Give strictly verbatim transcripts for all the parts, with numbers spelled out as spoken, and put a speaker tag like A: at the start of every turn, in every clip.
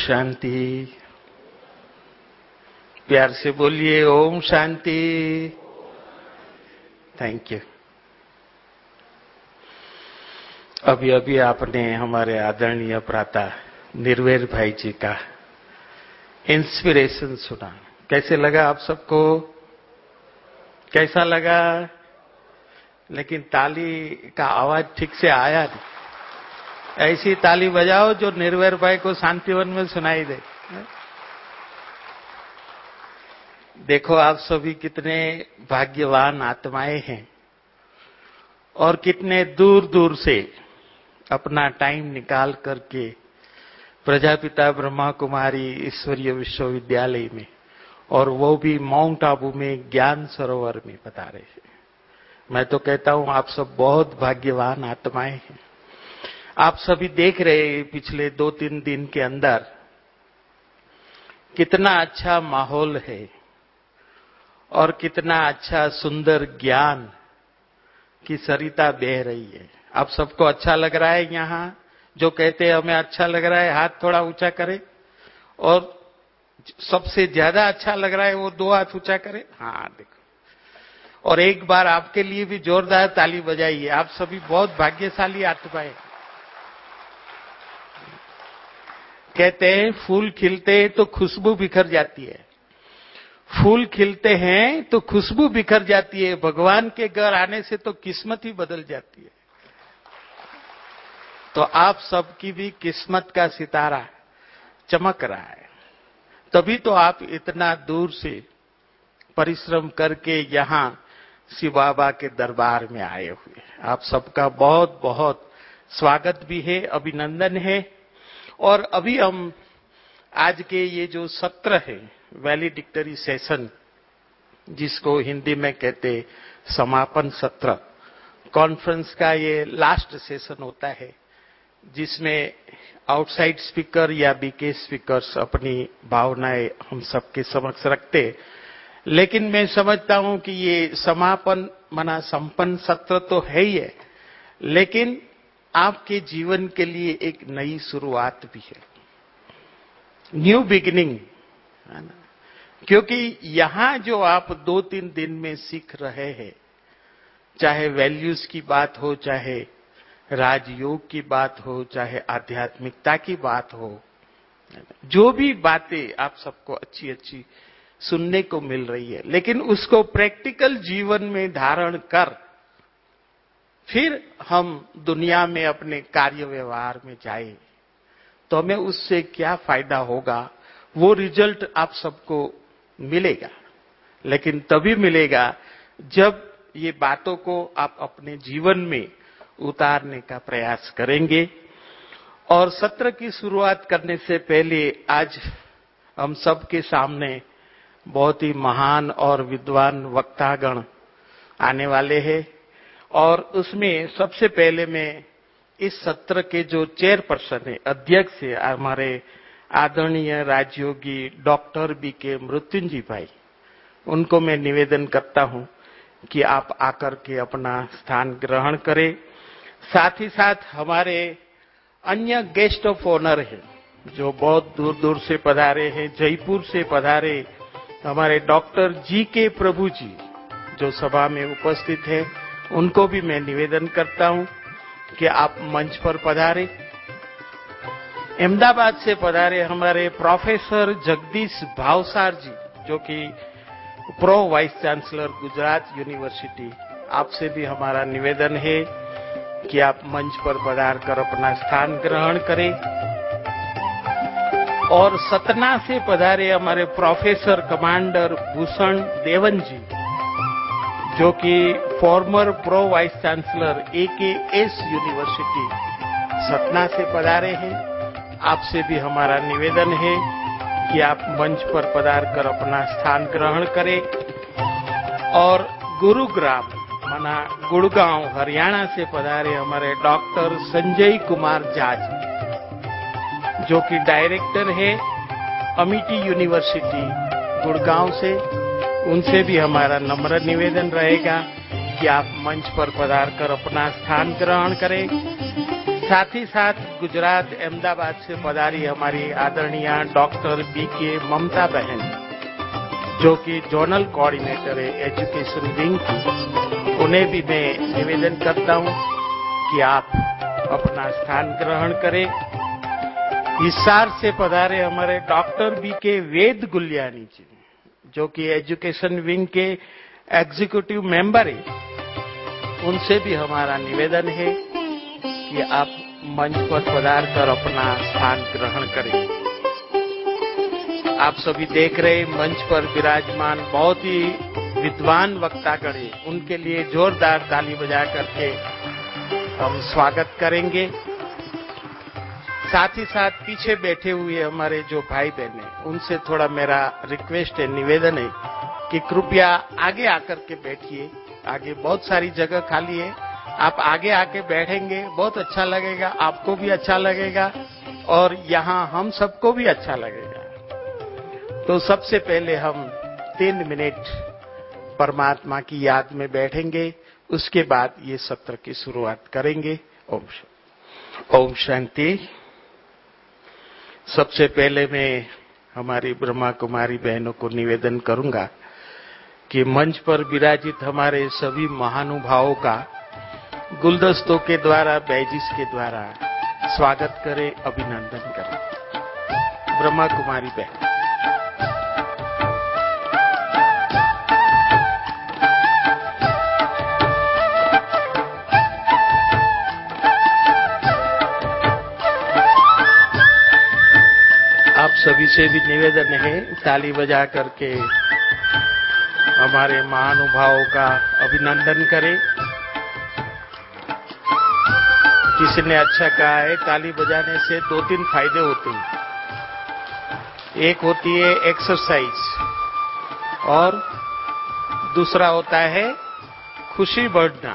A: शांति। प्यार से बोलिए ओम शांति। Thank you. अभी अभी आपने हमारे आदरणीय प्राता निर्वैर भाई जी का इंस्पिरेशन सुना। कैसे लगा आप सबको? कैसा लगा? लेकिन ताली का आवाज ठीक से आया नहीं। ऐसी ताली बजाओ जो निर्वैर भाई को शांतिवन में सुनाई दे। देखो आप सभी कितने भाग्यवान आत्माएं हैं और कितने दूर दूर से अपना टाइम निकाल करके प्रजापिता ब्रह्मा कुमारी ईश्वरीय विश्वविद्यालय में और वो भी माउंट आबू में ज्ञान सरोवर में पधारे हैं। मैं तो कहता हूं आप सब बहुत भाग्यवान आत्माएं हैं। आप सभी देख रहे हैं पिछले दो तीन दिन के अंदर कितना अच्छा माहौल है और कितना अच्छा सुंदर ज्ञान की सरिता बह रही है। आप सबको अच्छा लग रहा है? यहां जो कहते हैं हमें अच्छा लग रहा है हाथ थोड़ा ऊंचा करें, और सबसे ज्यादा अच्छा लग रहा है वो दो हाथ ऊंचा करें। हाँ देखो, और एक बार आपके लिए भी जोरदार ताली बजाइए। आप सभी बहुत भाग्यशाली आत्माएं। कहते हैं फूल खिलते हैं तो खुशबू बिखर जाती है। फूल खिलते हैं तो खुशबू बिखर जाती है। भगवान के घर आने से तो किस्मत ही बदल जाती है। तो आप सबकी भी किस्मत का सितारा चमक रहा है, तभी तो आप इतना दूर से परिश्रम करके यहां शिव बाबा के दरबार में आए हुए। आप सबका बहुत बहुत स्वागत भी है, अभिनंदन है। और अभी हम आज के ये जो सत्र है वैलिडिक्टरी सेशन, जिसको हिंदी में कहते समापन सत्र, कॉन्फ्रेंस का ये लास्ट सेशन होता है, जिसमें आउटसाइड स्पीकर या बीके स्पीकर्स अपनी भावनाएं हम सबके समक्ष रखते। लेकिन मैं समझता हूं कि ये समापन माना संपन्न सत्र तो है ही है, लेकिन आपके जीवन के लिए एक नई शुरुआत भी है, न्यू बिगिनिंग, है ना? क्योंकि यहां जो आप दो तीन दिन में सीख रहे हैं, चाहे वैल्यूज की बात हो, चाहे राजयोग की बात हो, चाहे आध्यात्मिकता की बात हो, जो भी बातें आप सबको अच्छी अच्छी सुनने को मिल रही है, लेकिन उसको प्रैक्टिकल जीवन में धारण कर फिर हम दुनिया में अपने कार्य व्यवहार में जाए तो हमें उससे क्या फायदा होगा, वो रिजल्ट आप सबको मिलेगा। लेकिन तभी मिलेगा जब ये बातों को आप अपने जीवन में उतारने का प्रयास करेंगे। और सत्र की शुरुआत करने से पहले आज हम सबके सामने बहुत ही महान और विद्वान वक्तागण आने वाले हैं, और उसमें सबसे पहले मैं इस सत्र के जो चेयरपर्सन है, अध्यक्ष है, हमारे आदरणीय राजयोगी डॉक्टर बी के मृत्युंजय भाई, उनको मैं निवेदन करता हूं कि आप आकर के अपना स्थान ग्रहण करें। साथ ही साथ हमारे अन्य गेस्ट ऑफ ऑनर हैं जो बहुत दूर दूर से पधारे हैं। जयपुर से पधारे हमारे डॉक्टर जी के प्रभु जी जो सभा में उपस्थित है, उनको भी मैं निवेदन करता हूं कि आप मंच पर पधारे। अहमदाबाद से पधारे हमारे प्रोफेसर जगदीश भावसार जी, जो कि pro vice chancellor Gujarat university, आपसे भी हमारा निवेदन है कि आप मंच पर पधार कर अपना स्थान ग्रहण करें। और सतना से पधारे हमारे प्रोफेसर कमांडर भूषण देवन जी, जो कि former pro vice chancellor A K S university Satna से पधारे हैं। आपसे भी हमारा निवेदन है कि आप मंच पर पधार कर अपना स्थान ग्रहण करें। और गुरुग्राम माना गुड़गांव हरियाणा से पधारे हमारे डॉक्टर संजय कुमार झा जी, जो कि डायरेक्टर है अमिटी यूनिवर्सिटी गुड़गांव से, उनसे भी हमारा नम्र निवेदन रहेगा कि आप मंच पर पधार कर अपना स्थान ग्रहण करें। साथ ही साथ गुजरात अहमदाबाद से पधारी हमारी आदरणीय डॉक्टर बी के ममता बहन, जो कि जोनल कोऑर्डिनेटर है एजुकेशन विंग की, उन्हें भी मैं निवेदन करता हूं कि आप अपना स्थान ग्रहण करें। हिसार से पधारे हमारे डॉक्टर बी के वेद गुलियानी जी, जो कि एजुकेशन विंग के एग्जीक्यूटिव मेंबर है, उनसे भी हमारा निवेदन है कि आप मंच पर पधार कर अपना स्थान ग्रहण करें। आप सभी देख रहे मंच पर विराजमान बहुत ही विद्वान वक्तागण हैं, उनके लिए जोरदार ताली बजा करके हम स्वागत करेंगे। साथ ही साथ पीछे बैठे हुए हमारे जो भाई बहन हैं, उनसे थोड़ा मेरा रिक्वेस्ट है, निवेदन है कि कृपया आगे आकर के बैठिए। आगे बहुत सारी जगह खाली है, आप आगे आके बैठेंगे बहुत अच्छा लगेगा, आपको भी अच्छा लगेगा और यहाँ हम सबको भी अच्छा लगेगा। तो सबसे पहले हम तीन मिनट परमात्मा की याद में बैठेंगे, उसके बाद ये सत्र की शुरुआत करेंगे। ओम ओम शांति। सबसे पहले मैं हमारी ब्रह्मा कुमारी बहनों को निवेदन करूंगा कि मंच पर विराजित हमारे सभी महानुभावों का गुलदस्तों के द्वारा, बैजिस के द्वारा स्वागत करें, अभिनंदन करें। ब्रह्मा कुमारी बहन। आप सभी से भी निवेदन है, ताली बजा करके हमारे महानुभावों का अभिनंदन करें। किसी ने अच्छा कहा है, ताली बजाने से दो तीन फायदे होते हैं। एक होती है एक्सरसाइज और दूसरा होता है खुशी बढ़ना।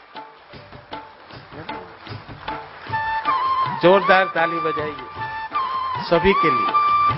A: जोरदार ताली बजाइए सभी के लिए।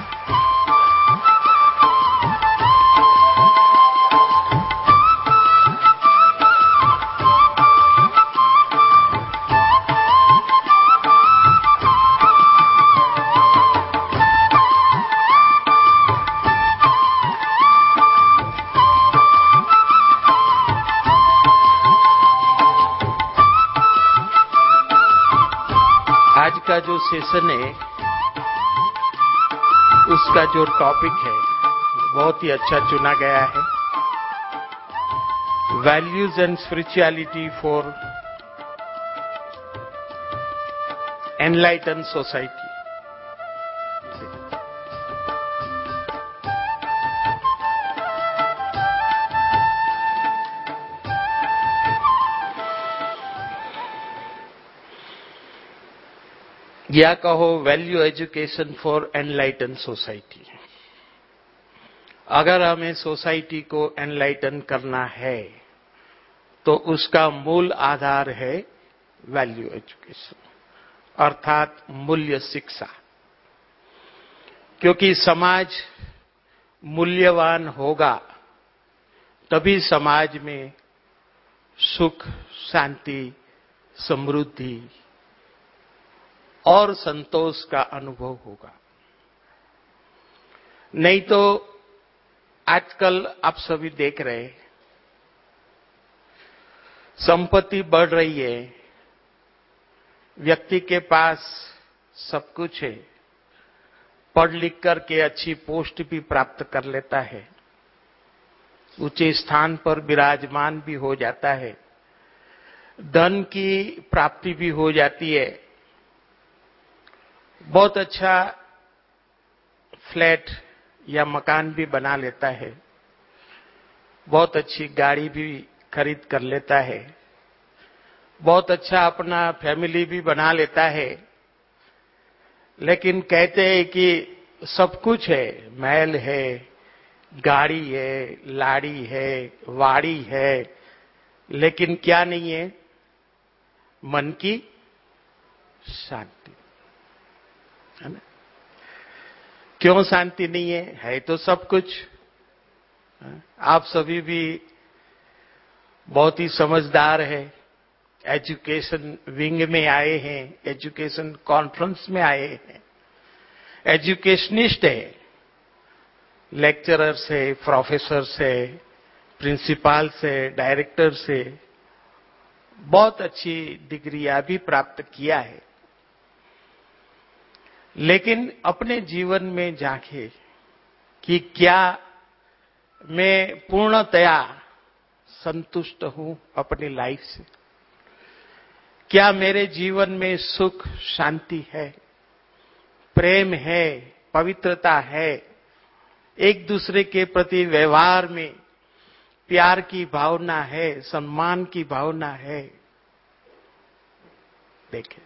A: आज का जो सेशन है, उसका जो टॉपिक है बहुत ही अच्छा चुना गया है, values and spirituality for enlighten society. या कहो value education for enlighten society. अगर हमें सोसाइटी को एनलाइटन करना है तो उसका मूल आधार है वैल्यू एजुकेशन, अर्थात मूल्य शिक्षा। क्योंकि समाज मूल्यवान होगा तभी समाज में सुख, शांति, समृद्धि और संतोष का अनुभव होगा। नहीं तो आजकल आप सभी देख रहे हैं, संपत्ति बढ़ रही है, व्यक्ति के पास सब कुछ है, पढ़ लिख करके अच्छी पोस्ट भी प्राप्त कर लेता है, ऊंचे स्थान पर विराजमान भी हो जाता है, धन की प्राप्ति भी हो जाती है, बहुत अच्छा फ्लैट या मकान भी बना लेता है, बहुत अच्छी गाड़ी भी खरीद कर लेता है, बहुत अच्छा अपना फैमिली भी बना लेता है। लेकिन कहते हैं कि सब कुछ है, महल है, गाड़ी है, लाड़ी है, वाड़ी है, लेकिन क्या नहीं है? मन की शांति, है ना? क्यों शांति नहीं है? है तो सब कुछ। आप सभी भी बहुत ही समझदार है, एजुकेशन विंग में आए हैं, एजुकेशन कॉन्फ्रेंस में आए हैं, एजुकेशनिस्ट है, लेक्चरर्स है, प्रोफेसर्स है, प्रिंसिपल से, डायरेक्टर से बहुत अच्छी डिग्रियां भी प्राप्त किया है। लेकिन अपने जीवन में झांके कि क्या मैं पूर्णतया संतुष्ट हूं अपनी लाइफ से? क्या मेरे जीवन में सुख शांति है, प्रेम है, पवित्रता है, एक दूसरे के प्रति व्यवहार में प्यार की भावना है, सम्मान की भावना है? देखें,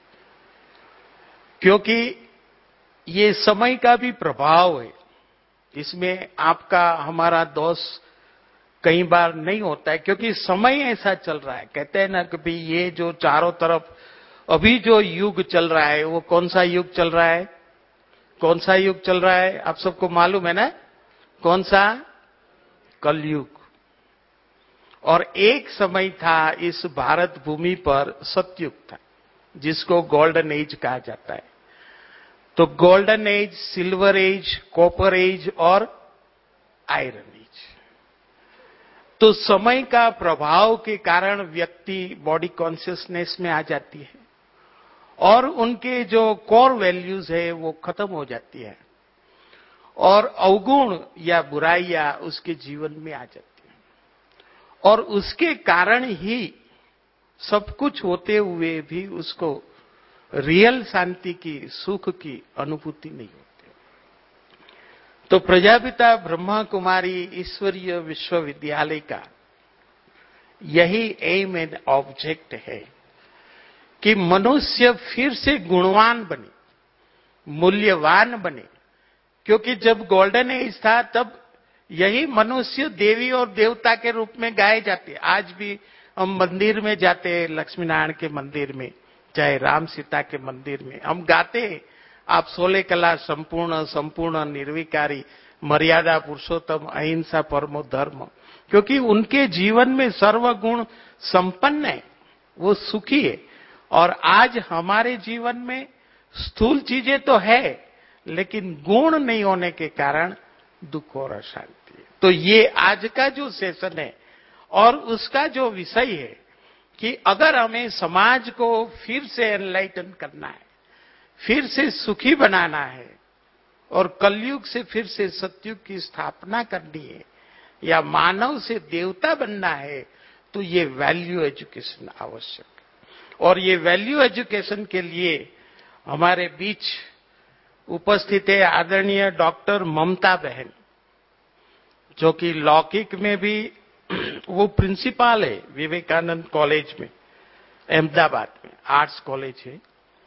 A: क्योंकि ये समय का भी प्रभाव है, इसमें आपका हमारा दोष कई बार नहीं होता है, क्योंकि समय ऐसा चल रहा है। कहते हैं ना कि भाई ये जो चारों तरफ अभी जो युग चल रहा है, वो कौन सा युग चल रहा है? कौन सा युग चल रहा है आप सबको मालूम है ना? कौन सा? कलयुग। और एक समय था इस भारत भूमि पर सतयुग था, जिसको गोल्डन एज कहा जाता है। तो golden age, silver age, copper age और आयरन एज। तो समय का प्रभाव के कारण व्यक्ति बॉडी कॉन्शियसनेस में आ जाती है और उनके जो कोर वैल्यूज है वो खत्म हो जाती है और अवगुण या बुराइयां उसके जीवन में आ जाती है और उसके कारण ही सब कुछ होते हुए भी उसको रियल शांति की, सुख की अनुभूति नहीं होती। तो प्रजापिता ब्रह्मा कुमारी ईश्वरीय विश्वविद्यालय का यही एम एंड ऑब्जेक्ट है कि मनुष्य फिर से गुणवान बने, मूल्यवान बने। क्योंकि जब गोल्डन एज था तब यही मनुष्य देवी और देवता के रूप में गाए जाते। आज भी हम मंदिर में जाते हैं, लक्ष्मी नारायण के मंदिर में, चाहे राम सीता के मंदिर में, हम गाते हैं आप सोले कला संपूर्ण संपूर्ण निर्विकारी मर्यादा पुरुषोत्तम अहिंसा परमो धर्म। क्योंकि उनके जीवन में सर्वगुण संपन्न है, वो सुखी है। और आज हमारे जीवन में स्थूल चीजें तो है, लेकिन गुण नहीं होने के कारण दुख और अशांति है। तो ये आज का जो सेशन है और उसका जो विषय है कि अगर हमें समाज को फिर से एनलाइटन करना है, फिर से सुखी बनाना है और कलयुग से फिर से सतयुग की स्थापना करनी है या मानव से देवता बनना है, तो ये वैल्यू एजुकेशन आवश्यक है। और ये वैल्यू एजुकेशन के लिए हमारे बीच उपस्थित है आदरणीय डॉक्टर ममता बहन, जो कि लौकिक में भी वो प्रिंसिपल है विवेकानंद कॉलेज में, अहमदाबाद में आर्ट्स कॉलेज है,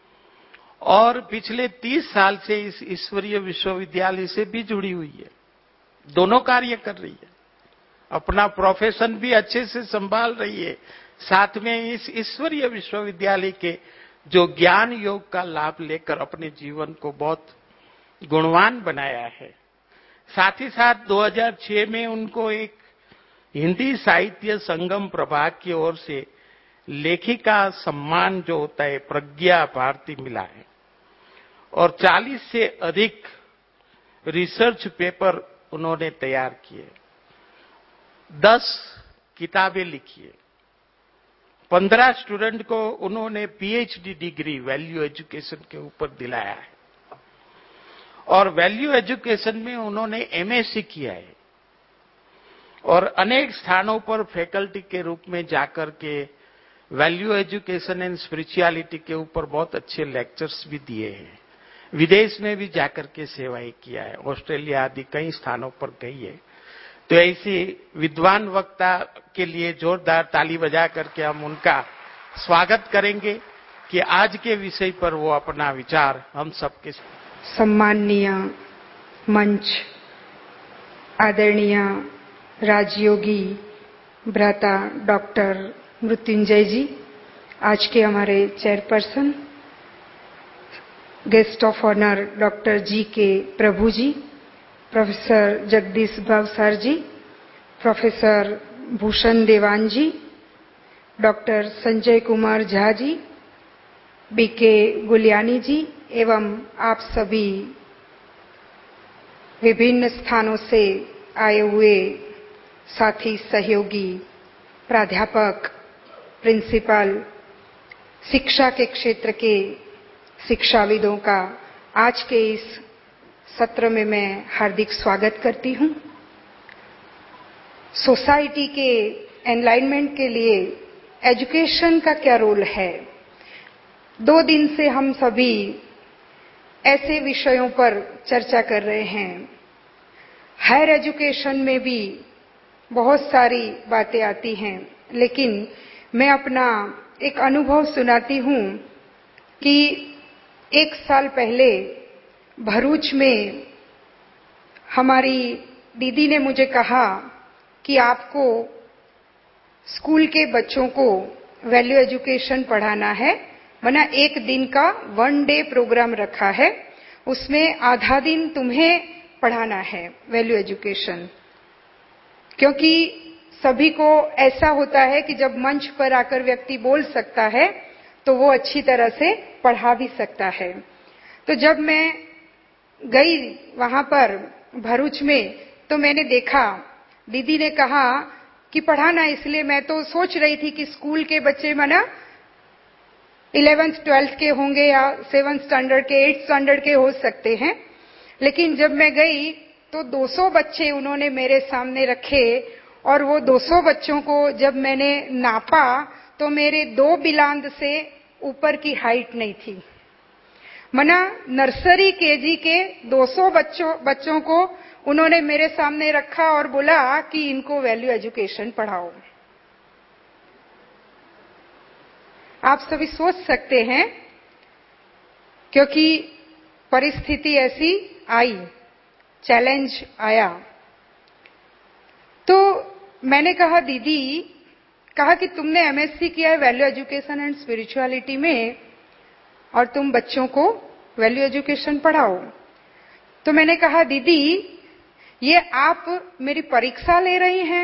A: और पिछले तीस साल से इस ईश्वरीय विश्वविद्यालय से भी जुड़ी हुई है। दोनों कार्य कर रही है, अपना प्रोफेशन भी अच्छे से संभाल रही है, साथ में इस ईश्वरीय विश्वविद्यालय के जो ज्ञान योग का लाभ लेकर अपने जीवन को बहुत गुणवान बनाया है। साथ ही साथ दो हज़ार छह में उनको एक हिंदी साहित्य संगम प्रभाग की ओर से लेखिका सम्मान जो होता है प्रज्ञा भारती मिला है और चालीस से अधिक रिसर्च पेपर उन्होंने तैयार किए, दस किताबें लिखी है, पंद्रह स्टूडेंट को उन्होंने पीएचडी डिग्री वैल्यू एजुकेशन के ऊपर दिलाया है और वैल्यू एजुकेशन में उन्होंने एमएससी किया है और अनेक स्थानों पर फैकल्टी के रूप में जाकर के वैल्यू एजुकेशन एंड स्पिरिचुअलिटी के ऊपर बहुत अच्छे लेक्चर्स भी दिए हैं। विदेश में भी जाकर के सेवाएं किया है, ऑस्ट्रेलिया आदि कई स्थानों पर गई है। तो ऐसी विद्वान वक्ता के लिए जोरदार ताली बजा करके हम उनका स्वागत करेंगे कि आज के विषय पर वो अपना विचार हम सबके
B: सम्माननीय मंच आदरणीय राजयोगी भ्राता डॉक्टर मृत्युंजय जी, आज के हमारे chairperson, guest of honour doctor G K Prabhu ji, professor Jagdish Bhavsar ji, professor Bhushan देवान जी, डॉक्टर संजय कुमार झा जी, बीके गुलियानी जी एवं आप सभी विभिन्न स्थानों से आए हुए साथी, सहयोगी, प्राध्यापक, प्रिंसिपल, शिक्षा के क्षेत्र के शिक्षाविदों का आज के इस सत्र में मैं हार्दिक स्वागत करती हूं। सोसाइटी के एनलाइनमेंट के लिए एजुकेशन का क्या रोल है? दो दिन से हम सभी ऐसे विषयों पर चर्चा कर रहे हैं। हायर एजुकेशन में भी बहुत सारी बातें आती हैं, लेकिन मैं अपना एक अनुभव सुनाती हूं कि एक साल पहले भरूच में हमारी दीदी ने मुझे कहा कि आपको स्कूल के बच्चों को वैल्यू एजुकेशन पढ़ाना है, वरना एक दिन का वन डे प्रोग्राम रखा है, उसमें आधा दिन तुम्हें पढ़ाना है वैल्यू एजुकेशन। क्योंकि सभी को ऐसा होता है कि जब मंच पर आकर व्यक्ति बोल सकता है तो वो अच्छी तरह से पढ़ा भी सकता है। तो जब मैं गई वहां पर भरूच में तो मैंने देखा, दीदी ने कहा कि पढ़ाना, इसलिए मैं तो सोच रही थी कि स्कूल के बच्चे माना इलेवेंथ ट्वेल्थ के होंगे या सेवन्थ स्टैंडर्ड के, एट्थ स्टैंडर्ड के हो सकते हैं। लेकिन जब मैं गई तो दो सौ बच्चे उन्होंने मेरे सामने रखे और वो दो सौ बच्चों को जब मैंने नापा तो मेरे दो बिलांद से ऊपर की हाइट नहीं थी। मना नर्सरी केजी के दो सौ बच्चों बच्चों को उन्होंने मेरे सामने रखा और बोला कि इनको वैल्यू एजुकेशन पढ़ाओ। आप सभी सोच सकते हैं, क्योंकि परिस्थिति ऐसी आई, चैलेंज आया। तो मैंने कहा, दीदी, कहा कि तुमने एमएससी किया है वैल्यू एजुकेशन एंड स्पिरिचुअलिटी में और तुम बच्चों को वैल्यू एजुकेशन पढ़ाओ। तो मैंने कहा, दीदी, ये आप मेरी परीक्षा ले रही हैं।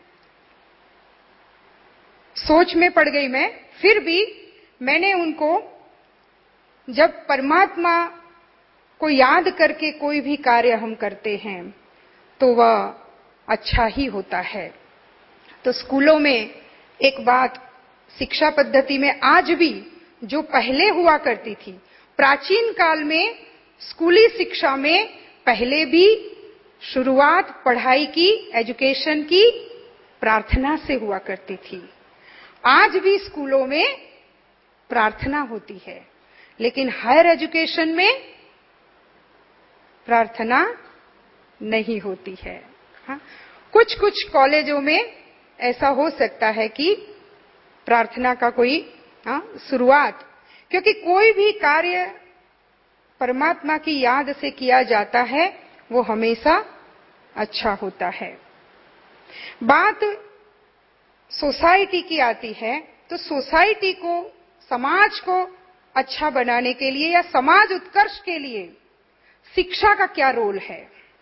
B: सोच में पड़ गई मैं। फिर भी मैंने उनको, जब परमात्मा को याद करके कोई भी कार्य हम करते हैं तो वह अच्छा ही होता है। तो स्कूलों में एक बात, शिक्षा पद्धति में आज भी जो पहले हुआ करती थी, प्राचीन काल में स्कूली शिक्षा में पहले भी शुरुआत पढ़ाई की, एजुकेशन की प्रार्थना से हुआ करती थी। आज भी स्कूलों में प्रार्थना होती है, लेकिन हायर एजुकेशन में प्रार्थना नहीं होती है। हाँ? कुछ कुछ कॉलेजों में ऐसा हो सकता है कि प्रार्थना का कोई हाँ, शुरुआत, क्योंकि कोई भी कार्य परमात्मा की याद से किया जाता है वो हमेशा अच्छा होता है। बात सोसाइटी की आती है तो सोसाइटी को, समाज को अच्छा बनाने के लिए या समाज उत्कर्ष के लिए शिक्षा का क्या रोल है?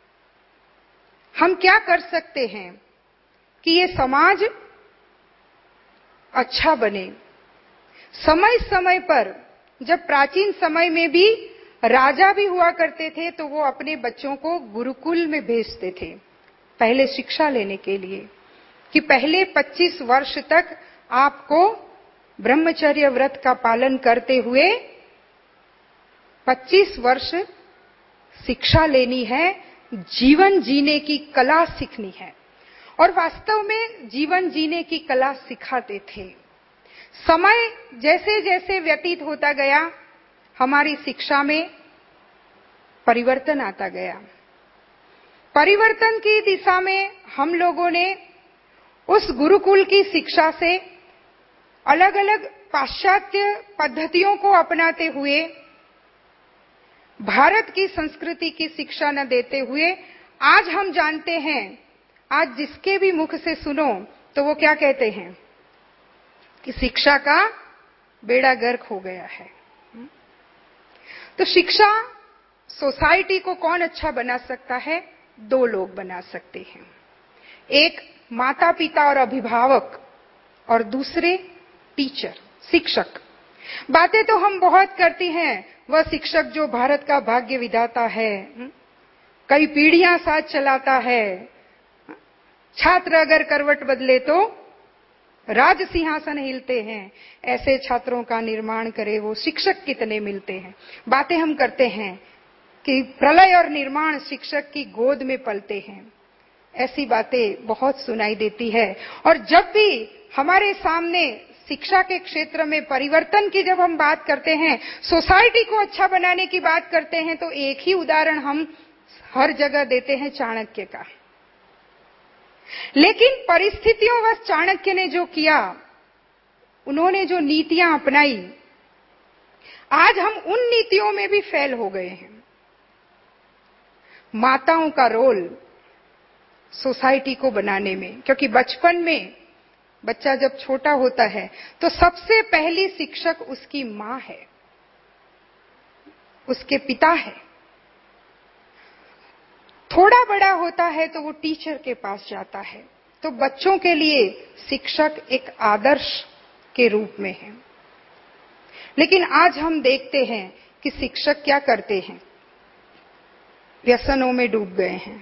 B: हम क्या कर सकते हैं कि ये समाज अच्छा बने? समय समय पर, जब प्राचीन समय में भी राजा भी हुआ करते थे तो वो अपने बच्चों को गुरुकुल में भेजते थे पहले शिक्षा लेने के लिए, कि पहले पच्चीस वर्ष तक आपको ब्रह्मचर्य व्रत का पालन करते हुए पच्चीस वर्ष शिक्षा लेनी है, जीवन जीने की कला सीखनी है। और वास्तव में जीवन जीने की कला सिखाते थे। समय जैसे जैसे व्यतीत होता गया, हमारी शिक्षा में परिवर्तन आता गया। परिवर्तन की दिशा में हम लोगों ने उस गुरुकुल की शिक्षा से अलग अलग पाश्चात्य पद्धतियों को अपनाते हुए, भारत की संस्कृति की शिक्षा न देते हुए, आज हम जानते हैं, आज जिसके भी मुख से सुनो तो वो क्या कहते हैं कि शिक्षा का बेड़ा गर्क हो गया है। तो शिक्षा, सोसाइटी को कौन अच्छा बना सकता है? दो लोग बना सकते हैं, एक माता पिता और अभिभावक, और दूसरे टीचर, शिक्षक। बातें तो हम बहुत करती हैं, वह शिक्षक जो भारत का भाग्य विधाता है, कई पीढ़ियां साथ चलाता है, छात्र अगर करवट बदले तो राज सिंहासन हिलते हैं, ऐसे छात्रों का निर्माण करे वो शिक्षक कितने मिलते हैं। बातें हम करते हैं कि प्रलय और निर्माण शिक्षक की गोद में पलते हैं, ऐसी बातें बहुत सुनाई देती है। और जब भी हमारे सामने शिक्षा के क्षेत्र में परिवर्तन की जब हम बात करते हैं, सोसाइटी को अच्छा बनाने की बात करते हैं, तो एक ही उदाहरण हम हर जगह देते हैं, चाणक्य का। लेकिन परिस्थितियों व चाणक्य ने जो किया, उन्होंने जो नीतियां अपनाई, आज हम उन नीतियों में भी फेल हो गए हैं। माताओं का रोल सोसाइटी को बनाने में, क्योंकि बचपन में बच्चा जब छोटा होता है तो सबसे पहली शिक्षक उसकी मां है, उसके पिता है। थोड़ा बड़ा होता है तो वो टीचर के पास जाता है। तो बच्चों के लिए शिक्षक एक आदर्श के रूप में है। लेकिन आज हम देखते हैं कि शिक्षक क्या करते हैं, व्यसनों में डूब गए हैं।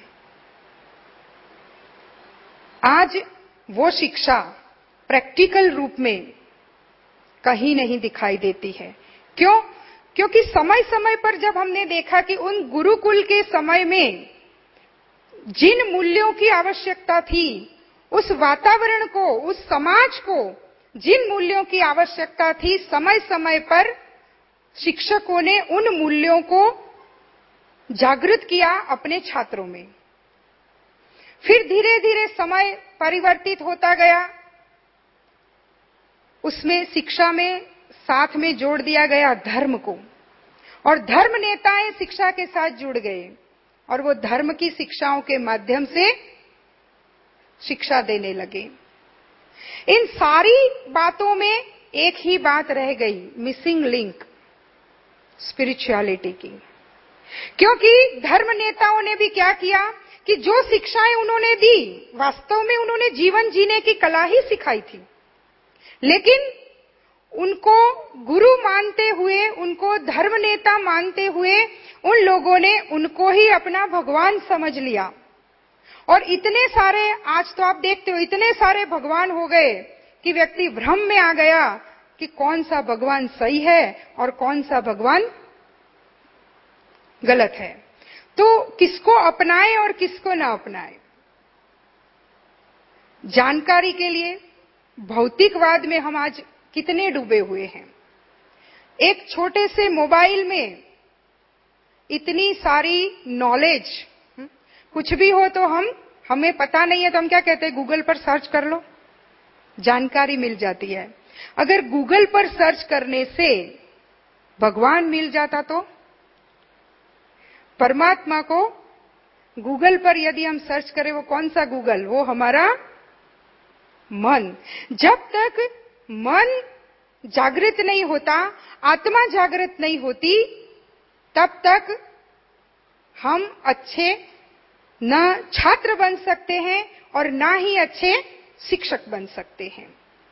B: आज वो शिक्षा प्रैक्टिकल रूप में कहीं नहीं दिखाई देती है। क्यों? क्योंकि समय समय पर जब हमने देखा कि उन गुरुकुल के समय में जिन मूल्यों की आवश्यकता थी, उस वातावरण को, उस समाज को जिन मूल्यों की आवश्यकता थी, समय समय पर शिक्षकों ने उन मूल्यों को जागृत किया अपने छात्रों में। फिर धीरे धीरे समय परिवर्तित होता गया, उसमें शिक्षा में साथ में जोड़ दिया गया धर्म को, और धर्म नेताएं शिक्षा के साथ जुड़ गए और वो धर्म की शिक्षाओं के माध्यम से शिक्षा देने लगे। इन सारी बातों में एक ही बात रह गई, मिसिंग लिंक, स्पिरिचुअलिटी की। क्योंकि धर्म नेताओं ने भी क्या किया कि जो शिक्षाएं उन्होंने दी, वास्तव में उन्होंने जीवन जीने की कला ही सिखाई थी, लेकिन उनको गुरु मानते हुए, उनको धर्म नेता मानते हुए उन लोगों ने उनको ही अपना भगवान समझ लिया। और इतने सारे, आज तो आप देखते हो, इतने सारे भगवान हो गए कि व्यक्ति भ्रम में आ गया कि कौन सा भगवान सही है और कौन सा भगवान गलत है। तो किसको अपनाए और किसको ना अपनाए। जानकारी के लिए भौतिकवाद में हम आज कितने डूबे हुए हैं। एक छोटे से मोबाइल में इतनी सारी नॉलेज, कुछ भी हो तो हम हमें पता नहीं है तो हम क्या कहते हैं, गूगल पर सर्च कर लो, जानकारी मिल जाती है। अगर गूगल पर सर्च करने से भगवान मिल जाता तो, परमात्मा को गूगल पर यदि हम सर्च करें, वो कौन सा गूगल, वो हमारा मन। जब तक मन जागृत नहीं होता, आत्मा जागृत नहीं होती, तब तक हम अच्छे न छात्र बन सकते हैं और ना ही अच्छे शिक्षक बन सकते हैं।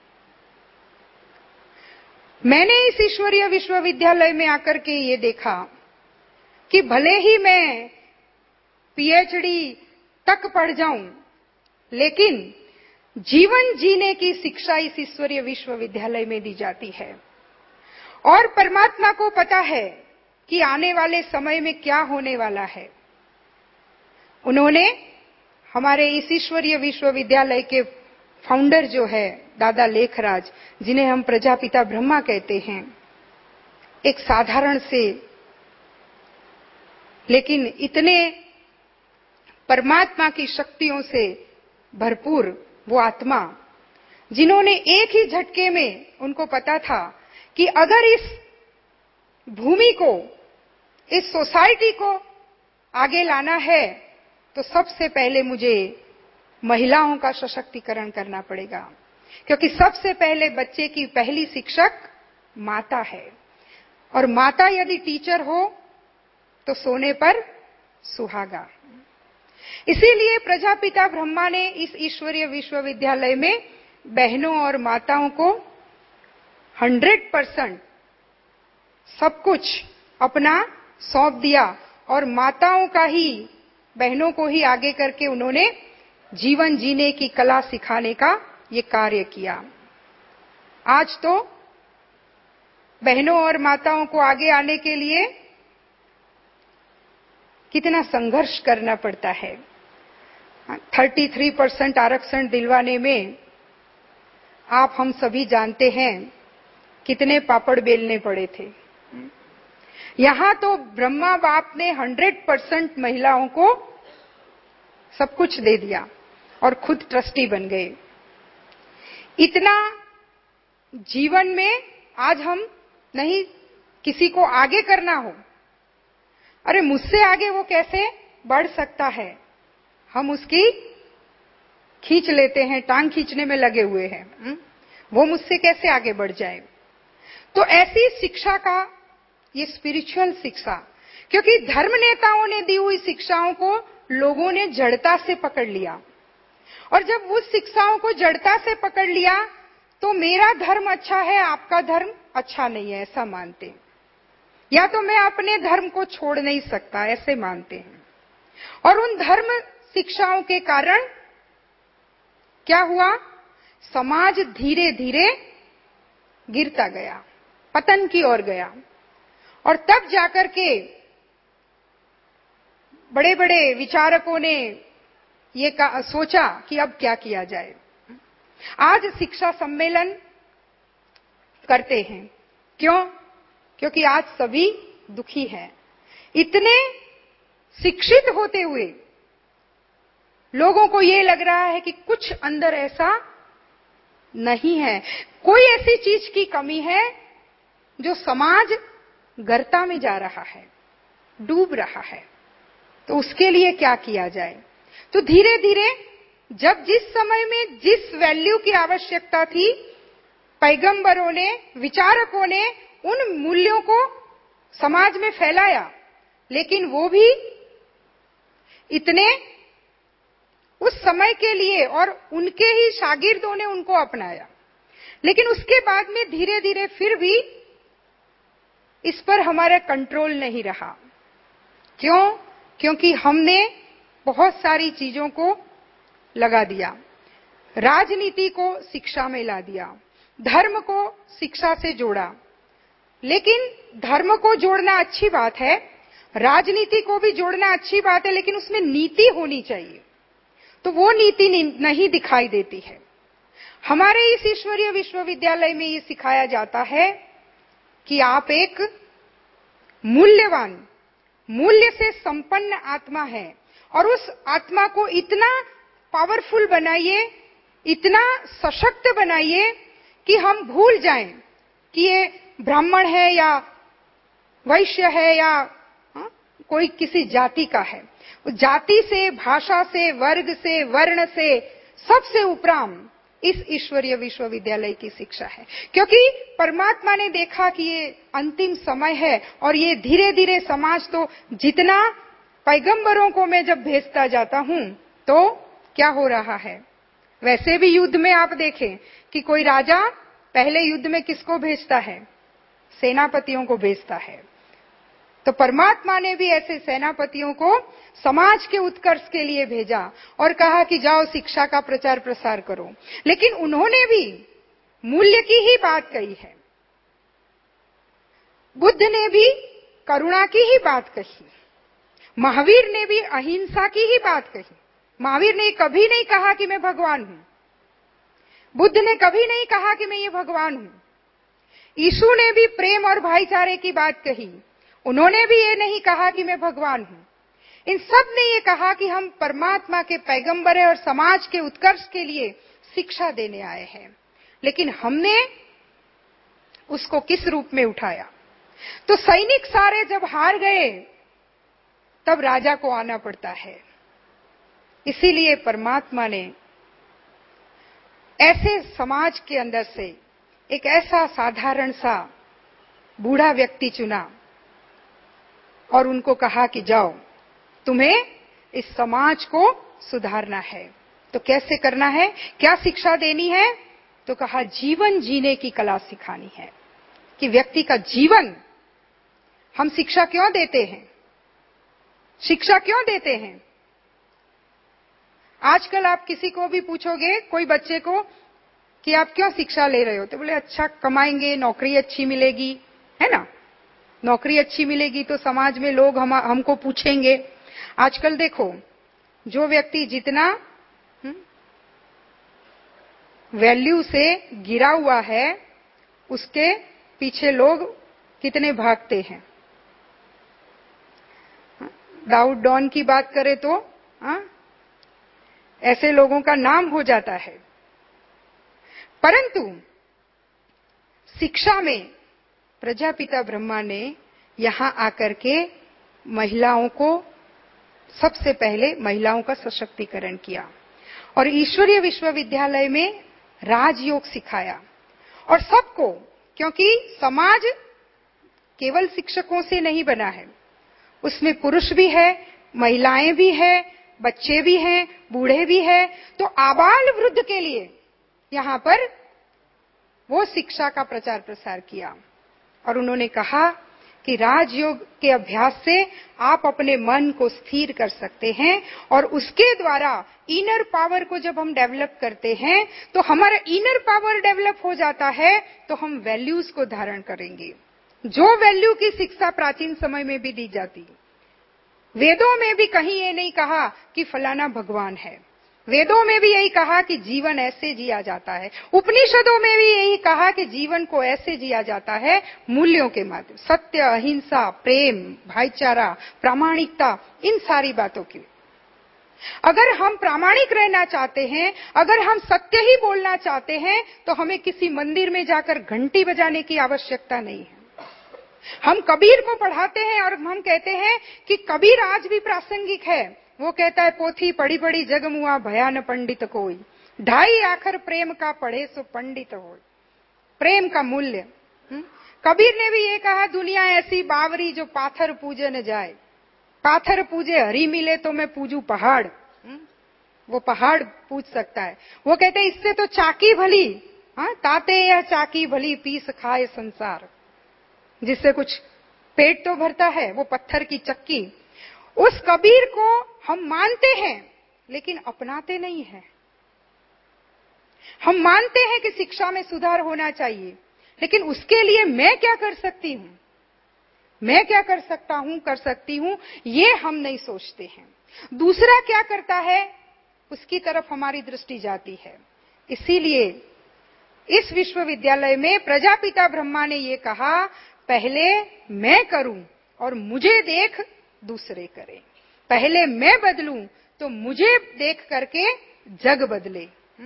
B: मैंने इस ईश्वरीय विश्वविद्यालय में आकर के ये देखा कि भले ही मैं पीएचडी तक पढ़ जाऊं, लेकिन जीवन जीने की शिक्षा इस ईश्वरीय विश्वविद्यालय में दी जाती है। और परमात्मा को पता है कि आने वाले समय में क्या होने वाला है। उन्होंने हमारे इस ईश्वरीय विश्वविद्यालय के फाउंडर जो है दादा लेखराज, जिन्हें हम प्रजापिता ब्रह्मा कहते हैं, एक साधारण से लेकिन इतने परमात्मा की शक्तियों से भरपूर वो आत्मा, जिन्होंने एक ही झटके में, उनको पता था कि अगर इस भूमि को, इस सोसाइटी को आगे लाना है तो सबसे पहले मुझे महिलाओं का सशक्तिकरण करना पड़ेगा, क्योंकि सबसे पहले बच्चे की पहली शिक्षक माता है, और माता यदि टीचर हो तो सोने पर सुहागा। इसीलिए प्रजापिता ब्रह्मा ने इस ईश्वरीय विश्वविद्यालय में बहनों और माताओं को हंड्रेड परसेंट सब कुछ अपना सौंप दिया और माताओं का ही, बहनों को ही आगे करके उन्होंने जीवन जीने की कला सिखाने का ये कार्य किया। आज तो बहनों और माताओं को आगे आने के लिए कितना संघर्ष करना पड़ता है। तैंतीस परसेंट आरक्षण दिलवाने में आप हम सभी जानते हैं कितने पापड़ बेलने पड़े थे। यहां तो ब्रह्मा बाप ने हंड्रेड परसेंट महिलाओं को सब कुछ दे दिया और खुद ट्रस्टी बन गए। इतना जीवन में आज हम नहीं किसी को आगे करना हो, अरे मुझसे आगे वो कैसे बढ़ सकता है, हम उसकी खींच लेते हैं, टांग खींचने में लगे हुए हैं, वो मुझसे कैसे आगे बढ़ जाए। तो ऐसी शिक्षा का, ये स्पिरिचुअल शिक्षा, क्योंकि धर्म नेताओं ने दी हुई शिक्षाओं को लोगों ने जड़ता से पकड़ लिया, और जब उस शिक्षाओं को जड़ता से पकड़ लिया तो मेरा धर्म अच्छा है, आपका धर्म अच्छा नहीं है, ऐसा मानते हैं। या तो मैं अपने धर्म को छोड़ नहीं सकता, ऐसे मानते हैं। और उन धर्म शिक्षाओं के कारण क्या हुआ, समाज धीरे धीरे गिरता गया, पतन की ओर गया। और तब जाकर के बड़े बड़े विचारकों ने ये सोचा कि अब क्या किया जाए। आज शिक्षा सम्मेलन करते हैं, क्यों? क्योंकि आज सभी दुखी हैं। इतने शिक्षित होते हुए लोगों को ये लग रहा है कि कुछ अंदर ऐसा नहीं है, कोई ऐसी चीज की कमी है जो समाज गर्ता में जा रहा है, डूब रहा है। तो उसके लिए क्या किया जाए? तो धीरे धीरे जब जिस समय में जिस वैल्यू की आवश्यकता थी, पैगंबरों ने, विचारकों ने उन मूल्यों को समाज में फैलाया, लेकिन वो भी इतने उस समय के लिए, और उनके ही शागिर्दों ने उनको अपनाया। लेकिन उसके बाद में धीरे धीरे फिर भी इस पर हमारा कंट्रोल नहीं रहा। क्यों? क्योंकि हमने बहुत सारी चीजों को लगा दिया, राजनीति को शिक्षा में ला दिया, धर्म को शिक्षा से जोड़ा। लेकिन धर्म को जोड़ना अच्छी बात है, राजनीति को भी जोड़ना अच्छी बात है, लेकिन उसमें नीति होनी चाहिए। तो वो नीति नहीं दिखाई देती है। हमारे इस ईश्वरीय विश्वविद्यालय में ये सिखाया जाता है कि आप एक मूल्यवान, मूल्य से संपन्न आत्मा है, और उस आत्मा को इतना पावरफुल बनाइए, इतना सशक्त बनाइए कि हम भूल जाएं कि ये ब्राह्मण है या वैश्य है या हा? कोई किसी जाति का है। जाति से, भाषा से, वर्ग से, वर्ण से, सबसे उपराम इस ईश्वरीय विश्वविद्यालय की शिक्षा है। क्योंकि परमात्मा ने देखा कि ये अंतिम समय है, और ये धीरे धीरे समाज, तो जितना पैगंबरों को मैं जब भेजता जाता हूं तो क्या हो रहा है। वैसे भी युद्ध में आप देखें कि कोई राजा पहले युद्ध में किसको भेजता है? सेनापतियों को भेजता है। तो परमात्मा ने भी ऐसे सेनापतियों को समाज के उत्कर्ष के लिए भेजा और कहा कि जाओ शिक्षा का प्रचार प्रसार करो। लेकिन उन्होंने भी मूल्य की ही बात कही है। बुद्ध ने भी करुणा की ही बात कही, महावीर ने भी अहिंसा की ही बात कही। महावीर ने कभी नहीं कहा कि मैं भगवान हूं, बुद्ध ने कभी नहीं कहा कि मैं ये भगवान हूं। यीशु ने भी प्रेम और भाईचारे की बात कही, उन्होंने भी ये नहीं कहा कि मैं भगवान हूं। इन सब ने ये कहा कि हम परमात्मा के पैगंबर हैं और समाज के उत्कर्ष के लिए शिक्षा देने आए हैं। लेकिन हमने उसको किस रूप में उठाया? तो सैनिक सारे जब हार गए तब राजा को आना पड़ता है। इसीलिए परमात्मा ने ऐसे समाज के अंदर से एक ऐसा साधारण सा बूढ़ा व्यक्ति चुना और उनको कहा कि जाओ, तुम्हें इस समाज को सुधारना है। तो कैसे करना है, क्या शिक्षा देनी है? तो कहा जीवन जीने की कला सिखानी है, कि व्यक्ति का जीवन, हम शिक्षा क्यों देते हैं, शिक्षा क्यों देते हैं? आजकल आप किसी को भी पूछोगे, कोई बच्चे को, कि आप क्यों शिक्षा ले रहे हो, तो बोले अच्छा कमाएंगे, नौकरी अच्छी मिलेगी, है ना, नौकरी अच्छी मिलेगी तो समाज में लोग हम हमको पूछेंगे। आजकल देखो, जो व्यक्ति जितना वैल्यू से गिरा हुआ है, उसके पीछे लोग कितने भागते हैं। दाऊद डॉन की बात करें तो आ, ऐसे लोगों का नाम हो जाता है। परंतु शिक्षा में प्रजापिता ब्रह्मा ने यहां आकर के महिलाओं को, सबसे पहले महिलाओं का सशक्तिकरण किया और ईश्वरीय विश्वविद्यालय में राजयोग सिखाया। और सबको, क्योंकि समाज केवल शिक्षकों से नहीं बना है, उसमें पुरुष भी है, महिलाएं भी है, बच्चे भी हैं, बूढ़े भी हैं, तो आबाल वृद्ध के लिए यहां पर वो शिक्षा का प्रचार प्रसार किया। और उन्होंने कहा कि राजयोग के अभ्यास से आप अपने मन को स्थिर कर सकते हैं, और उसके द्वारा इनर पावर को जब हम डेवलप करते हैं तो हमारा इनर पावर डेवलप हो जाता है, तो हम वैल्यूज को धारण करेंगे, जो वैल्यू की शिक्षा प्राचीन समय में भी दी जाती। वेदों में भी कहीं ये नहीं कहा कि फलाना भगवान है, वेदों में भी यही कहा कि जीवन ऐसे जिया जाता है, उपनिषदों में भी यही कहा कि जीवन को ऐसे जिया जाता है मूल्यों के माध्यम, सत्य, अहिंसा, प्रेम, भाईचारा, प्रामाणिकता, इन सारी बातों की। अगर हम प्रामाणिक रहना चाहते हैं, अगर हम सत्य ही बोलना चाहते हैं, तो हमें किसी मंदिर में जाकर घंटी बजाने की आवश्यकता नहीं है। हम कबीर को पढ़ाते हैं और हम कहते हैं कि कबीर आज भी प्रासंगिक है। वो कहता है, पोथी पढ़ी पढ़ी जग मुआ, भयान पंडित कोई, ढाई आखर प्रेम का पढ़े सो पंडित हो। प्रेम का मूल्य, कबीर ने भी ये कहा, दुनिया ऐसी बावरी जो पाथर पूजे न जाए, पाथर पूजे हरी मिले तो मैं पूजू पहाड़। वो पहाड़ पूज सकता है। वो कहते इससे तो चाकी भली, हाँ, ताते यह चाकी भली पीस खाए संसार, जिससे कुछ पेट तो भरता है, वो पत्थर की चक्की। उस कबीर को हम मानते हैं लेकिन अपनाते नहीं हैं। हम मानते हैं कि शिक्षा में सुधार होना चाहिए, लेकिन उसके लिए मैं क्या कर सकती हूं, मैं क्या कर सकता हूं, कर सकती हूं, ये हम नहीं सोचते हैं। दूसरा क्या करता है, उसकी तरफ हमारी दृष्टि जाती है। इसीलिए इस विश्वविद्यालय में प्रजापिता ब्रह्मा ने ये कहा, पहले मैं करूं और मुझे देख दूसरे करें। पहले मैं बदलूं तो मुझे देख करके जग बदले।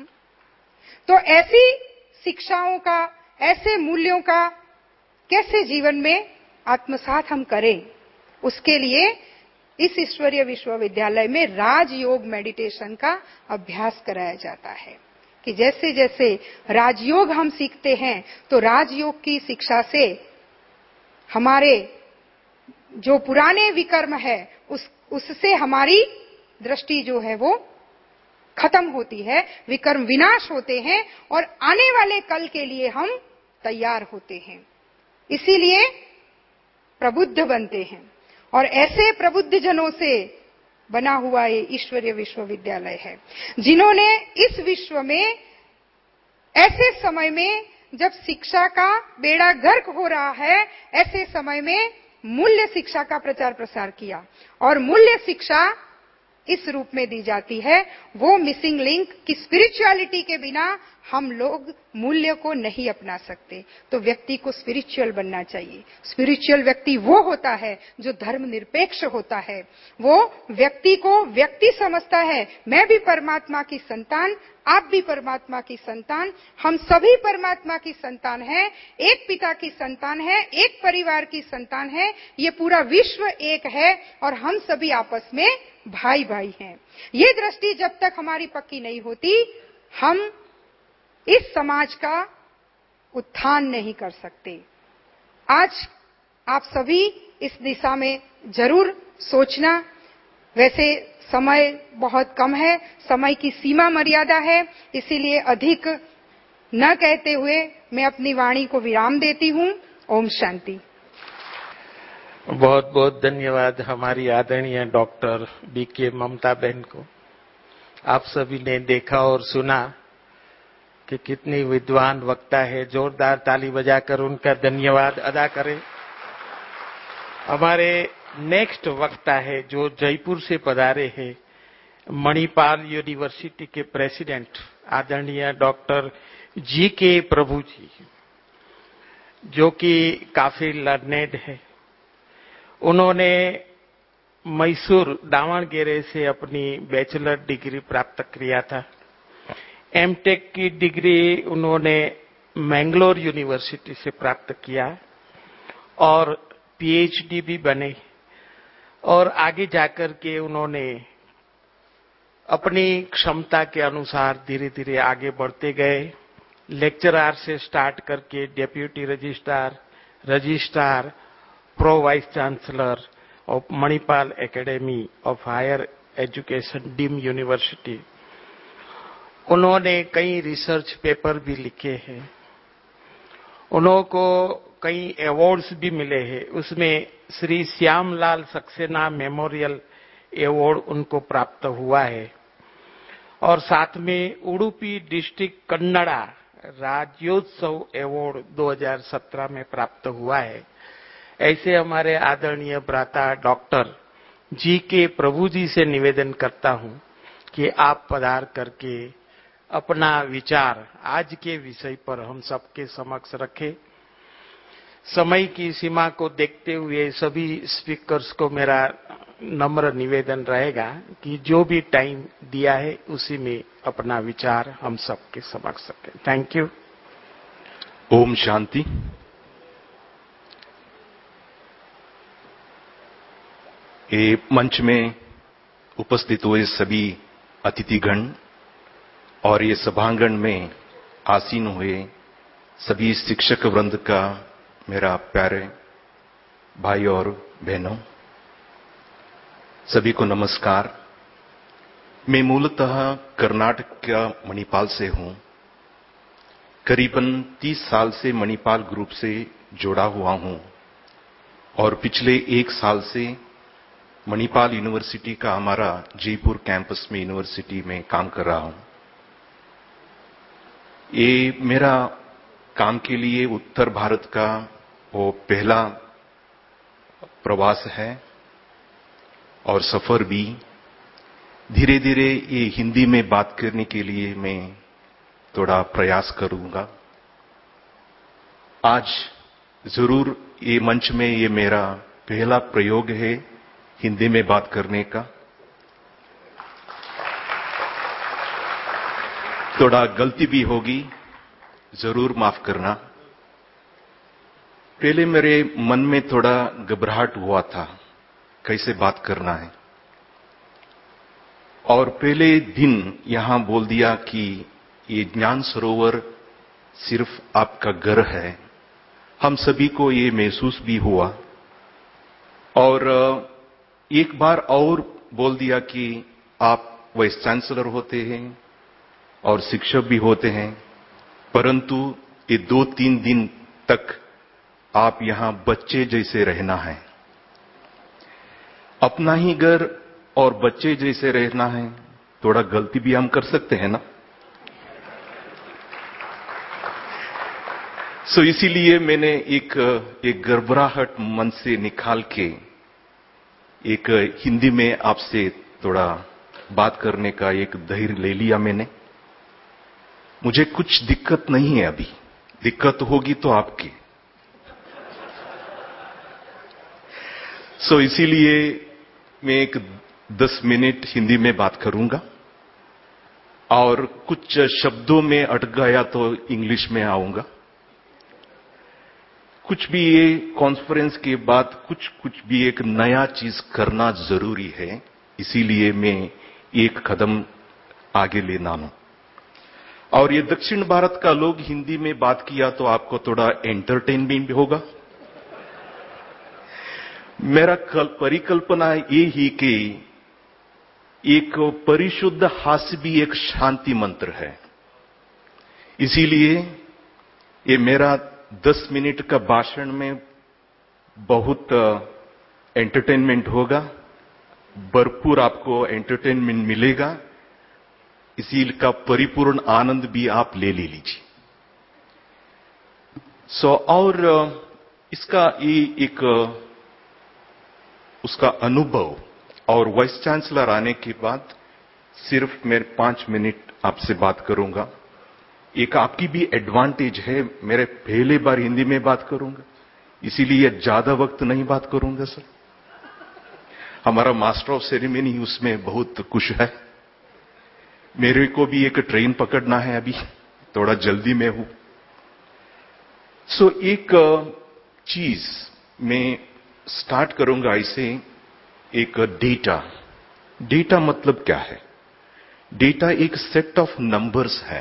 B: तो ऐसी शिक्षाओं का, ऐसे मूल्यों का कैसे जीवन में आत्मसात हम करें, उसके लिए इस ईश्वरीय विश्वविद्यालय में राजयोग मेडिटेशन का अभ्यास कराया जाता है। कि जैसे जैसे राजयोग हम सीखते हैं, तो राजयोग की शिक्षा से हमारे जो पुराने विकर्म है, उस उससे हमारी दृष्टि जो है वो खत्म होती है, विकर्म विनाश होते हैं और आने वाले कल के लिए हम तैयार होते हैं। इसीलिए प्रबुद्ध बनते हैं, और ऐसे प्रबुद्ध जनों से बना हुआ ये ईश्वरीय विश्वविद्यालय है, जिन्होंने इस विश्व में ऐसे समय में जब शिक्षा का बेड़ा गर्क हो रहा है, ऐसे समय में मूल्य शिक्षा का प्रचार प्रसार किया। और मूल्य शिक्षा इस रूप में दी जाती है, वो मिसिंग लिंक की स्पिरिचुअलिटी के बिना हम लोग मूल्य को नहीं अपना सकते। तो व्यक्ति को स्पिरिचुअल बनना चाहिए। स्पिरिचुअल व्यक्ति वो होता है जो धर्म निरपेक्ष होता है, वो व्यक्ति को व्यक्ति समझता है, मैं भी परमात्मा की संतान, आप भी परमात्मा की संतान, हम सभी परमात्मा की संतान हैं, एक पिता की संतान है, एक परिवार की संतान है, ये पूरा विश्व एक है और हम सभी आपस में भाई भाई हैं। ये दृष्टि जब तक हमारी पक्की नहीं होती, हम इस समाज का उत्थान नहीं कर सकते। आज आप सभी इस दिशा में जरूर सोचना। वैसे समय बहुत कम है, समय की सीमा मर्यादा है, इसीलिए अधिक न कहते हुए मैं अपनी वाणी को विराम देती हूं। ओम शांति।
A: बहुत बहुत धन्यवाद हमारी आदरणीय डॉक्टर बी के ममता बहन को। आप सभी ने देखा और सुना कि कितनी विद्वान वक्ता है। जोरदार ताली बजाकर उनका धन्यवाद अदा करें। हमारे नेक्स्ट वक्ता है जो जयपुर से पधारे हैं, मणिपाल यूनिवर्सिटी के प्रेसिडेंट आदरणीय डॉक्टर जी के प्रभु जी, जो कि काफी लर्नेड है। उन्होंने मैसूर दावणगेरे से अपनी बैचलर डिग्री प्राप्त किया था। एमटेक की डिग्री उन्होंने मैंगलोर यूनिवर्सिटी से प्राप्त किया और पीएचडी भी बने और आगे जाकर के उन्होंने अपनी क्षमता के अनुसार धीरे धीरे आगे बढ़ते गए। लेक्चरर से स्टार्ट करके deputy registrar, registrar, pro vice chancellor of Manipal academy of higher education deemed university. उन्होंने कई रिसर्च पेपर भी लिखे हैं। उनको कई अवार्ड्स भी मिले हैं। उसमें श्री श्यामलाल सक्सेना मेमोरियल अवार्ड उनको प्राप्त हुआ है और साथ में उडुपी डिस्ट्रिक्ट कन्नड़ा राज्योत्सव अवार्ड दो हज़ार सत्रह में प्राप्त हुआ है। ऐसे हमारे आदरणीय भ्राता डॉक्टर जी के प्रभु जी से निवेदन करता हूं कि आप पधार करके अपना विचार आज के विषय पर हम सबके समक्ष रखें। समय की सीमा को देखते हुए सभी स्पीकर्स को मेरा नम्र निवेदन रहेगा कि जो भी टाइम दिया है उसी में अपना विचार हम सबके समक्ष रखें। Thank you.
C: ओम शांति। ये मंच में उपस्थित हुए सभी अतिथिगण और ये सभांगण में आसीन हुए सभी शिक्षक वृंद का मेरा प्यारे भाई और बहनों, सभी को नमस्कार। मैं मूलतः कर्नाटक का मणिपाल से हूं। करीबन तीस साल से मणिपाल ग्रुप से जुड़ा हुआ हूं और पिछले एक साल से मणिपाल यूनिवर्सिटी का हमारा जयपुर कैंपस में यूनिवर्सिटी में काम कर रहा हूं। ये मेरा काम के लिए उत्तर भारत का वो पहला प्रवास है और सफर भी। धीरे धीरे ये हिंदी में बात करने के लिए मैं थोड़ा प्रयास करूंगा। आज जरूर ये मंच में ये मेरा पहला प्रयोग है हिंदी में बात करने का। थोड़ा गलती भी होगी, जरूर माफ करना। पहले मेरे मन में थोड़ा घबराहट हुआ था कैसे बात करना है, और पहले दिन यहां बोल दिया कि ये ज्ञान सरोवर सिर्फ आपका घर है। हम सभी को ये महसूस भी हुआ और एक बार और बोल दिया कि आप वाइस चांसलर होते हैं और शिक्षक भी होते हैं, परंतु ये दो तीन दिन तक आप यहां बच्चे जैसे रहना है। अपना ही घर और बच्चे जैसे रहना है, थोड़ा गलती भी हम कर सकते हैं ना। सो so, इसीलिए मैंने एक एक घबराहट मन से निकाल के एक हिंदी में आपसे थोड़ा बात करने का एक धैर्य ले लिया मैंने। मुझे कुछ दिक्कत नहीं है, अभी दिक्कत होगी तो आपकी। सो so, इसीलिए मैं एक दस मिनट हिंदी में बात करूंगा और कुछ शब्दों में अटक गया तो इंग्लिश में आऊंगा। कुछ भी ये कॉन्फ्रेंस के बाद कुछ कुछ भी एक नया चीज करना जरूरी है, इसीलिए मैं एक कदम आगे लेना हूं। और ये दक्षिण भारत का लोग हिंदी में बात किया तो आपको थोड़ा एंटरटेनमेंट भी होगा। मेरा परिकल्पना ये ही कि एक परिशुद्ध हास्य भी एक शांति मंत्र है। इसीलिए ये मेरा दस मिनट का भाषण में बहुत एंटरटेनमेंट होगा, भरपूर आपको एंटरटेनमेंट मिलेगा, इसी का परिपूर्ण आनंद भी आप ले ले लीजिए। सो so, और इसका ये एक उसका अनुभव और वाइस चांसलर आने के बाद सिर्फ मैं पांच मिनट आपसे बात करूंगा। एक आपकी भी एडवांटेज है, मेरे पहले बार हिंदी में बात करूंगा, इसीलिए ज्यादा वक्त नहीं बात करूंगा सर। हमारा मास्टर ऑफ सेरेमनी उसमें बहुत खुश है। मेरे को भी एक ट्रेन पकड़ना है, अभी थोड़ा जल्दी में हूं। सो so, एक चीज मैं स्टार्ट करूंगा इसे, एक डेटा। डेटा मतलब क्या है? डेटा एक सेट ऑफ नंबर्स है।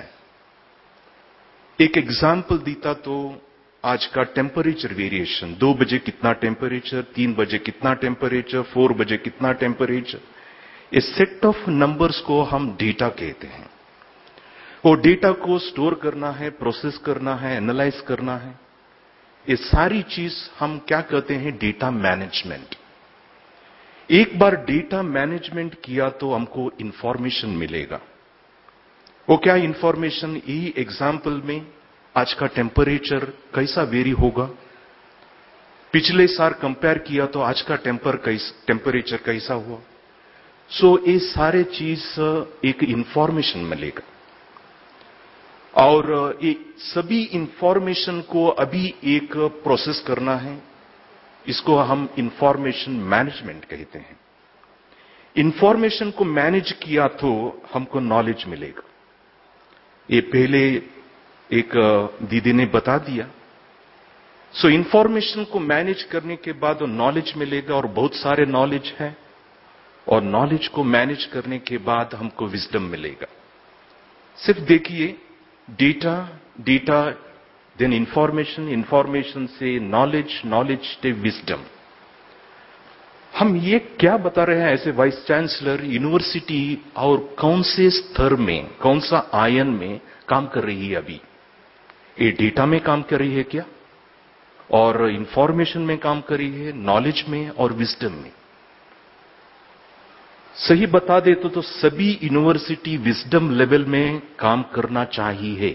C: एक एग्जाम्पल देता तो आज का टेम्परेचर वेरिएशन, दो बजे कितना टेम्परेचर, तीन बजे कितना टेम्परेचर, फोर बजे कितना टेम्परेचर, इस सेट ऑफ नंबर्स को हम डेटा कहते हैं। वो डेटा को स्टोर करना है, प्रोसेस करना है, एनालाइज करना है, ये सारी चीज हम क्या कहते हैं? Data management. एक बार डेटा मैनेजमेंट किया तो हमको इंफॉर्मेशन मिलेगा। वो क्या इंफॉर्मेशन? यही एग्जाम्पल में आज का टेम्परेचर कैसा वेरी होगा, पिछले साल कंपेयर किया तो आज का टेम्पर कैस, टेम्परेचर कैसा हुआ। सो so, ये सारे चीज एक इंफॉर्मेशन मिलेगा, और ये सभी इंफॉर्मेशन को अभी एक प्रोसेस करना है, इसको हम इंफॉर्मेशन मैनेजमेंट कहते हैं। इंफॉर्मेशन को मैनेज किया तो हमको नॉलेज मिलेगा। ये पहले एक दीदी ने बता दिया। सो so, इंफॉर्मेशन को मैनेज करने के बाद नॉलेज मिलेगा, और बहुत सारे नॉलेज है, और नॉलेज को मैनेज करने के बाद हमको विजडम मिलेगा। सिर्फ देखिए, data, data then information, information से नॉलेज, नॉलेज से विजडम। हम ये क्या बता रहे हैं ऐसे वाइस चांसलर, यूनिवर्सिटी और कौन से स्तर में, कौन सा आयन में काम कर रही है अभी? ये डेटा में काम कर रही है क्या, और इंफॉर्मेशन में काम कर रही है, नॉलेज में और विजडम में? सही बता दे तो, तो सभी यूनिवर्सिटी विजडम लेवल में काम करना चाहिए।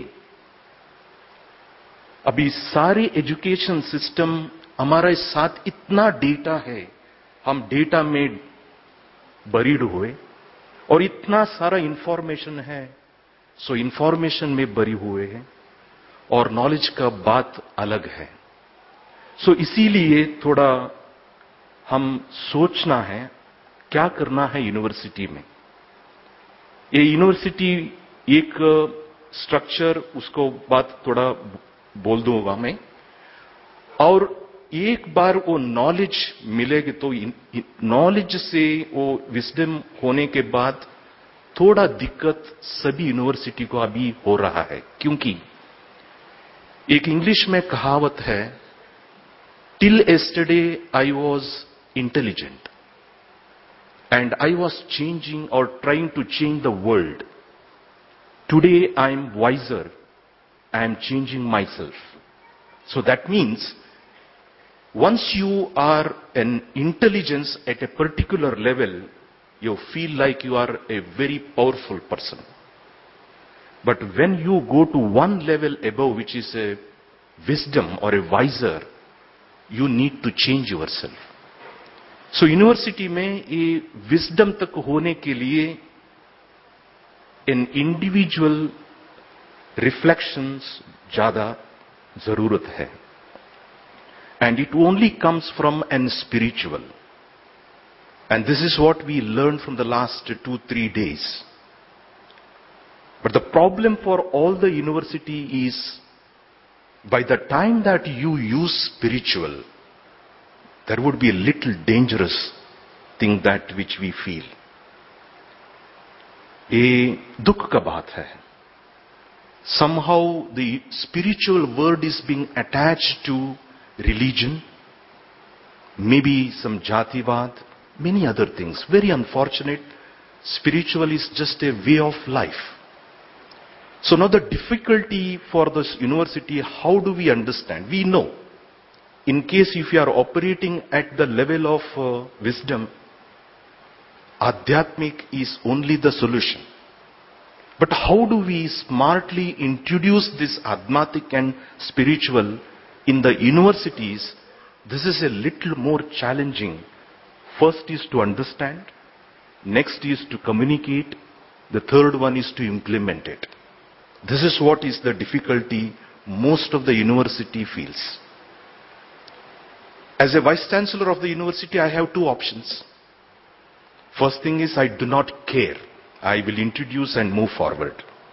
C: अभी सारे एजुकेशन सिस्टम हमारे साथ इतना डेटा है, हम डेटा में बरीड हुए, और इतना सारा इंफॉर्मेशन है, सो इंफॉर्मेशन में बरी हुए हैं, और नॉलेज का बात अलग है। सो इसीलिए थोड़ा हम सोचना है क्या करना है यूनिवर्सिटी में। ये यूनिवर्सिटी एक स्ट्रक्चर, उसको बात थोड़ा बोल दूंगा मैं, और एक बार वो नॉलेज मिलेगी तो नॉलेज से वो विजडम होने के बाद थोड़ा दिक्कत सभी यूनिवर्सिटी को अभी हो रहा है, क्योंकि एक इंग्लिश में कहावत है, till yesterday I was intelligent and I was changing or trying to change the world. Today I am wiser, I am changing myself. So that means once you are an intelligence at a particular level, you feel like you are a very powerful person. But when you go to one level above, which is a wisdom or a wiser, you need to change yourself. So so, university में ये wisdom तक होने के लिए इन individual reflections ज्यादा जरूरत है, and it only comes from an spiritual, and this is what we learn from the last two three days. But the problem for all the university is, by the time that you use spiritual, there would be a little dangerous thing that which we feel. ये दुख का बात है। Somehow the spiritual word is being attached to religion, maybe some jativad, many other things. Very unfortunate. Spiritual is just a way of life. So now the difficulty for this university, how do we understand? We know, in case if you are operating at the level of uh, wisdom, Adhyatmik is only the solution. But how do we smartly introduce this Adhyatmik and spiritual in the universities? This is a little more challenging. First is to understand, next is to communicate, the third one is to implement it. This is what is the difficulty most of the university feels. As a Vice Chancellor of the university, I have two options. First thing is, I do not care. I will introduce and move forward.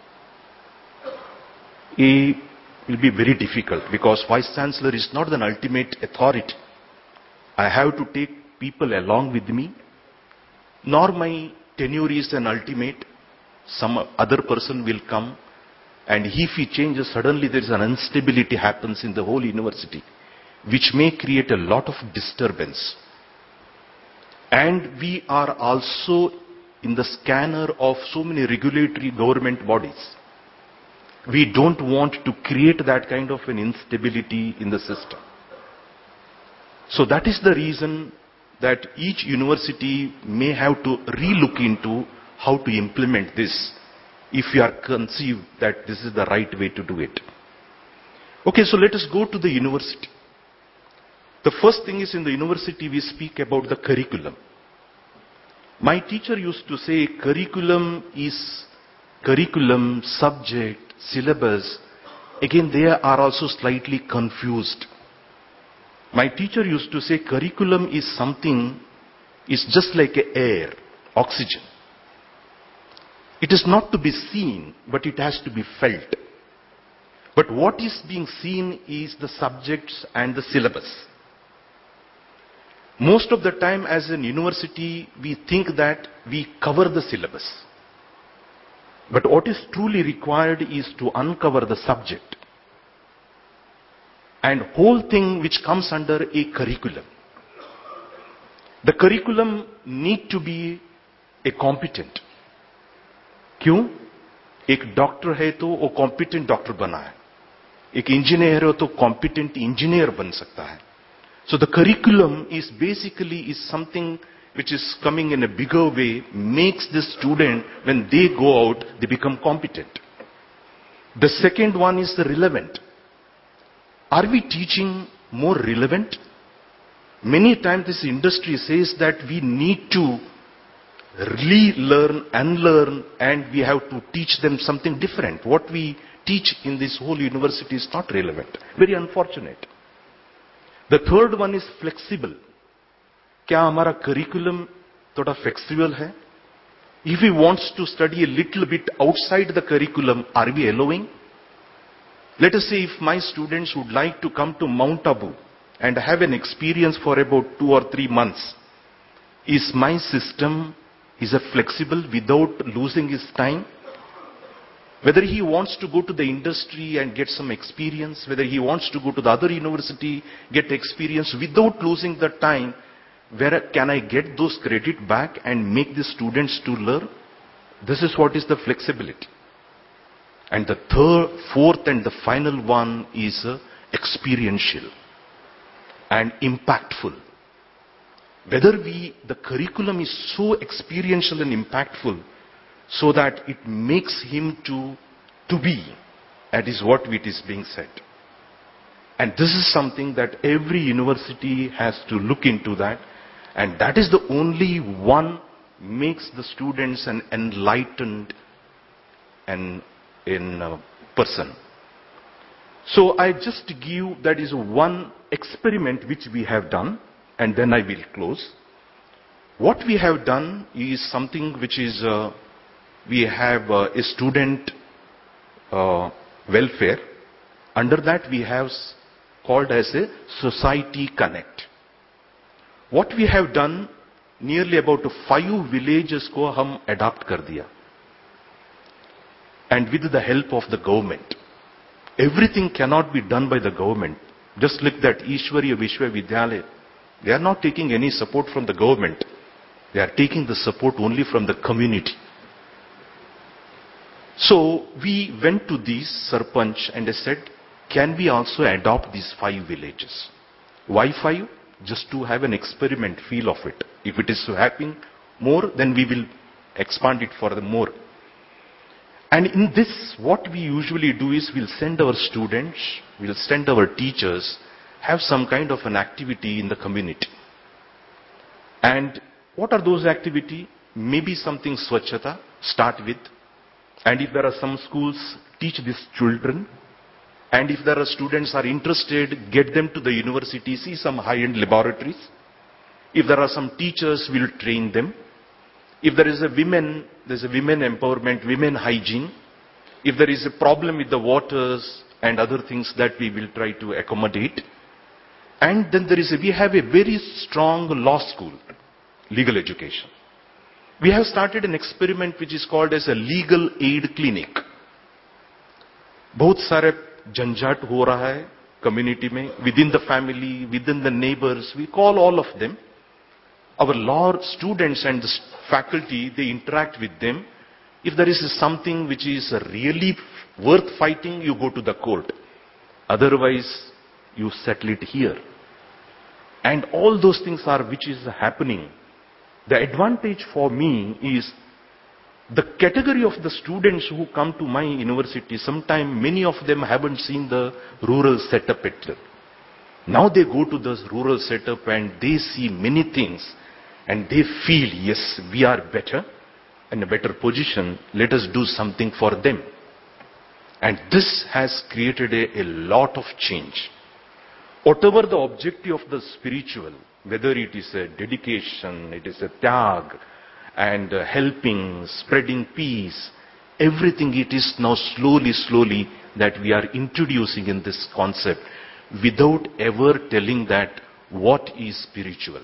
C: It will be very difficult because Vice Chancellor is not an ultimate authority. I have to take people along with me, nor my tenure is an ultimate. Some other person will come, and if he changes, suddenly there is an instability happens in the whole university, which may create a lot of disturbance. And we are also in the scanner of so many regulatory government bodies. We don't want to create that kind of an instability in the system. So that is the reason that each university may have to re-look into how to implement this, if you are conceived that this is the right way to do it. Okay, so let us go to the university. The first thing is, in the university we speak about the curriculum. My teacher used to say curriculum is curriculum, subject, syllabus. Again, they are also slightly confused. My teacher used to say curriculum is something, is just like air, oxygen. It is not to be seen, but it has to be felt. But what is being seen is the subjects and the syllabus. Most of the time as an university, we think that we cover the syllabus. But what is truly required is to uncover the subject. And whole thing which comes under a curriculum. The curriculum need to be a competent. क्यों? एक doctor है तो वो competent doctor बना है, एक engineer हो तो कॉम्पिटेंट इंजीनियर बन सकता है. So the curriculum is basically is something which is coming in a bigger way, makes the student, when they go out, they become competent. The second one is the relevant. Are we teaching more relevant? Many times this industry says that we need to relearn, unlearn, and we have to teach them something different. What we teach in this whole university is not relevant. Very unfortunate. The third one is flexible. क्या हमारा curriculum थोड़ा flexible है? If he wants to study a little bit outside the curriculum, are we allowing? Let us say if my students would like to come to Mount Abu and have an experience for about two or three months, is my system is a flexible without losing his time? Whether he wants to go to the industry and get some experience, whether he wants to go to the other university, get experience without losing the time, where can I get those credit back and make the students to learn? This is what is the flexibility. And the third, fourth and the final one is uh, experiential and impactful. Whether we, the curriculum is so experiential and impactful so that it makes him to, to be, that is what it is being said. And this is something that every university has to look into that, and that is the only one makes the students an enlightened and in uh, person. So I just give, that is one experiment which we have done, and then I will close. What we have done is something which is, uh, we have uh, a student uh, welfare. Under that we have called as a Society Connect. What we have done, nearly about five villages ko hum adopt kar diya. And with the help of the government. Everything cannot be done by the government. Just like that Ishwariya Vishwavidyalaya, they are not taking any support from the government. They are taking the support only from the community. So we went to these Sarpanch and I said, can we also adopt these five villages? Why five? Just to have an experiment feel of it. If it is happening more, then we will expand it for the more. And in this, what we usually do is we'll send our students, we'll send our teachers, have some kind of an activity in the community. And what are those activities? Maybe something Swachhata, start with. And if there are some schools, teach these children. And if there are students are interested, get them to the university, see some high-end laboratories. If there are some teachers, we'll train them. If there is a women, there's a women empowerment, women hygiene. If there is a problem with the waters and other things that we will try to accommodate. And then there is a, we have a very strong law school, legal education. We have started an experiment which is called as a legal aid clinic. बहुत सारे झंझट हो रहा है community में, within the family, within the neighbors, we call all of them. Our law students and the faculty, they interact with them. If there is something which is really worth fighting, you go to the court. Otherwise, you settle it here. And all those things are which is happening. The advantage for me is the category of the students who come to my university, sometimes many of them haven't seen the rural setup yet. Now they go to the rural setup and they see many things and they feel, yes, we are better, in a better position, let us do something for them. And this has created a, a lot of change. Whatever the objective of the spiritual, whether it is a dedication, it is a tyag, and uh, helping, spreading peace, everything it is now slowly, slowly that we are introducing in this concept without ever telling that what is spiritual.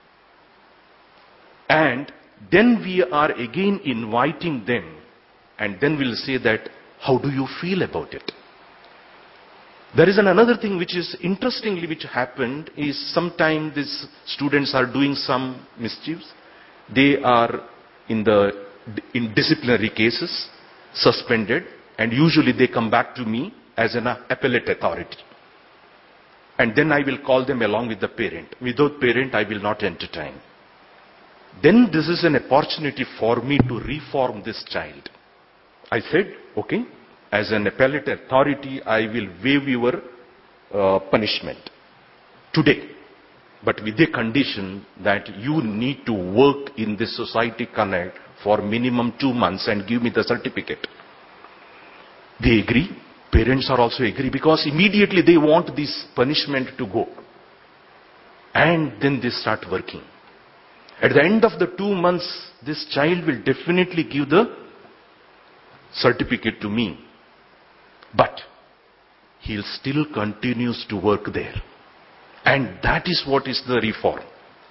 C: And then we are again inviting them and then we'll say that, how do you feel about it? There is an another thing which is interestingly which happened is sometimes these students are doing some mischiefs. They are in the in disciplinary cases, suspended, and usually they come back to me as an appellate authority. And then I will call them along with the parent. Without parent, I will not entertain. Then this is an opportunity for me to reform this child. I said, okay, as an appellate authority, I will waive your uh, punishment today. But with the condition that you need to work in this society connect for minimum two months and give me the certificate. They agree. Parents are also agree because immediately they want this punishment to go. And then they start working. At the end of the two months, this child will definitely give the certificate to me. But he'll still continues to work there. And that is what is the reform.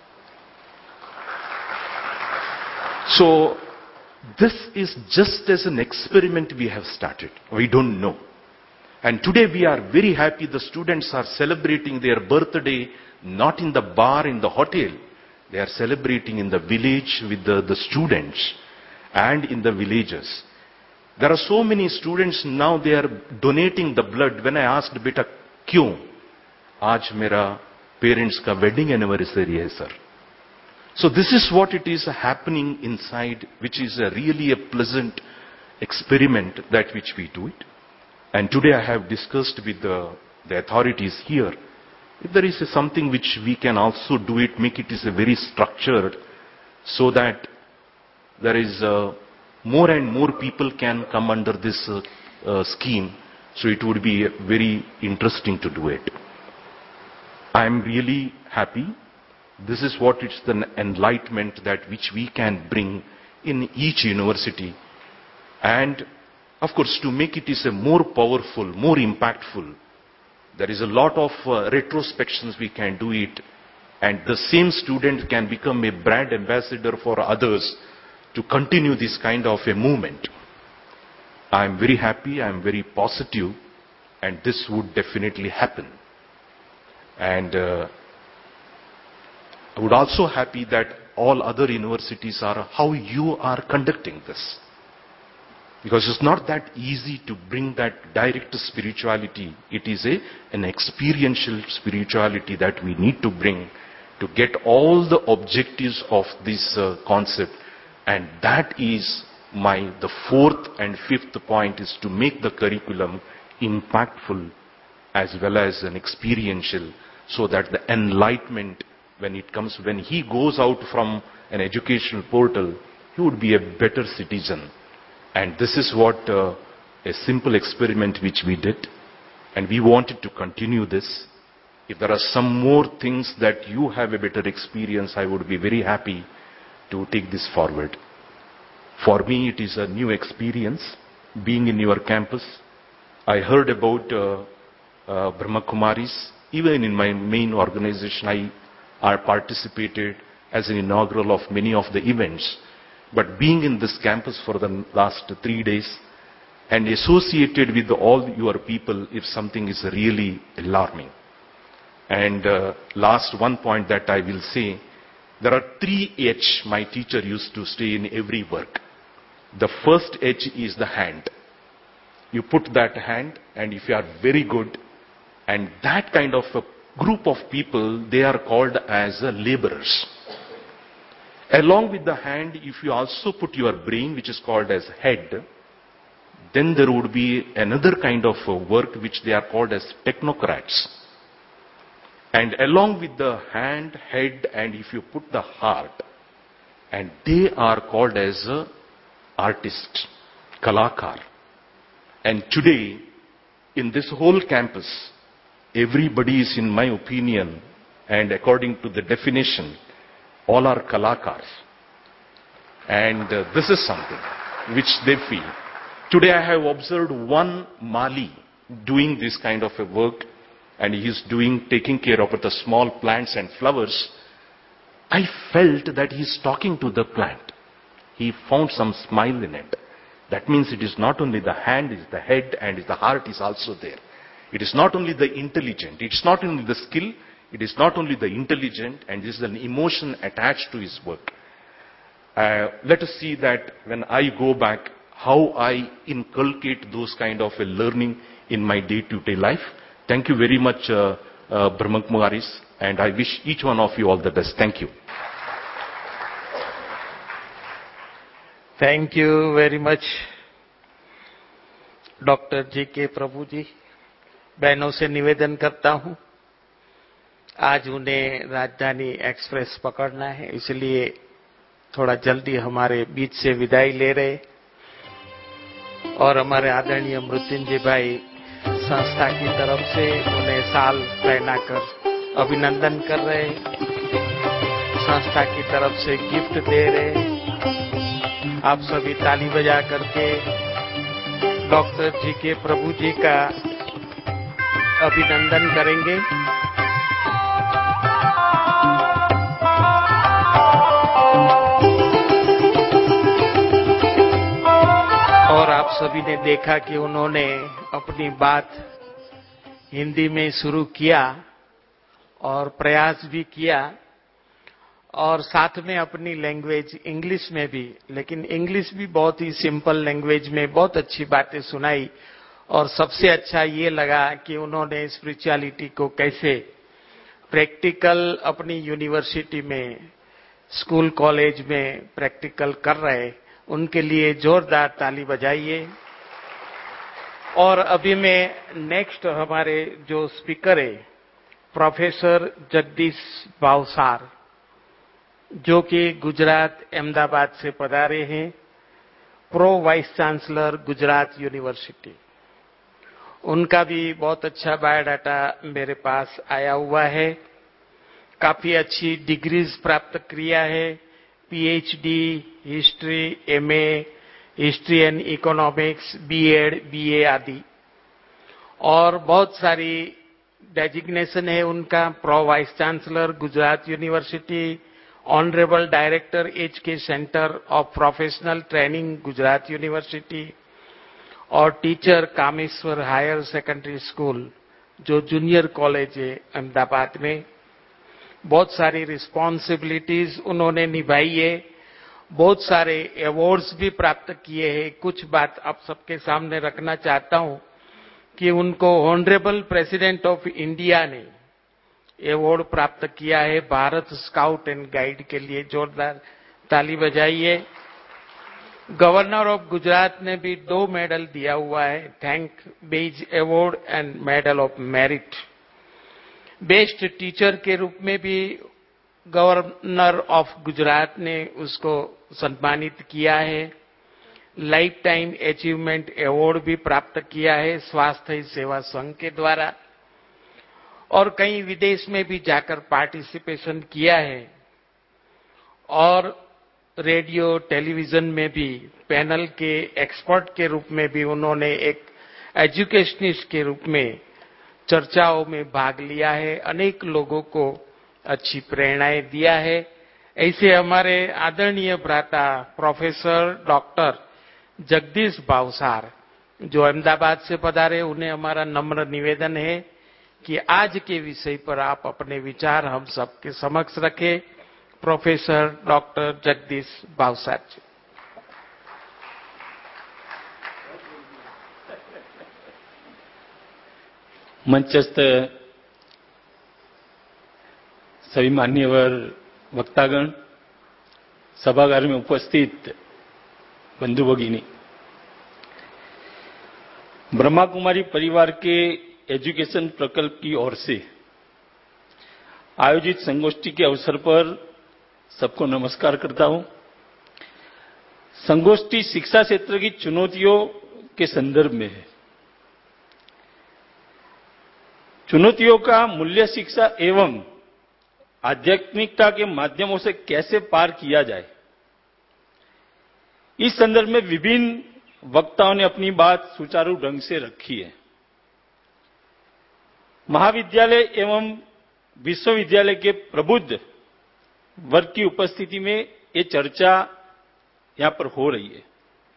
C: So, this is just as an experiment we have started. We don't know. And today we are very happy the students are celebrating their birthday not in the bar, in the hotel. They are celebrating in the village with the, the students and in the villages. There are so many students now, they are donating the blood. When I asked, beta, kyun? Aaj mera parents ka wedding anniversary hai, sir. So this is what it is happening inside, which is a really a pleasant experiment that which we do it. And today I have discussed with the, the authorities here, if there is a something which we can also do it, make it is a very structured, so that there is a, more and more people can come under this uh, uh, scheme. So it would be very interesting to do it. I am really happy. This is what it's the enlightenment that which we can bring in each university. And of course, to make it is a more powerful, more impactful, there is a lot of uh, retrospections we can do it. And the same student can become a brand ambassador for others to continue this kind of a movement. I am very happy, I am very positive, and this would definitely happen. And uh, I would also happy that all other universities are how you are conducting this. Because it's not that easy to bring that direct spirituality. It is a, an experiential spirituality that we need to bring to get all the objectives of this uh, concept. And that is my, the fourth and fifth point is to make the curriculum impactful as well as an experiential, so that the enlightenment, when it comes, when he goes out from an educational portal, he would be a better citizen. And this is what uh, a simple experiment which we did, and we wanted to continue this. If there are some more things that you have a better experience, I would be very happy to take this forward. For me, it is a new experience being in your campus. I heard about uh, uh, Brahma Kumaris. Even in my main organization, I, I participated as an inaugural of many of the events. But being in this campus for the last three days and associated with all your people, if something is really alarming. And uh, last one point that I will say, there are three H my teacher used to say in every work. The first H is the hand. You put that hand, and if you are very good, and that kind of a group of people, they are called as uh, laborers. Along with the hand, if you also put your brain, which is called as head, then there would be another kind of uh, work which they are called as technocrats. And along with the hand, head, and if you put the heart, and they are called as uh, artists, kalakar. And today, in this whole campus, everybody is, in my opinion, and according to the definition, all are kalakars. And uh, this is something which they feel. Today I have observed one Mali doing this kind of a work, and he is doing, taking care of the small plants and flowers. I felt that he is talking to the plant. He found some smile in it. That means it is not only the hand, it's the head, and the heart is also there. It is not only the intelligent, it is not only the skill, it is not only the intelligent, and this is an emotion attached to his work. Uh, let us see that when I go back, how I inculcate those kind of a learning in my day-to-day life. Thank you very much, uh, uh, Brahma Kumaris, and I wish each one of you all the best. Thank you.
A: Thank you very much, doctor G K Prabhu जी। बहनों से निवेदन करता हूं, आज उन्हें राजधानी express पकड़ना है, इसलिए थोड़ा जल्दी हमारे बीच से विदाई ले रहे, और हमारे आदरणीय मृत्युंजय भाई संस्था की तरफ से उन्हें साल पहनाकर अभिनंदन कर रहे, संस्था की तरफ से गिफ्ट दे रहे। आप सभी ताली बजा करके डॉक्टर जी के प्रभु जी का अभिनंदन करेंगे। और आप सभी ने देखा कि उन्होंने अपनी बात हिंदी में शुरू किया और प्रयास भी किया, और साथ में अपनी लैंग्वेज इंग्लिश में भी, लेकिन इंग्लिश भी बहुत ही सिंपल लैंग्वेज में बहुत अच्छी बातें सुनाई। और सबसे अच्छा ये लगा कि उन्होंने स्पिरिचुअलिटी को कैसे प्रैक्टिकल अपनी यूनिवर्सिटी में, स्कूल कॉलेज में प्रैक्टिकल कर रहे, उनके लिए जोरदार ताली बजाइए। और अभी मैं नेक्स्ट हमारे जो स्पीकर है प्रोफेसर जगदीश भावसार, जो कि गुजरात अहमदाबाद से पधारे हैं, pro vice chancellor Gujarat university. उनका भी बहुत अच्छा बायोडाटा मेरे पास आया हुआ है, काफी अच्छी डिग्रीज प्राप्त किया है, PhD, history, MA, history and economics, BEd, BA आदि, और बहुत सारी डेजिग्नेशन है उनका। Pro vice chancellor Gujarat university, honourable director H K centre of professional training Gujarat university, और teacher Kameshwar higher secondary school, जो जूनियर कॉलेज है अहमदाबाद में। बहुत सारी रिस्पॉन्सिबिलिटीज उन्होंने निभाई है, बहुत सारे अवार्ड्स भी प्राप्त किए हैं। कुछ बात आप सबके सामने रखना चाहता हूं कि उनको ऑनरेबल प्रेसिडेंट ऑफ इंडिया ने अवार्ड प्राप्त किया है भारत स्काउट एंड गाइड के लिए। जोरदार ताली बजाइए। गवर्नर ऑफ गुजरात ने भी दो मेडल दिया हुआ है, thank badge award and medal of merit. Best teacher के रूप में भी गवर्नर ऑफ गुजरात ने उसको सम्मानित किया है। लाइफ टाइम अचीवमेंट अवार्ड भी प्राप्त किया है स्वास्थ्य सेवा संघ के द्वारा, और कई विदेश में भी जाकर पार्टिसिपेशन किया है, और रेडियो टेलीविजन में भी पैनल के एक्सपर्ट के रूप में भी उन्होंने एक एजुकेशनिस्ट के रूप में चर्चाओं में भाग लिया है, अनेक लोगों को अच्छी प्रेरणाएं दिया है। ऐसे हमारे आदरणीय भ्राता प्रोफेसर डॉक्टर जगदीश भावसार जो अहमदाबाद से पधारे, उन्हें हमारा नम्र निवेदन है कि आज के विषय पर आप अपने विचार हम सबके समक्ष रखें। Professor doctor Jagdish Bhavsar ji.
D: मंचस्थ सभी मान्यवर वक्तागण, सभागार में उपस्थित बंधु भगिनी, ब्रह्मा कुमारी परिवार के एजुकेशन प्रकल्प की ओर से आयोजित संगोष्ठी के अवसर पर सबको नमस्कार करता हूं। संगोष्ठी शिक्षा क्षेत्र की चुनौतियों के संदर्भ में है। चुनौतियों का मूल्य शिक्षा एवं आध्यात्मिकता के माध्यमों से कैसे पार किया जाए, इस संदर्भ में विभिन्न वक्ताओं ने अपनी बात सुचारू ढंग से रखी है। महाविद्यालय एवं विश्वविद्यालय के प्रबुद्ध वर्ग की उपस्थिति में ये चर्चा यहां पर हो रही है।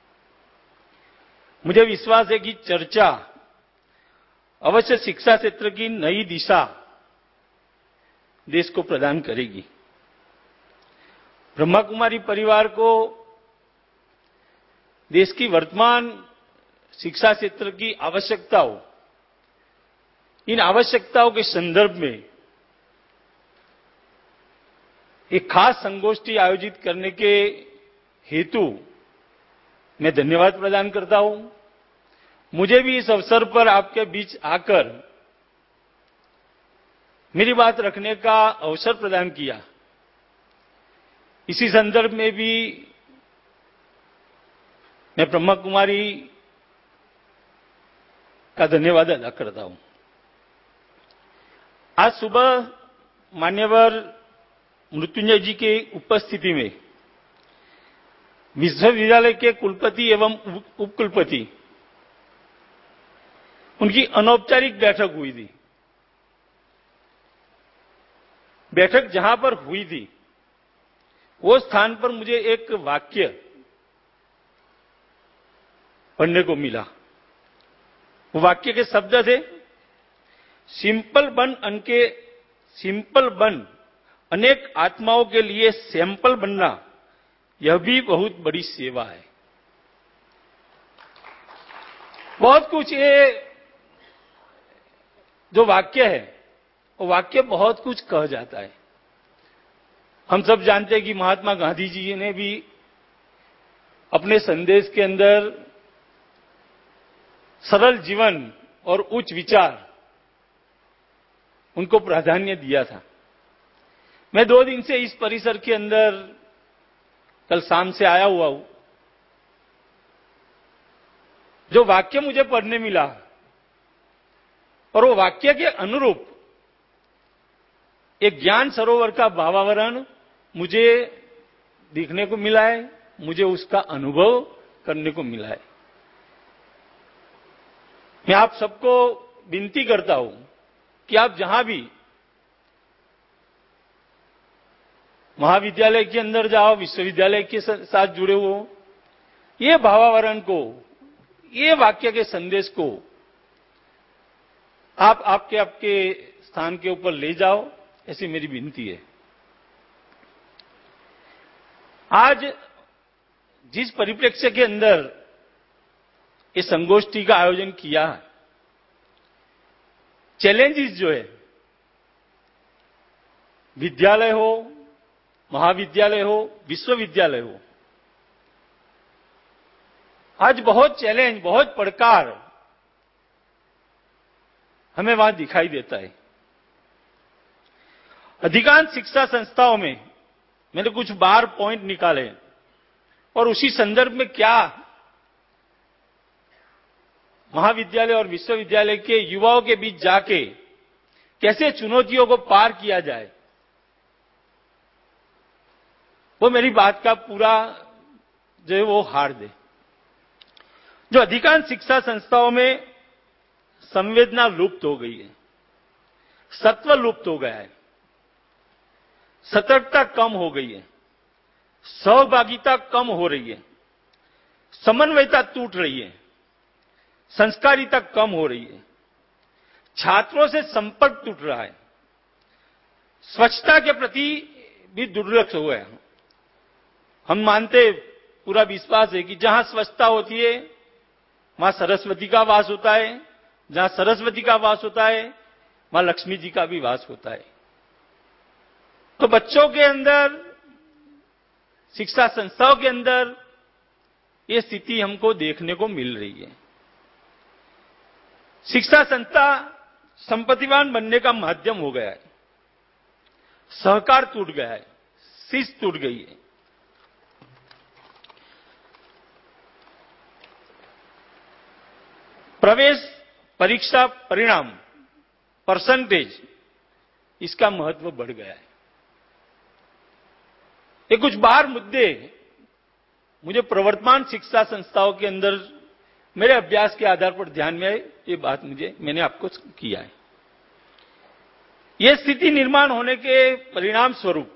D: मुझे विश्वास है कि चर्चा अवश्य शिक्षा क्षेत्र की नई दिशा देश को प्रदान करेगी। ब्रह्मा कुमारी परिवार को देश की वर्तमान शिक्षा क्षेत्र की आवश्यकताओं, इन आवश्यकताओं के संदर्भ में एक खास संगोष्ठी आयोजित करने के हेतु मैं धन्यवाद प्रदान करता हूं। मुझे भी इस अवसर पर आपके बीच आकर मेरी बात रखने का अवसर प्रदान किया। इसी संदर्भ में भी मैं ब्रह्मा कुमारी का धन्यवाद अदा करता हूं। आज सुबह मान्यवर मृत्युंजय जी के उपस्थिति में विश्वविद्यालय के कुलपति एवं उपकुलपति उनकी अनौपचारिक बैठक हुई थी। बैठक जहां पर हुई थी वो स्थान पर मुझे एक वाक्य पढ़ने को मिला। वो वाक्य के शब्द थे, सिंपल बन अनके सिंपल बन अनेक आत्माओं के लिए सैंपल बनना, यह भी बहुत बड़ी सेवा है। बहुत कुछ ये जो वाक्य है, वो वाक्य बहुत कुछ कह जाता है। हम सब जानते हैं कि महात्मा गांधी जी ने भी अपने संदेश के अंदर सरल जीवन और उच्च विचार उनको प्राधान्य दिया था। मैं दो दिन से इस परिसर के अंदर कल शाम से आया हुआ हूं। जो वाक्य मुझे पढ़ने मिला और वो वाक्य के अनुरूप एक ज्ञान सरोवर का भावावरण मुझे दिखने को मिला है, मुझे उसका अनुभव करने को मिला है। मैं आप सबको विनती करता हूं कि आप जहां भी महाविद्यालय के अंदर जाओ, विश्वविद्यालय के साथ जुड़े हो, ये भावावरण को, ये वाक्य के संदेश को आप आपके आपके स्थान के ऊपर ले जाओ, ऐसी मेरी विनती है। आज जिस परिप्रेक्ष्य के अंदर इस संगोष्ठी का आयोजन किया, चैलेंजेस जो है, विद्यालय हो, महाविद्यालय हो, विश्वविद्यालय हो, आज बहुत चैलेंज, बहुत पड़कार हमें वहां दिखाई देता है। अधिकांश शिक्षा संस्थाओं में मैंने कुछ बार पॉइंट निकाले और उसी संदर्भ में क्या महाविद्यालय और विश्वविद्यालय के युवाओं के बीच जाके कैसे चुनौतियों को पार किया जाए, वो मेरी बात का पूरा जो है वो हार दे। जो अधिकांश शिक्षा संस्थाओं में संवेदना लुप्त हो गई है, सत्व लुप्त हो गया है, सतर्कता कम हो गई है, सहभागिता कम हो रही है, समन्वयता टूट रही है, संस्कारिता कम हो रही है, छात्रों से संपर्क टूट रहा है, स्वच्छता के प्रति भी दुर्लक्ष हुआ है। हम मानते, पूरा विश्वास है कि जहां स्वच्छता होती है वहां सरस्वती का वास होता है, जहां सरस्वती का वास होता है वहां लक्ष्मी जी का भी वास होता है। तो बच्चों के अंदर, शिक्षा संस्थाओं के अंदर ये स्थिति हमको देखने को मिल रही है। शिक्षा संस्था संपत्तिवान बनने का माध्यम हो गया है, सहकार टूट गया है, शिस्त टूट गई है। प्रवेश परीक्षा परिणाम, परसेंटेज, इसका महत्व बढ़ गया है। ये कुछ बार मुद्दे मुझे प्रवर्तमान शिक्षा संस्थाओं के अंदर मेरे अभ्यास के आधार पर ध्यान में आए, ये बात मुझे मैंने आपको किया है। ये स्थिति निर्माण होने के परिणाम स्वरूप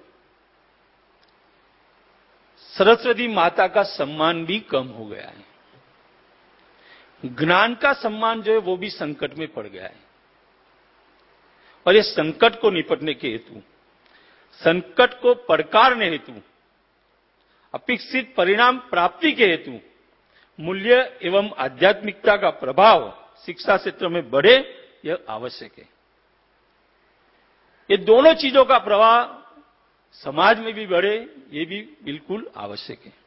D: सरस्वती माता का सम्मान भी कम हो गया है, ज्ञान का सम्मान जो है वो भी संकट में पड़ गया है। और ये संकट को निपटने के हेतु, संकट को पड़कारने हेतु, अपेक्षित परिणाम प्राप्ति के हेतु मूल्य एवं आध्यात्मिकता का प्रभाव शिक्षा क्षेत्र में बढ़े, यह आवश्यक है। ये दोनों चीजों का प्रभाव समाज में भी बढ़े, ये भी बिल्कुल आवश्यक है।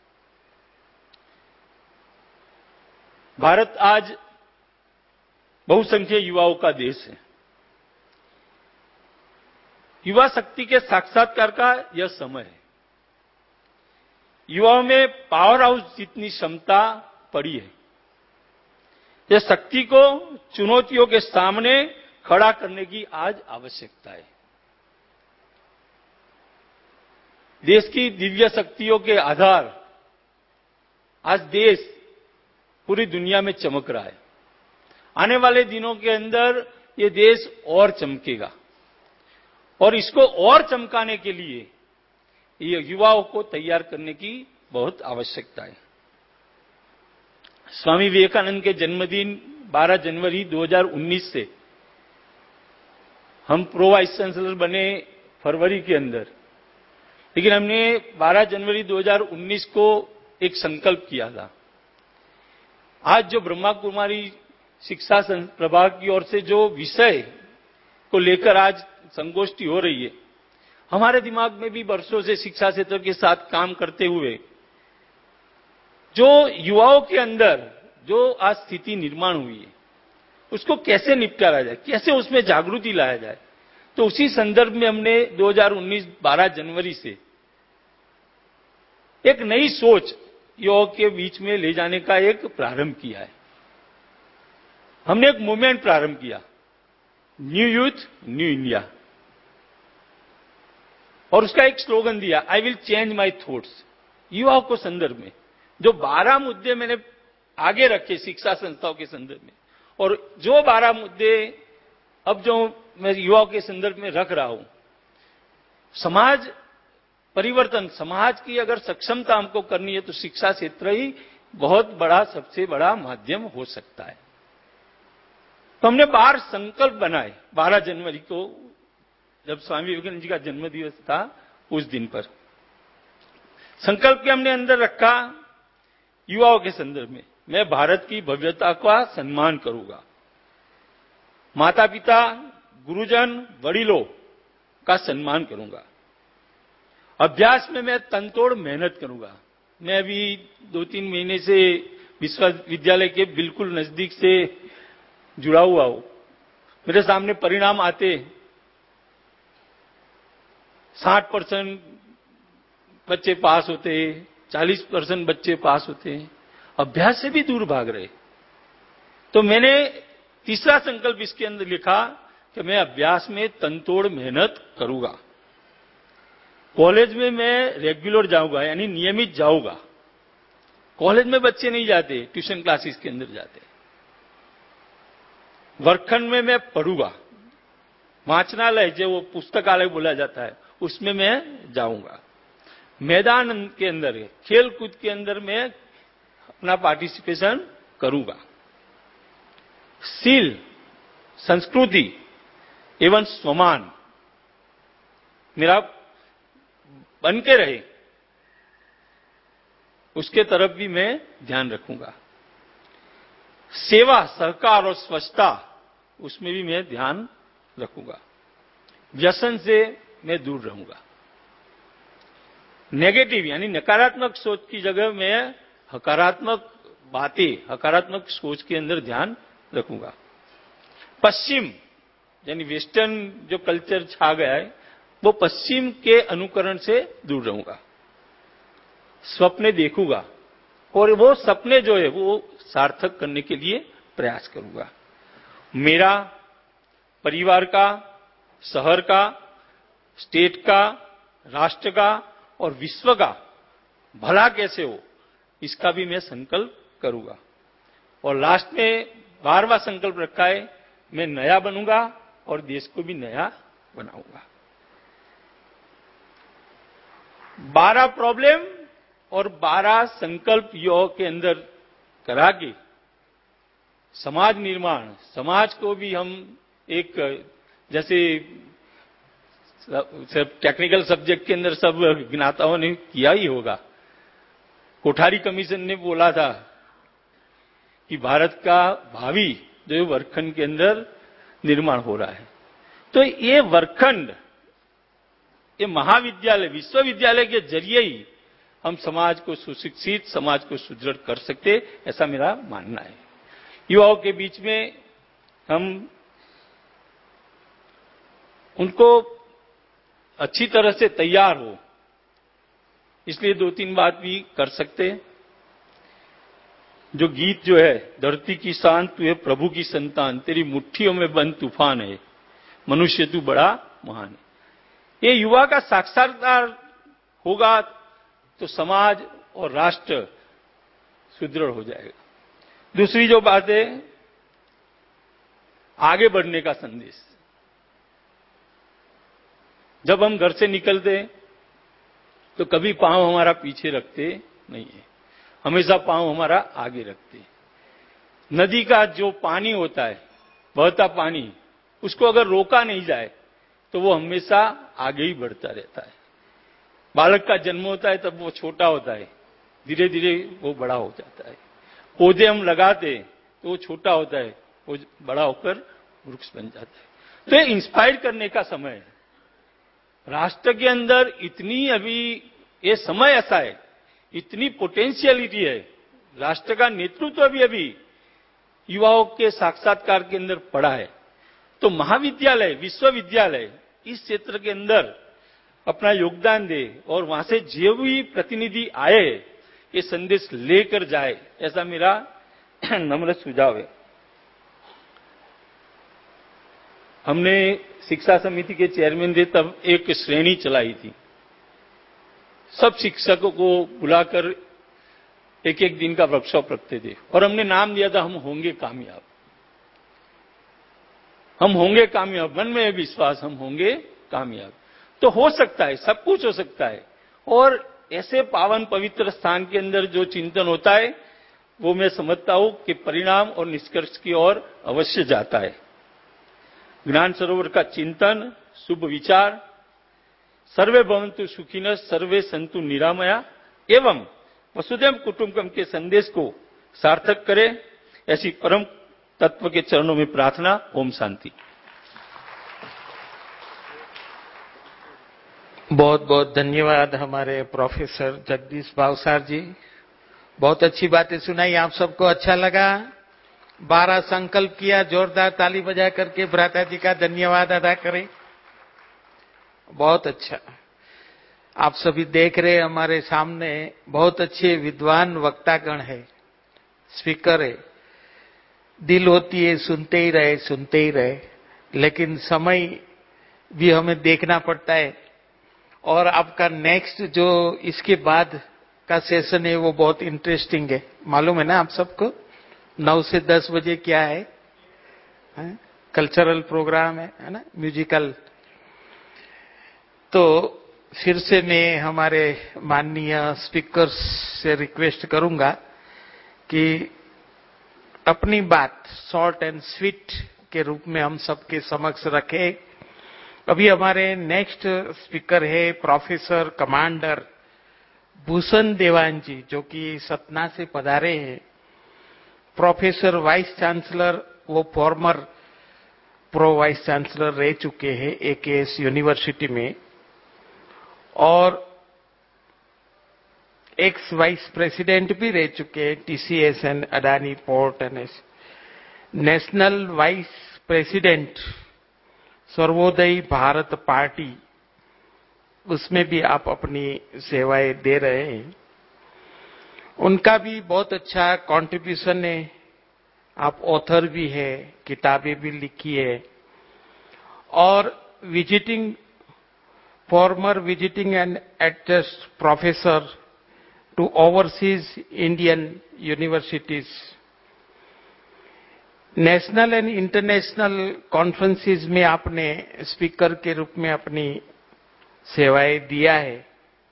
D: भारत आज बहुसंख्यक युवाओं का देश है। युवा शक्ति के साक्षात्कार का यह समय है। युवाओं में पावर हाउस जितनी क्षमता पड़ी है, यह शक्ति को चुनौतियों के सामने खड़ा करने की आज आवश्यकता है। देश की दिव्य शक्तियों के आधार आज देश पूरी दुनिया में चमक रहा है। आने वाले दिनों के अंदर ये देश और चमकेगा और इसको और चमकाने के लिए ये युवाओं को तैयार करने की बहुत आवश्यकता है। स्वामी विवेकानंद के जन्मदिन बारह जनवरी दो हज़ार उन्नीस से हम प्रो वाइस चांसलर बने फरवरी के अंदर, लेकिन हमने बारह जनवरी दो हज़ार उन्नीस को एक संकल्प किया था। आज जो ब्रह्मा कुमारी शिक्षा प्रभाग की ओर से जो विषय को लेकर आज संगोष्ठी हो रही है, हमारे दिमाग में भी वर्षों से शिक्षा क्षेत्र के साथ काम करते हुए जो युवाओं के अंदर जो आज स्थिति निर्माण हुई है, उसको कैसे निपटारा जाए, कैसे उसमें जागृति लाया जाए। तो उसी संदर्भ में हमने दो हज़ार उन्नीस बारह जनवरी से एक नई सोच युवाओं के बीच में ले जाने का एक प्रारंभ किया है। हमने एक मूवमेंट प्रारंभ किया, न्यू यूथ न्यू इंडिया, और उसका एक स्लोगन दिया, I will change my thoughts. युवाओं को संदर्भ में जो बारह मुद्दे मैंने आगे रखे शिक्षा संस्थाओं के संदर्भ में, और जो बारह मुद्दे अब जो मैं युवाओं के संदर्भ में रख रहा हूं, समाज परिवर्तन, समाज की अगर सक्षमता हमको करनी है तो शिक्षा क्षेत्र ही बहुत बड़ा, सबसे बड़ा माध्यम हो सकता है। तो हमने बार संकल्प बनाए बारह जनवरी को, जब स्वामी विवेकानंद जी का जन्मदिवस था, उस दिन पर संकल्प के हमने अंदर रखा युवाओं के संदर्भ में मैं भारत की भव्यता का सम्मान करूंगा। माता पिता, गुरुजन, वडीलों का सम्मान करूंगा। अभ्यास में मैं तनतोड़ मेहनत करूंगा। मैं अभी दो तीन महीने से विश्वविद्यालय के बिल्कुल नजदीक से जुड़ा हुआ हूं। मेरे सामने परिणाम आते, साठ परसेंट बच्चे पास होते, चालीस परसेंट बच्चे पास होते हैं, अभ्यास से भी दूर भाग रहे। तो मैंने तीसरा संकल्प इसके अंदर लिखा कि मैं अभ्यास में तनतोड़ मेहनत करूंगा। कॉलेज में मैं रेगुलर जाऊंगा, यानी नियमित जाऊंगा। कॉलेज में बच्चे नहीं जाते, ट्यूशन क्लासेस के अंदर जाते। वर्गखंड में मैं पढ़ूंगा। वाचनालय, जो वो पुस्तकालय बोला जाता है, उसमें मैं जाऊंगा। मैदान के अंदर, खेल कूद के अंदर मैं अपना पार्टिसिपेशन करूंगा। शील, संस्कृति एवं स्वमान मेरा बन के रहे, उसके तरफ भी मैं ध्यान रखूंगा। सेवा, सहकार और स्वच्छता, उसमें भी मैं ध्यान रखूंगा। व्यसन से मैं दूर रहूंगा। नेगेटिव यानी नकारात्मक सोच की जगह मैं सकारात्मक बातें, सकारात्मक सोच के अंदर ध्यान रखूंगा। पश्चिम यानी वेस्टर्न जो कल्चर छा गया है, वो पश्चिम के अनुकरण से दूर रहूंगा। स्वप्ने देखूंगा और वो सपने जो है वो सार्थक करने के लिए प्रयास करूंगा। मेरा, परिवार का, शहर का, स्टेट का, राष्ट्र का और विश्व का भला कैसे हो, इसका भी मैं संकल्प करूंगा। और लास्ट में बारहवां संकल्प रखा है, मैं नया बनूंगा और देश को भी नया बनाऊंगा। बारह प्रॉब्लम और बारह संकल्प योग के अंदर करा के समाज निर्माण, समाज को भी हम एक, जैसे सब टेक्निकल सब्जेक्ट के अंदर सब ज्ञाताओं ने किया ही होगा। कोठारी कमीशन ने बोला था कि भारत का भावी जो वर्गखंड के अंदर निर्माण हो रहा है, तो ये वर्गखंड, ये महाविद्यालय, विश्वविद्यालय के जरिए ही हम समाज को सुशिक्षित, समाज को सुदृढ़ कर सकते, ऐसा मेरा मानना है। युवाओं के बीच में हम उनको अच्छी तरह से तैयार हो, इसलिए दो तीन बात भी कर सकते हैं। जो गीत जो है, धरती की शान तू है प्रभु की संतान, तेरी मुट्ठियों में बंद तूफान है, मनुष्य तू बड़ा महान है। ये युवा का साक्षात्कार होगा तो समाज और राष्ट्र सुदृढ़ हो जाएगा। दूसरी जो बात है, आगे बढ़ने का संदेश। जब हम घर से निकलते तो कभी पांव हमारा पीछे रखते नहीं है, हमेशा पांव हमारा आगे रखते हैं। नदी का जो पानी होता है, बहता पानी, उसको अगर रोका नहीं जाए तो वो हमेशा आगे ही बढ़ता रहता है। बालक का जन्म होता है तब वो छोटा होता है, धीरे धीरे वो बड़ा हो जाता है। पौधे हम लगाते तो वो छोटा होता है, वो बड़ा होकर वृक्ष बन जाता है। तो ये इंस्पायर करने का समय है। राष्ट्र के अंदर इतनी, अभी ये समय ऐसा है, इतनी पोटेंशियलिटी है, राष्ट्र का नेतृत्व अभी अभी युवाओं के साक्षात्कार के अंदर पड़ा है। तो महाविद्यालय, विश्वविद्यालय इस क्षेत्र के अंदर अपना योगदान दे और वहां से जो भी प्रतिनिधि आए ये संदेश लेकर जाए, ऐसा मेरा नम्र सुझाव है। हमने शिक्षा समिति के चेयरमैन थे तब एक श्रेणी चलाई थी, सब शिक्षकों को बुलाकर एक एक दिन का वर्कशॉप रखते थे और हमने नाम दिया था, हम होंगे कामयाब, हम होंगे कामयाब, मन में विश्वास, हम होंगे कामयाब। तो हो सकता है, सब कुछ हो सकता है। और ऐसे पावन पवित्र स्थान के अंदर जो चिंतन होता है वो मैं समझता हूं कि परिणाम और निष्कर्ष की ओर अवश्य जाता है। ज्ञान सरोवर का चिंतन, शुभ विचार, सर्वे भवन्तु सुखिनः, सर्वे सन्तु निरामया एवं वसुधैव कुटुंबकम के संदेश को सार्थक करे, ऐसी परम तत्व के चरणों में प्रार्थना। ओम शांति।
A: बहुत बहुत धन्यवाद हमारे प्रोफेसर जगदीश भावसार जी, बहुत अच्छी बातें सुनाई। आप सबको अच्छा लगा? बारह संकल्प किया, जोरदार ताली बजा करके भ्राता जी का धन्यवाद अदा करें। बहुत अच्छा। आप सभी देख रहे हैं हमारे सामने बहुत अच्छे विद्वान वक्तागण है, स्पीकर है। दिल होती है सुनते ही रहे सुनते ही रहे, लेकिन समय भी हमें देखना पड़ता है। और आपका नेक्स्ट जो इसके बाद का सेशन है वो बहुत इंटरेस्टिंग है, मालूम है ना आप सबको? नौ से दस बजे क्या है, है? कल्चरल प्रोग्राम है, है ना, म्यूजिकल। तो फिर से मैं हमारे माननीय स्पीकर्स से रिक्वेस्ट करूंगा कि अपनी बात शॉर्ट एंड स्वीट के रूप में हम सबके समक्ष रखें। अभी हमारे नेक्स्ट स्पीकर है प्रोफेसर कमांडर भूषण देवान जी, जो कि सतना से पधारे हैं। प्रोफेसर वाइस चांसलर, वो फॉर्मर प्रो वाइस चांसलर रह चुके हैं एकेएस यूनिवर्सिटी में, और एक्स वाइस प्रेसिडेंट भी रह चुके हैं TCS and Adani port and national vice president Sarvodaya Bharat party, उसमें भी आप अपनी सेवाएं दे रहे हैं। उनका भी बहुत अच्छा कंट्रीब्यूशन है। आप ऑथर भी है, किताबें भी लिखी है, और visiting former visiting and adjunct professor to overseas Indian universities, national and international conferences में आपने स्पीकर के रूप में अपनी सेवाएं दिया है,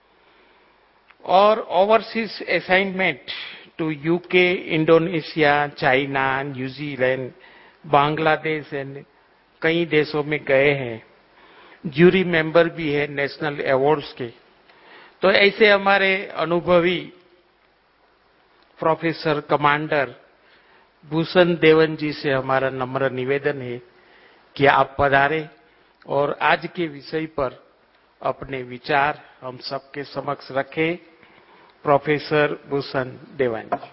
A: और overseas assignment to UK, Indonesia, China, New Zealand, Bangladesh and कई देशों में गए हैं। ज्यूरी मेंबर भी है नेशनल अवार्ड्स के। तो ऐसे हमारे अनुभवी प्रोफेसर कमांडर भूषण देवन जी से हमारा नम्र निवेदन है कि आप पधारें और आज के विषय पर अपने विचार हम सबके समक्ष रखें। प्रोफेसर भूषण देवन जी।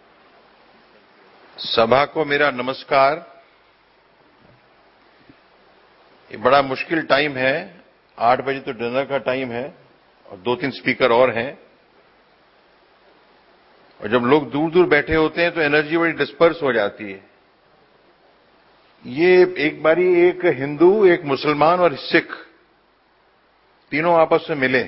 E: सभा को मेरा नमस्कार। ये बड़ा मुश्किल टाइम है, आठ बजे तो डिनर का टाइम है और दो तीन स्पीकर और हैं, और जब लोग दूर दूर बैठे होते हैं तो एनर्जी बड़ी डिस्पर्स हो जाती है। ये एक बारी एक हिंदू, एक मुसलमान और सिख तीनों आपस में मिले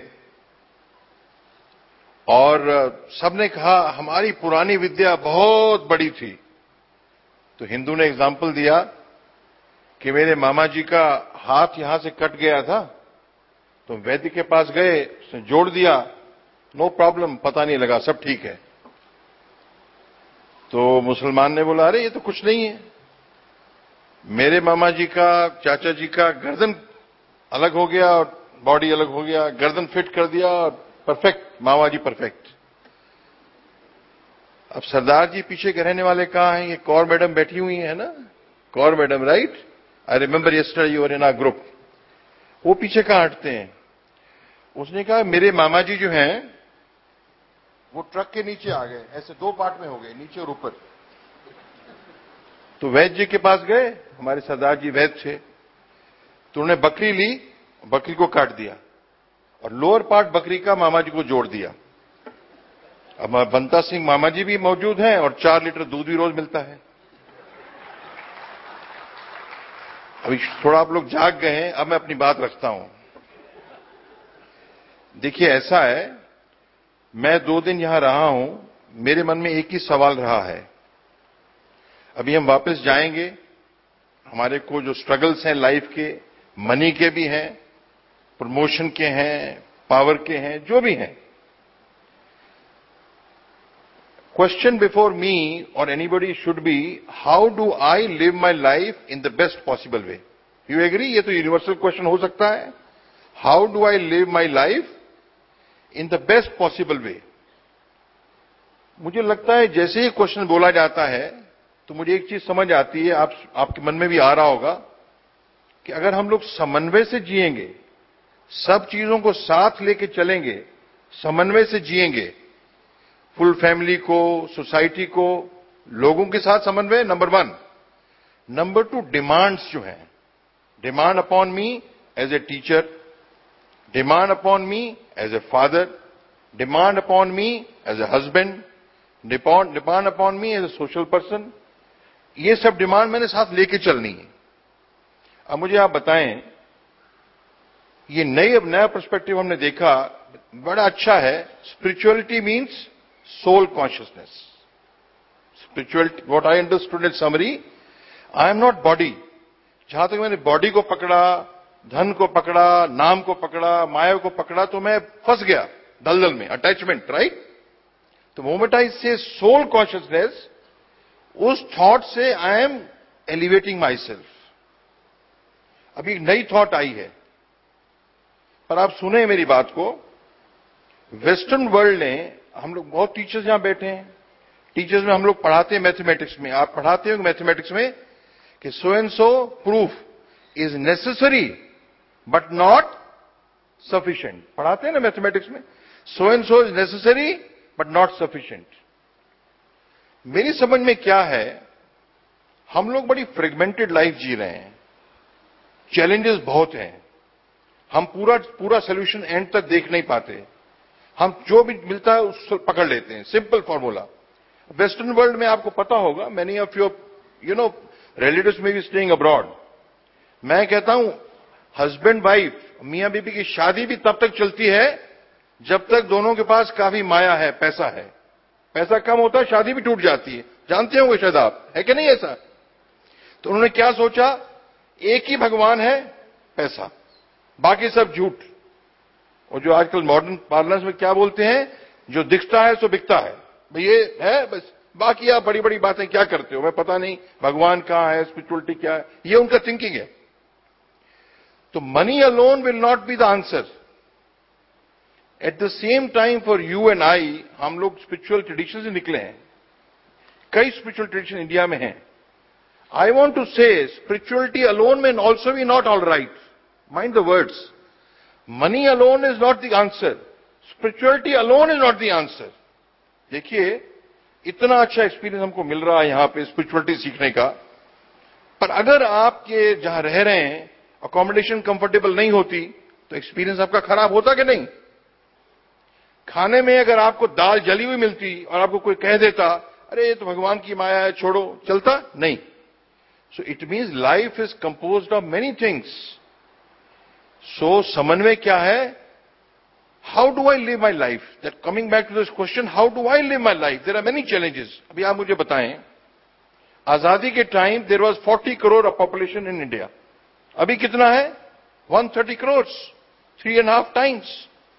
E: और सबने कहा हमारी पुरानी विद्या बहुत बड़ी थी। तो हिंदू ने एग्जाम्पल दिया कि मेरे मामा जी का हाथ यहां से कट गया था, तो वैद्य के पास गए, उसने जोड़ दिया, नो प्रॉब्लम, पता नहीं लगा, सब ठीक है। तो मुसलमान ने बोला अरे ये तो कुछ नहीं है, मेरे मामा जी का, चाचा जी का गर्दन अलग हो गया और बॉडी अलग हो गया, गर्दन फिट कर दिया और परफेक्ट, मामा जी परफेक्ट। अब सरदार जी पीछे के रहने वाले कहां हैं? ये कौर मैडम बैठी हुई है ना, Kaur madam, right? I remember yesterday you were in our group. वो पीछे कहां हटते हैं? उसने कहा मेरे मामा जी जो हैं वो ट्रक के नीचे आ गए, ऐसे दो पार्ट में हो गए, नीचे और ऊपर। तो वैद्य जी के पास गए, हमारे सरदार जी वैद्य थे, तो उन्होंने बकरी ली, बकरी को काट दिया और लोअर पार्ट बकरी का मामा जी को जोड़ दिया। अब बंता सिंह मामा जी भी मौजूद हैं और चार लीटर दूध भी रोज मिलता है। अभी थोड़ा आप लोग जाग गए हैं, अब मैं अपनी बात रखता हूं। देखिए ऐसा है, मैं दो दिन यहां रहा हूं, मेरे मन में एक ही सवाल रहा है। अभी हम वापस जाएंगे, हमारे को जो स्ट्रगल्स हैं लाइफ के, मनी के भी हैं, प्रमोशन के हैं, पावर के हैं, जो भी हैं। क्वेश्चन बिफोर मी और anybody should be, how do I live my life in the best possible way? You agree? ये तो यूनिवर्सल क्वेश्चन हो सकता है। How do I live my life in the best possible way? मुझे लगता है जैसे ही क्वेश्चन बोला जाता है तो मुझे एक चीज समझ आती है, आप आपके मन में भी आ रहा होगा कि अगर हम लोग समन्वय से जिएंगे, सब चीजों को साथ लेके चलेंगे, समन्वय से जिएंगे, फुल फैमिली को, सोसाइटी को, लोगों के साथ समन्वय, number one. Number two, demands जो हैं, demand upon me as a teacher, demand upon me as a father, demand upon me as a husband, demand upon me as a social person, ये सब demand मैंने साथ लेके चलनी है। अब मुझे आप बताएं, ये नई नया पर्सपेक्टिव हमने देखा, बड़ा अच्छा है। Spirituality means soul consciousness. Spirituality, what I understood in summary, I am not body. जहां तक मैंने बॉडी को पकड़ा, धन को पकड़ा, नाम को पकड़ा, माया को पकड़ा, तो मैं फंस गया दलदल में, अटैचमेंट, राइट। तो moment I say soul consciousness, उस थॉट से I am elevating myself. अभी एक नई थॉट आई है, पर आप सुने मेरी बात को। वेस्टर्न वर्ल्ड ने, हम लोग बहुत टीचर्स यहां बैठे हैं, टीचर्स में हम लोग पढ़ाते हैं मैथमेटिक्स में, आप पढ़ाते हो मैथमेटिक्स में कि so and so proof is necessary but not sufficient. पढ़ाते हैं ना मैथमेटिक्स में, so and so is necessary but not sufficient. मेरी समझ में क्या है, हम लोग बड़ी फ्रेगमेंटेड लाइफ जी रहे हैं, चैलेंजेस बहुत हैं, हम पूरा पूरा सोल्यूशन एंड तक देख नहीं पाते, हम जो भी मिलता है उसको पकड़ लेते हैं। सिंपल फॉर्मूला, वेस्टर्न वर्ल्ड में आपको पता होगा, many of your you know relatives may be staying abroad. मैं कहता हूं हस्बैंड वाइफ, मियां बीबी की शादी भी तब तक चलती है जब तक दोनों के पास काफी माया है, पैसा है। पैसा कम होता है, शादी भी टूट जाती है, जानते होंगे शायद आप, है कि नहीं ऐसा। तो उन्होंने क्या सोचा, एक ही भगवान है, पैसा, बाकी सब झूठ। और जो आजकल मॉडर्न पार्लर्स में क्या बोलते हैं, जो दिखता है सो बिकता है, भाई ये है बस, बाकी आप बड़ी बड़ी बातें क्या करते हो, मैं पता नहीं भगवान कहां है, स्पिरिचुअलिटी क्या है, ये उनका थिंकिंग है। तो money alone will not be the answer. At the same time for you and I, हम लोग स्पिरिचुअल ट्रेडिशन से निकले हैं, कई स्पिरिचुअल ट्रेडिशन इंडिया में हैं। I want to say spirituality alone may also be not all right. Mind the words. Money alone is not the answer. Spirituality alone is not the answer. देखिए, इतना अच्छा experience हमको मिल रहा है यहां पे स्पिरिचुअलिटी सीखने का, पर अगर आपके जहां रह रहे हैं अकोमोडेशन कंफर्टेबल नहीं होती तो एक्सपीरियंस आपका खराब होता कि नहीं। खाने में अगर आपको दाल जली हुई मिलती और आपको कोई कह देता अरे ये तो भगवान की माया है, छोड़ो, चलता नहीं। So it means life is composed of many things. So समन्वय क्या है? How do I live my life? That coming back to this question, how do I live my life? There are many challenges. अभी आप मुझे बताएं, आजादी के time there was forty crore of population in India. अभी कितना है? one hundred thirty crores, three and a half times.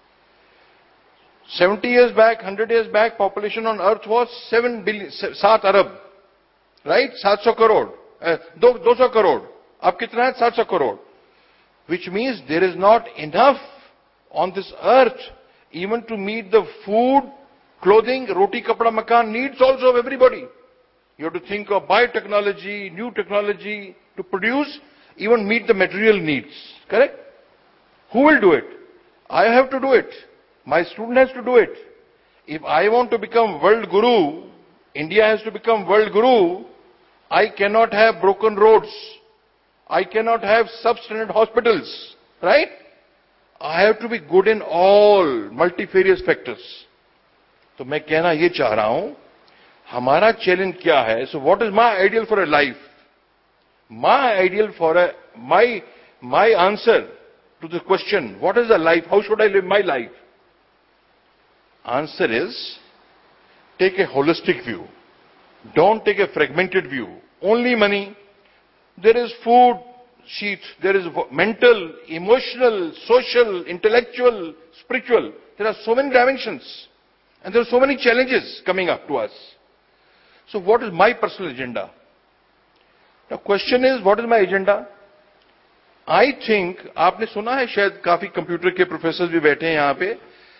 E: seventy years back, one hundred years back, population on earth was seven billion, सात अरब, right? सात सौ करोड़, दो दो सौ करोड़, अब कितना है? सात सौ crore, which means there is not enough on this earth even to meet the food, clothing, roti, kapda, makan needs also of everybody. You have to think of biotechnology, new technology to produce, even meet the material needs. Correct? Who will do it? I have to do it. My student has to do it. If I want to become world guru, India has to become world guru, I cannot have broken roads. I cannot have substandard hospitals. Right? I have to be good in all multifarious factors. तो मैं कहना ये चाह रहा हूं, हमारा challenge क्या है? So what is my ideal for a life? My ideal for a, my, my answer to the question, what is a life? How should I live my life? Answer is, take a holistic view. Don't take a fragmented view. Only money. There is food sheet. There is mental, emotional, social, intellectual, spiritual. There are so many dimensions. And there are so many challenges coming up to us. So what is my personal agenda? The question is, what is my agenda? I think, आपने सुना है शायद काफी computer के professor भी बैठे हैं यहां पे,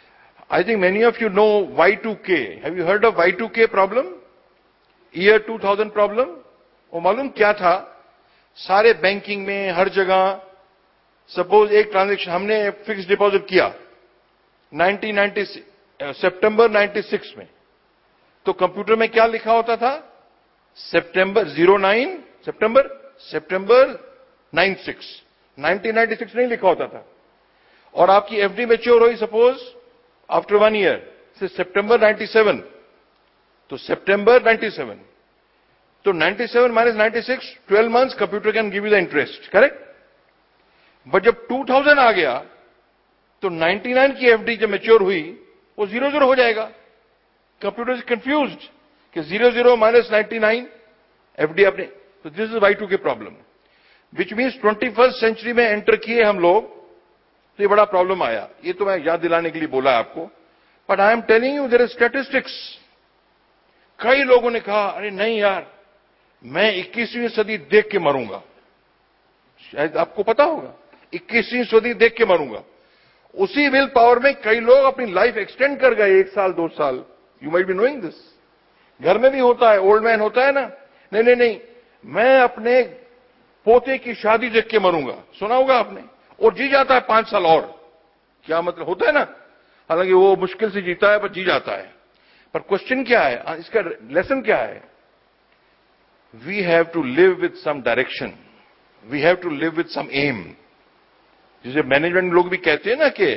E: I think many of you know Y two K. Have you heard of Y two K problem? Year two thousand problem? वो मालूम क्या था? सारे बैंकिंग में हर जगह सपोज एक ट्रांजैक्शन हमने फिक्स डिपॉजिट किया नाइनटीन नाइंटी सितंबर नाइंटी सिक्स में, तो कंप्यूटर में क्या लिखा होता था? सितंबर जीरो नाइन सितंबर सितंबर nine six nineteen ninety six नहीं लिखा होता था। और आपकी एफडी मैच्योर हुई सपोज आफ्टर वन ईयर से सितंबर नाइंटी सेवन, तो सितंबर नाइंटी सेवन, तो ninety seven minus ninety six, twelve months computer can give you the interest, correct? But जब टू थाउजेंड आ गया तो नाइंटी नाइन की एफडी जब मैच्योर हुई वो जीरो जीरो हो जाएगा। कंप्यूटर इज कंफ्यूज्ड कि zero zero minus ninety nine FD आपने, तो this is Y two K problem, which means twenty first century में एंटर किए हम लोग, तो ये बड़ा प्रॉब्लम आया। ये तो मैं याद दिलाने के लिए बोला आपको, but I am telling you there is statistics. कई लोगों ने कहा अरे नहीं यार, मैं इक्कीसवीं सदी देख के मरूंगा। शायद आपको पता होगा, इक्कीसवीं सदी देख के मरूंगा। उसी विल पावर में कई लोग अपनी लाइफ एक्सटेंड कर गए, एक साल दो साल। You might be knowing this. घर में भी होता है, ओल्ड मैन होता है ना, नहीं नहीं नहीं मैं अपने पोते की शादी देख के मरूंगा, सुना होगा आपने, और जी जाता है पांच साल और। क्या मतलब होता है ना, हालांकि वो मुश्किल से जीता है पर जी जाता है। पर क्वेश्चन क्या है, इसका लेसन क्या है? We have to live with some direction, we have to live with some aim. जिसे मैनेजमेंट लोग भी कहते हैं ना कि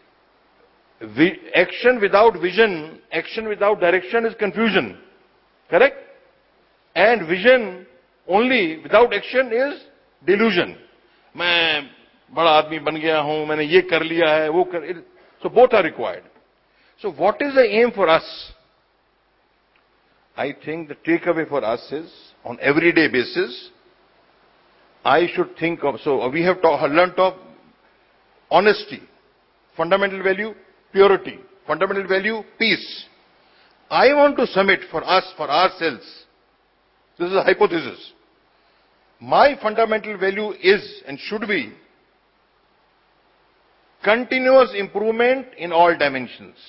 E: action without vision, action without direction is confusion, correct? And vision only without action is delusion. मैं बड़ा आदमी बन गया हूं, मैंने ये कर लिया है, वो कर, so both are required. So what is the aim for us? I think the takeaway for us is, on everyday basis, I should think of, so we have to, learned of honesty, fundamental value, purity, fundamental value, peace. I want to submit for us, for ourselves, this is a hypothesis. My fundamental value is and should be continuous improvement in all dimensions.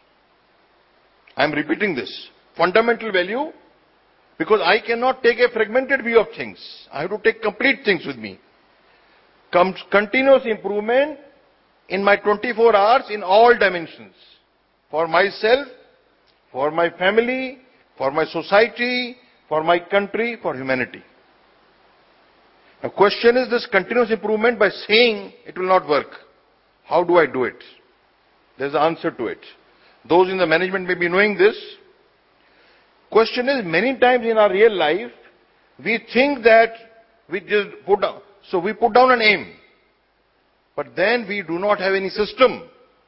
E: I am repeating this. Fundamental value, because I cannot take a fragmented view of things. I have to take complete things with me. Com- continuous improvement in my twenty-four hours in all dimensions. For myself, for my family, for my society, for my country, for humanity. The question is this continuous improvement, by saying it will not work. How do I do it? There's an answer to it. Those in the management may be knowing this. Question is, many times in our real life, we think that we just put down, so we put down an aim, but then we do not have any system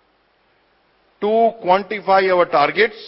E: to quantify our targets.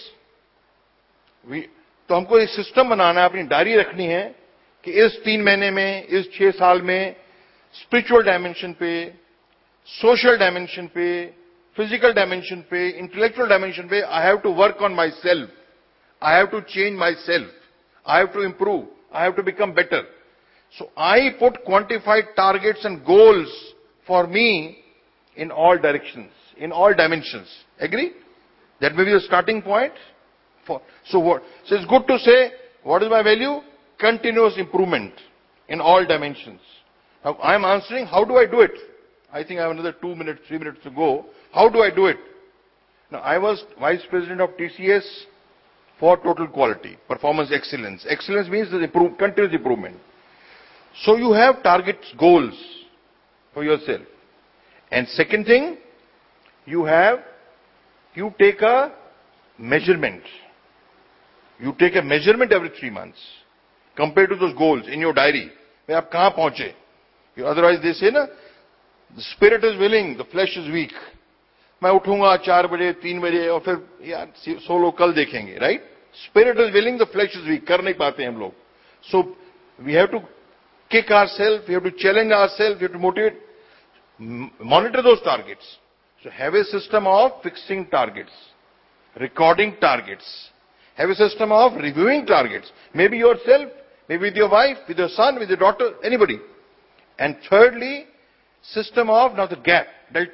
E: We, तो हमको एक system बनाना है, अपनी diary रखनी है कि इस तीन महीने में, इस छह साल में, स्पिरिचुअल डायमेंशन पे, सोशल डायमेंशन पे, फिजिकल डायमेंशन पे, इंटेलेक्चुअल डायमेंशन पे, I have to work on myself. I have to change myself. I have to improve. I have to become better. So I put quantified targets and goals for me in all directions, in all dimensions. Agree? That may be the starting point. For, so what? So it's good to say, what is my value? Continuous improvement in all dimensions. Now I am answering, how do I do it? I think I have another two minutes, three minutes to go. How do I do it? Now I was Vice President of T C S for total quality, performance excellence. Excellence means the improve, continuous improvement. So you have targets, goals for yourself. And second thing, you have, you take a measurement. You take a measurement every three months compared to those goals in your diary. Where आप कहाँ पहुँचे? Otherwise they say ना, the spirit is willing, the flesh is weak. मैं उठूंगा चार बजे तीन बजे और फिर यार सोलो कल देखेंगे, right? Spirit is willing, the flesh is weak. कर नहीं पाते हम लोग. So we have to kick ourselves, we have to challenge ourselves, we have to motivate, monitor those targets. So have a system of fixing targets, recording targets, have a system of reviewing targets, may be yourself, may be with your wife, with your son, with your daughter, anybody. And thirdly, system of, now the gap, delta.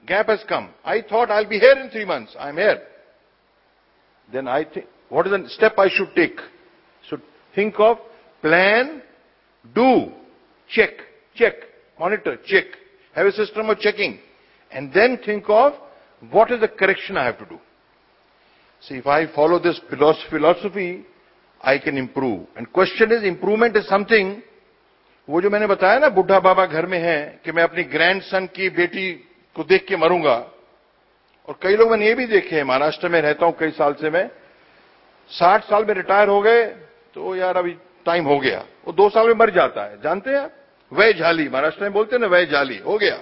E: gap has come. I thought I'll be here in three months. I'm here. Then I think, what is the step I should take? So think of plan, do, check, check, monitor, check. Have a system of checking. And then think of what is the correction I have to do. See, if I follow this philosophy, I can improve. And question is, improvement is something, वो जो मैंने बताया ना बुढ़ा बाबा घर में है कि मैं अपनी ग्रैंडसन की बेटी को देख के मरूंगा, और कई लोग मैंने ये भी देखे हैं, महाराष्ट्र में रहता हूं कई साल से मैं, साठ साल में रिटायर हो गए तो यार अभी टाइम हो गया, वो दो साल में मर जाता है, जानते हैं, वह झाली, महाराष्ट्र में बोलते हैं ना, वह झाली हो गया.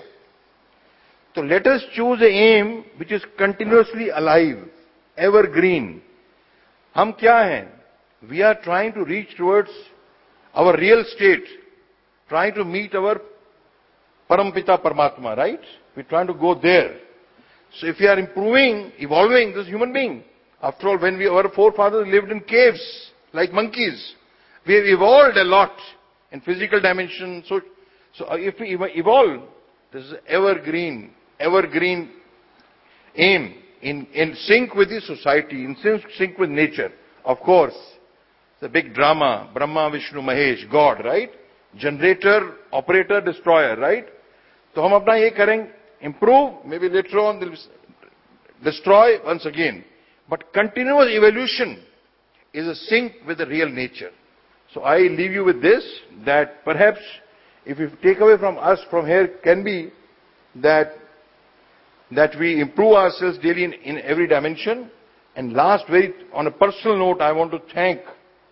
E: तो let us choose a aim which is continuously alive, evergreen. हम क्या हैं? We are trying to reach towards our real state, trying to meet our परमपिता परमात्मा, right? We trying to go there. So if we are improving, evolving this human being, after all, when we, our forefathers lived in caves like monkeys, we have evolved a lot in physical dimension. So, so if we evolve, this is evergreen, evergreen aim in, in sync with the society, in sync with nature. Of course, the big drama, Brahma, Vishnu, Mahesh, God, right? Generator, operator, destroyer, right? So हम अपना ये करेंगे, improve, maybe later on they'll destroy once again. But continuous evolution is a sync with the real nature. So I leave you with this, that perhaps if you take away from us from here can be that, that we improve ourselves daily in, in every dimension. And last, very on a personal note, I want to thank,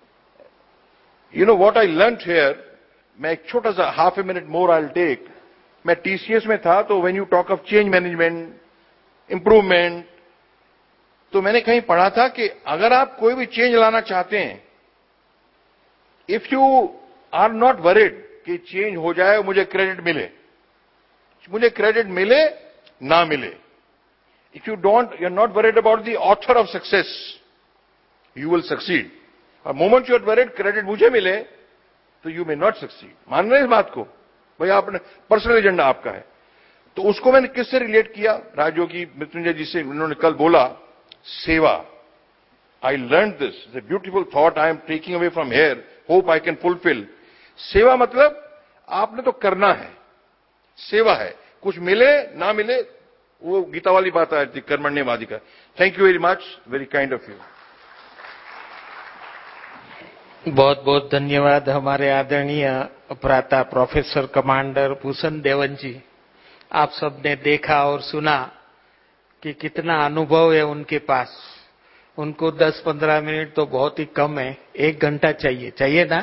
E: you know what I learnt here, मैं एक छोटा सा half a minute more I'll take. मैं TCS में था, तो when you talk of change management, improvement, तो मैंने कहीं पढ़ा था कि अगर आप कोई भी चेंज लाना चाहते हैं, if you are not worried कि चेंज हो जाए और मुझे क्रेडिट मिले, मुझे क्रेडिट मिले ना मिले, if you don't, you are not worried about the author of success, you will succeed. और moment you are worried credit मुझे मिले, तो यू मे नॉट सक्सीड. मान रहे हैं इस बात को? भाई आपने पर्सनल एजेंडा आपका है. तो उसको मैंने किससे रिलेट किया? राजयोगी मृत्युंजय जी से. उन्होंने कल बोला सेवा. I learn this, it's a beautiful thought I am taking away from here, hope I can fulfil. सेवा मतलब आपने तो करना है, सेवा है, कुछ मिले ना मिले, वो गीता वाली बात आई थी, कर्मण्येवाधिकार. Thank you very much, very kind of you.
A: बहुत बहुत धन्यवाद हमारे आदरणीय भ्राता प्रोफेसर कमांडर भूषण देवन जी. आप सबने देखा और सुना कि कितना अनुभव है उनके पास. उनको दस पंद्रह मिनट तो बहुत ही कम है, एक घंटा चाहिए, चाहिए ना?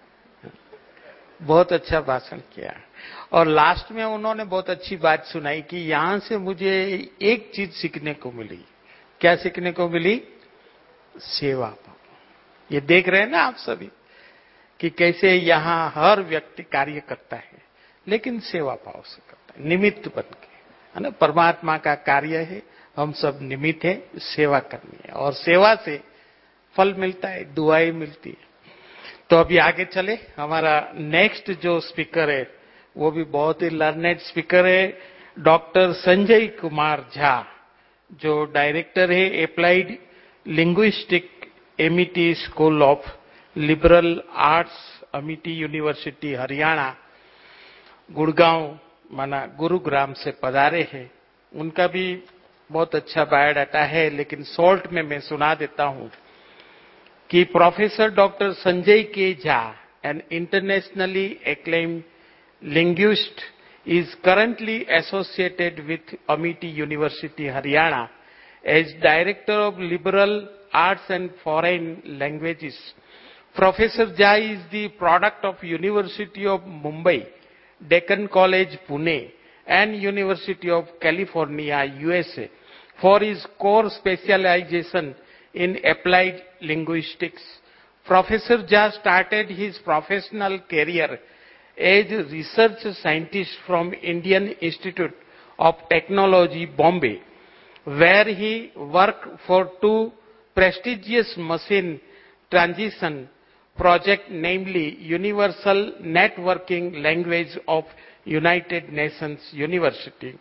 A: बहुत अच्छा भाषण किया. और लास्ट में उन्होंने बहुत अच्छी बात सुनाई कि यहां से मुझे एक चीज सीखने को मिली. क्या सीखने को मिली? सेवा. ये देख रहे हैं ना आप सभी कि कैसे यहां हर व्यक्ति कार्य करता है, लेकिन सेवा भाव से करता है, निमित्त बन के, है ना? परमात्मा का कार्य है, हम सब निमित्त है, सेवा करनी है, और सेवा से फल मिलता है, दुआएं मिलती है. तो अभी आगे चले. हमारा नेक्स्ट जो स्पीकर है वो भी बहुत ही लर्नेड स्पीकर है, डॉक्टर संजय कुमार झा, जो डायरेक्टर है applied linguistic Amity school of liberal arts, Amity university Haryana, Gurgaon माना गुरुग्राम से पधारे हैं. उनका भी बहुत अच्छा बायोडाटा है, लेकिन शॉर्ट में मैं सुना देता हूं कि professor doctor Sanjay K Jha, an internationally acclaimed linguist, is currently associated with Amity University Haryana as Director of Liberal Arts and Foreign Languages. Professor Jha is the product of University of Mumbai, Deccan College Pune and University of California, U S A for his core specialization in applied linguistics. Professor Jha started his professional career as a research scientist from Indian Institute of Technology, Bombay, where he worked for two prestigious machine transition projects, namely Universal Networking Language of United Nations University,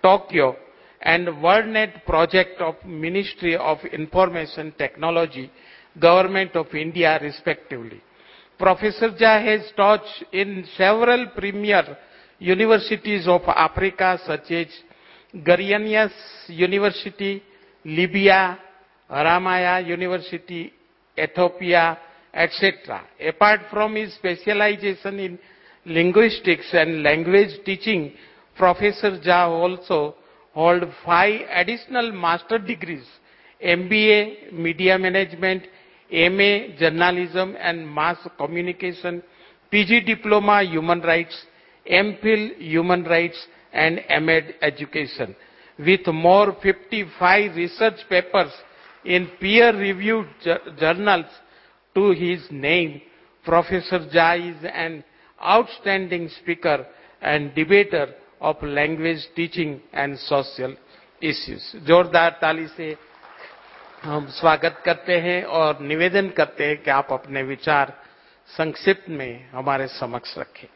A: Tokyo, and WorldNet project of Ministry of Information Technology, Government of India, respectively. Professor Jha has taught in several premier universities of Africa, such as Garianias University, Libya, Ramaya University, Ethiopia, et cetera. Apart from his specialization in linguistics and language teaching, Professor Jha also holds five additional master degrees: M B A, Media Management, M A, Journalism and Mass Communication, P G Diploma, Human Rights, M Phil, Human Rights, and M Ed Education. With more fifty-five research papers in peer-reviewed journals to his name, Professor Jha is an outstanding speaker and debater of language teaching and social issues. जोरदार ताली से हम स्वागत करते हैं और निवेदन करते हैं कि आप अपने विचार संक्षिप्त में हमारे समक्ष रखें.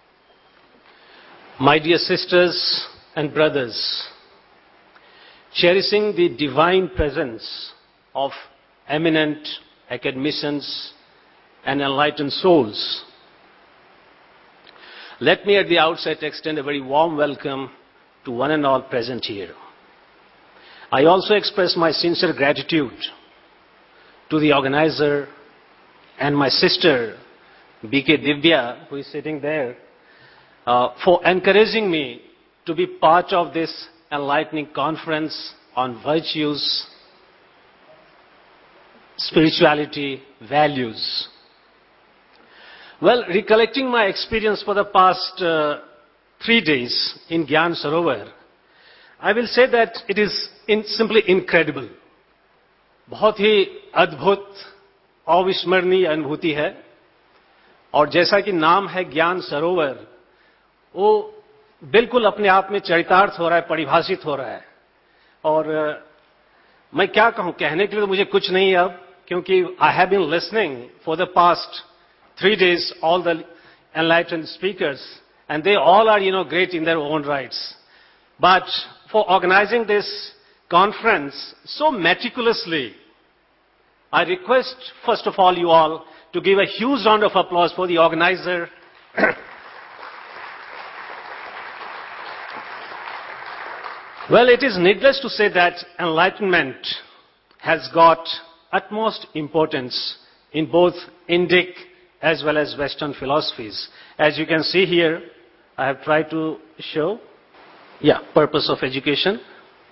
F: My dear sisters and brothers, cherishing the divine presence of eminent academicians and enlightened souls, let me at the outset extend a very warm welcome to one and all present here. I also express my sincere gratitude to the organizer and my sister, B K Divya, who is sitting there, uh, for encouraging me to be part of this enlightening conference on virtues, spirituality, values. Well, recollecting my experience for the past uh, three days in Gyan Sarovar, I will say that it is in, simply incredible. बहुत ही अद्भुत अविस्मरणीय अनुभूति है. और जैसा कि नाम है ज्ञान सरोवर, वो बिल्कुल अपने आप में चरितार्थ हो रहा है, परिभाषित हो रहा है. और uh, मैं क्या कहूं, कहने के लिए तो मुझे कुछ नहीं अब, क्योंकि I have been listening for the past three days all the enlightened speakers, and they all are, you know, great in their own rights. But for organizing this conference so meticulously, I request first of all you all to give a huge round of applause for the organizer. Well, it is needless to say that enlightenment has got utmost importance in both Indic as well as Western philosophies. As you can see here, I have tried to show, yeah, purpose of education.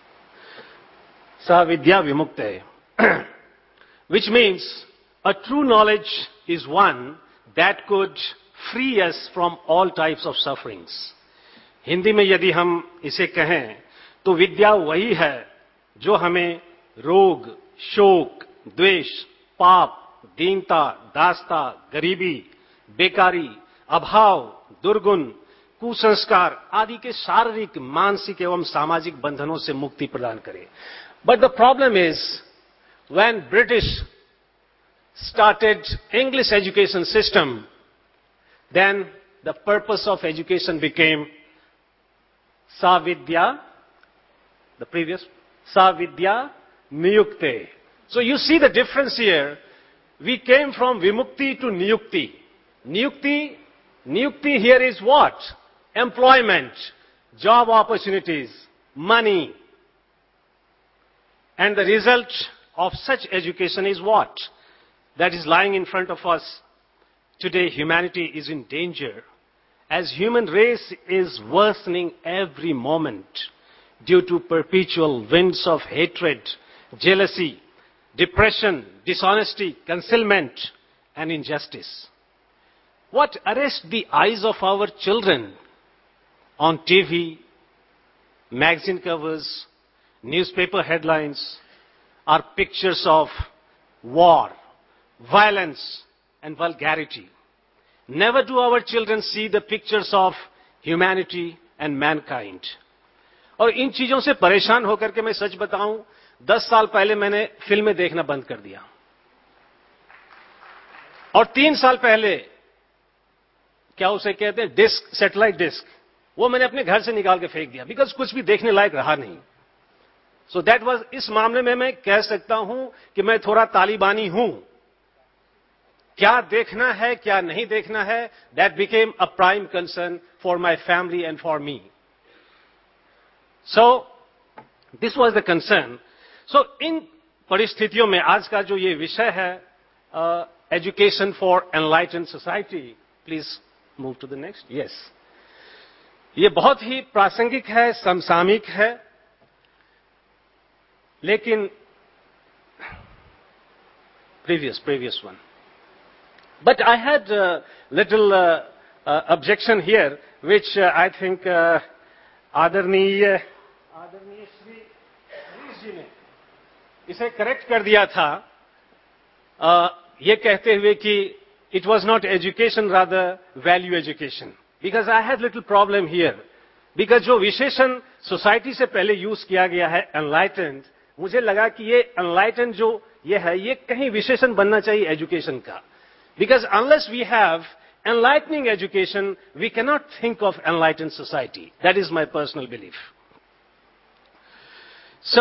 F: Sa vidya vimukte, which means a true knowledge is one that could free us from all types of sufferings. Hindi में यदि हम इसे कहें तो विद्या वही है जो हमें रोग, शोक, द्वेष, पाप, दीनता, दासता, गरीबी, बेकारी, अभाव, दुर्गुण, कुसंस्कार आदि के शारीरिक, मानसिक एवं सामाजिक बंधनों से मुक्ति प्रदान करे. But the problem is, when British started English education system, then the purpose of education became Savidya, the previous, Savidya Niyukte. So you see the difference here. We came from Vimukti to Niyukti. Niyukti, Niyukti here is what? Employment, job opportunities, money. And the result of such education is what? That is lying in front of us. Today humanity is in danger, as human race is worsening every moment due to perpetual winds of hatred, jealousy, depression, dishonesty, concealment, and injustice. What arrests the eyes of our children on T V, magazine covers, newspaper headlines are pictures of war, violence, and vulgarity. Never do our children see the pictures of humanity and mankind. और इन चीजों से परेशान होकर के मैं सच बताऊं, दस साल पहले मैंने फिल्में देखना बंद कर दिया. और तीन साल पहले क्या उसे कहते हैं, डिस्क, सैटेलाइट डिस्क, वो मैंने अपने घर से निकाल के फेंक दिया, बिकॉज कुछ भी देखने लायक रहा नहीं. सो दैट वाज, इस मामले में मैं कह सकता हूं कि मैं थोड़ा तालिबानी हूं. क्या देखना है क्या नहीं देखना है, that became a prime concern for my family and for me. So this was the concern. So इन परिस्थितियों में आज का जो ये विषय है, education for enlightened society, please move to the next. Yes, ये बहुत ही प्रासंगिक है, समसामयिक है, लेकिन previous previous one. But I had a little uh, uh, objection here, which uh, I think uh, आदरणीय आदरणीय श्री हरीश जी ने इसे करेक्ट कर दिया था, uh, ये कहते हुए कि it was not education, rather value education. Because I had little problem here. Because जो विशेषण सोसाइटी से पहले यूज किया गया है enlightened, मुझे लगा कि ये enlightened जो ये है, ये कहीं विशेषण बनना चाहिए एजुकेशन का. Because unless we have enlightening education, we cannot think of enlightened society. That is my personal belief. So,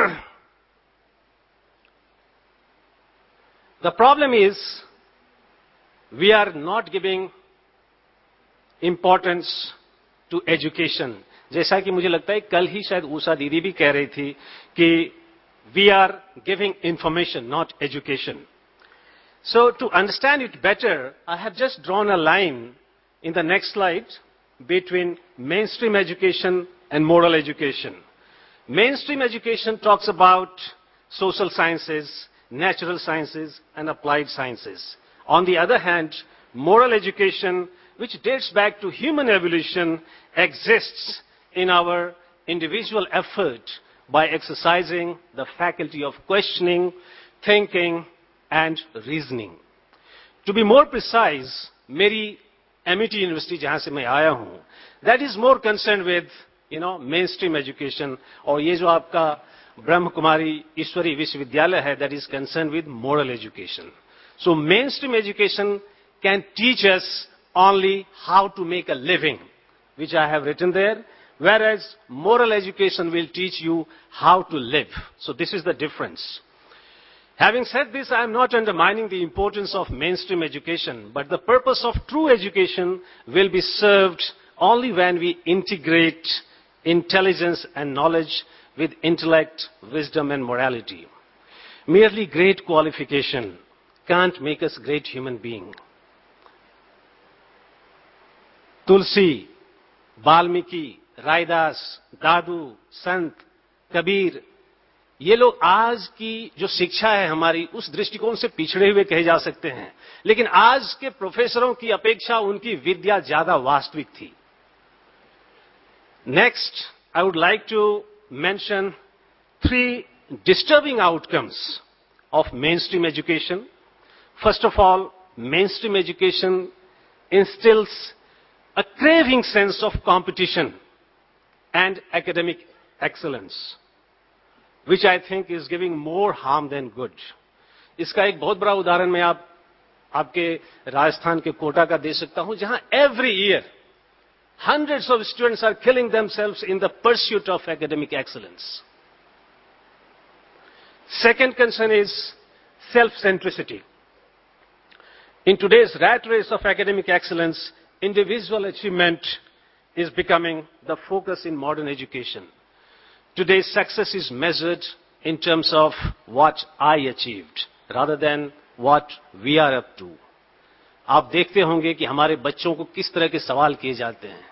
F: the problem is, we are not giving importance to education. जैसा कि मुझे लगता है कल ही शायद उषा दीदी भी कह रही थी कि we are giving information, not education. So, to understand it better, I have just drawn a line in the next slide between mainstream education and moral education. Mainstream education talks about social sciences, natural sciences, and applied sciences. On the other hand, moral education, which dates back to human evolution, exists in our individual effort by exercising the faculty of questioning, thinking, and reasoning. To be more precise, मेरी Amity university जहां से मैं आया हूं, that is more concerned with, you know, mainstream education, और ये जो आपका ब्रह्म कुमारी ईश्वरी विश्वविद्यालय है, that is concerned with moral education. So mainstream education can teach us only how to make a living, which I have written there, whereas moral education will teach you how to live. So this is the difference. Having said this, I am not undermining the importance of mainstream education, but the purpose of true education will be served only when we integrate intelligence and knowledge with intellect, wisdom, and morality. Merely great qualification can't make us great human being. Tulsi, Valmiki, Raidas, Dadu, Sant, Kabir, ये लोग आज की जो शिक्षा है हमारी, उस दृष्टिकोण से पिछड़े हुए कहे जा सकते हैं, लेकिन आज के प्रोफेसरों की अपेक्षा उनकी विद्या ज्यादा वास्तविक थी. Next, I would like to mention three disturbing outcomes of mainstream education. First of all, mainstream education instills a craving sense of competition and academic excellence, which I think is giving more harm than good. इसका एक बहुत बड़ा उदाहरण मैं आप आपके राजस्थान के कोटा का दे सकता हूं, जहां every year hundreds of students are killing themselves in the pursuit of academic excellence. Second concern is self-centricity. In today's rat race of academic excellence, individual achievement is becoming the focus in modern education. Today's success is measured in terms of what I achieved rather than what we are up to. आप देखते होंगे कि हमारे बच्चों को किस तरह के सवाल किए जाते हैं.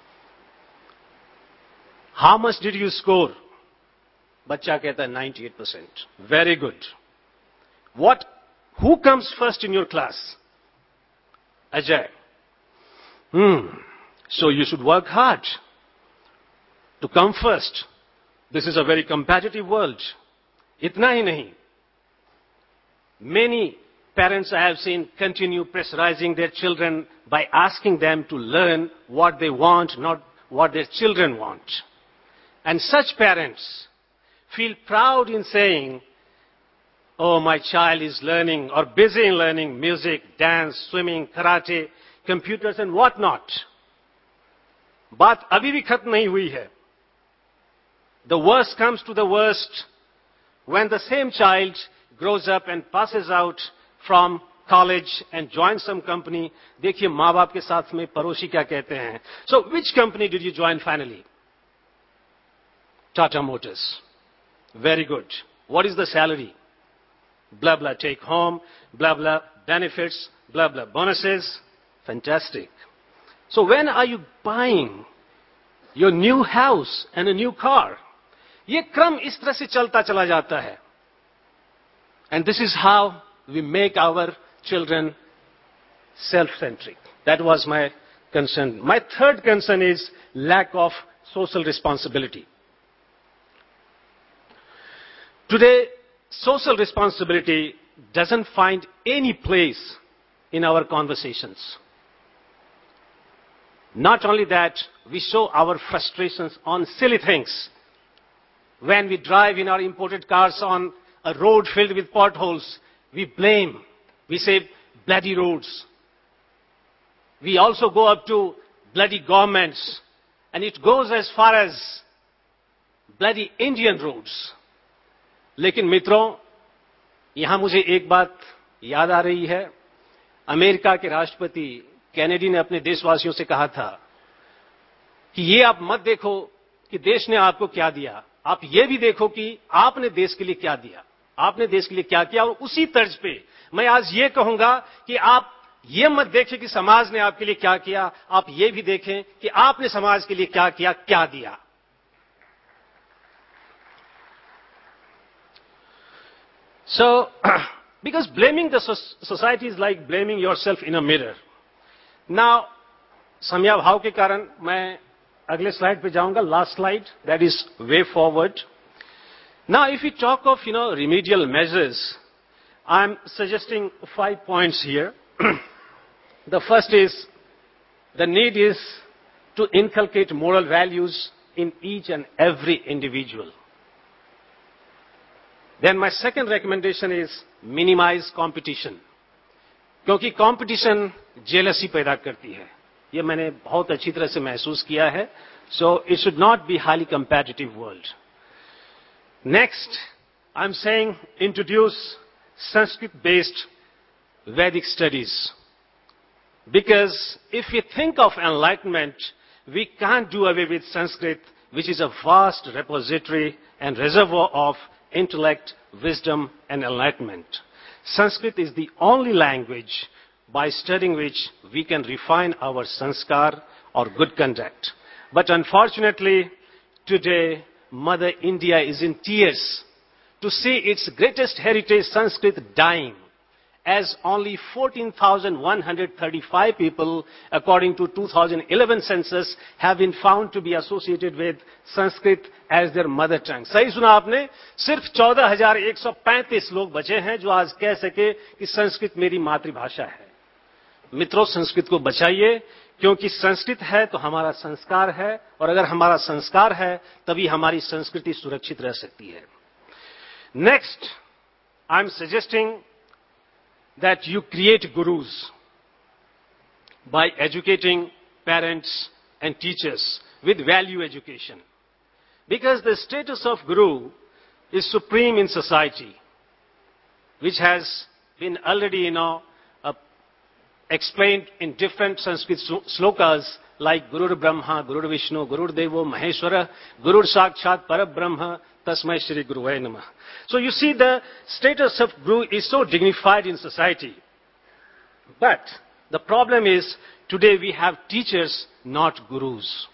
F: How much did you score? बच्चा कहता है ninety-eight percent. Very good. What? Who comes first in your class? Ajay. Hmm. So you should work hard to come first. This is a very competitive world. इतना ही नहीं. Many parents I have seen continue pressurizing their children by asking them to learn what they want, not what their children want. And such parents feel proud in saying, oh, my child is learning or busy in learning music, dance, swimming, karate, computers and whatnot. बात अभी भी खत्म नहीं हुई है. The worst comes to the worst when the same child grows up and passes out from college and joins some company. देखिए माँ बाप के साथ में पड़ोसी क्या कहते हैं. So which company did you join finally? Tata Motors. Very good. What is the salary? Blah blah take home, blah blah benefits, blah blah bonuses. Fantastic. So when are you buying your new house and a new car? ये क्रम इस तरह से चलता चला जाता है. And this is how we make our children self-centric. That was my concern. My third concern is lack of social responsibility. Today, social responsibility doesn't find any place in our conversations. Not only that, we show our frustrations on silly things. When we drive in our imported cars on a road filled with potholes, we blame. We say, bloody roads. We also go up to bloody governments. And it goes as far as bloody Indian roads. लेकिन मित्रों, यहां मुझे एक बात याद आ रही है. America के राष्ट्रपति कैनेडी ने अपने देशवासियों से कहा था कि ये आप मत देखो कि देश ने आपको क्या दिया, आप ये भी देखो कि आपने देश के लिए क्या दिया, आपने देश के लिए क्या किया. और उसी तर्ज पे मैं आज ये कहूंगा कि आप ये मत देखें कि समाज ने आपके लिए क्या किया, आप ये भी देखें कि आपने समाज के लिए क्या किया, क्या दिया. So, because blaming the society is like blaming yourself in a mirror. Now, समयाभाव के कारण मैं अगले स्लाइड पे जाऊंगा. Last slide, that is way forward. Now, if we talk of, you know, remedial measures, I'm suggesting five points here. The first is, the need is to inculcate moral values in each and every individual. Then my second recommendation is minimize competition. क्योंकि competition jealousy पैदा करती है. ये मैंने बहुत अच्छी तरह से महसूस किया है. So it should not be highly competitive world. Next, I'm saying introduce Sanskrit-based Vedic studies. Because if we think of enlightenment, we can't do away with Sanskrit, which is a vast repository and reservoir of intellect, wisdom, and enlightenment. Sanskrit is the only language by studying which we can refine our sanskar or good conduct. But unfortunately, today, Mother India is in tears to see its greatest heritage, Sanskrit, dying, as only fourteen thousand one hundred thirty-five people, according to two thousand eleven census, have been found to be associated with Sanskrit as their mother tongue. सही सुना आपने? सिर्फ चौदह हजार एक सौ पैंतीस लोग बचे हैं जो आज कह सके कि संस्कृत मेरी मातृभाषा है. मित्रों, संस्कृत को बचाइए, क्योंकि संस्कृत है तो हमारा संस्कार है, और अगर हमारा संस्कार है तभी हमारी संस्कृति सुरक्षित रह सकती है. Next, I'm suggesting that you create gurus by educating parents and teachers with value education. Because the status of guru is supreme in society, which has been already, you know, uh, explained in different Sanskrit slokas like Gurur Brahma, Gurur Vishnu, Gurur Devo, Maheshwara, Gurur Sakshat Parabrahma, Tasmai Shri Guruvaya Namah. So you see, the status of guru is so dignified in society. But the problem is, today we have teachers, not gurus.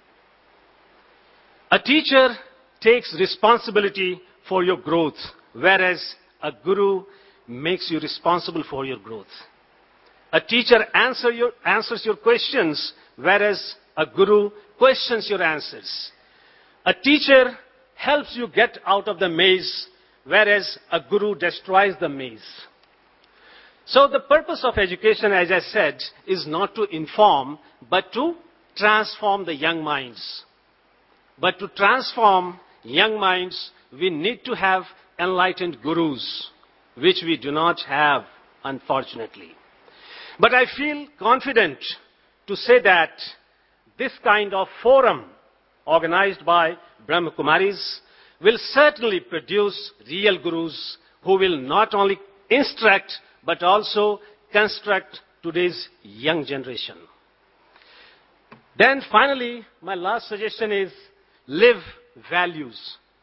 F: A teacher takes responsibility for your growth, whereas a guru makes you responsible for your growth. A teacher answer your, answers your questions, whereas a guru questions your answers. A teacher helps you get out of the maze, whereas a guru destroys the maze. So the purpose of education, as I said, is not to inform, but to transform the young minds. But to transform young minds, we need to have enlightened gurus, which we do not have, unfortunately. But I feel confident to say that this kind of forum organized by Brahma Kumaris will certainly produce real gurus who will not only instruct but also construct today's young generation. Then finally, my last suggestion is live values.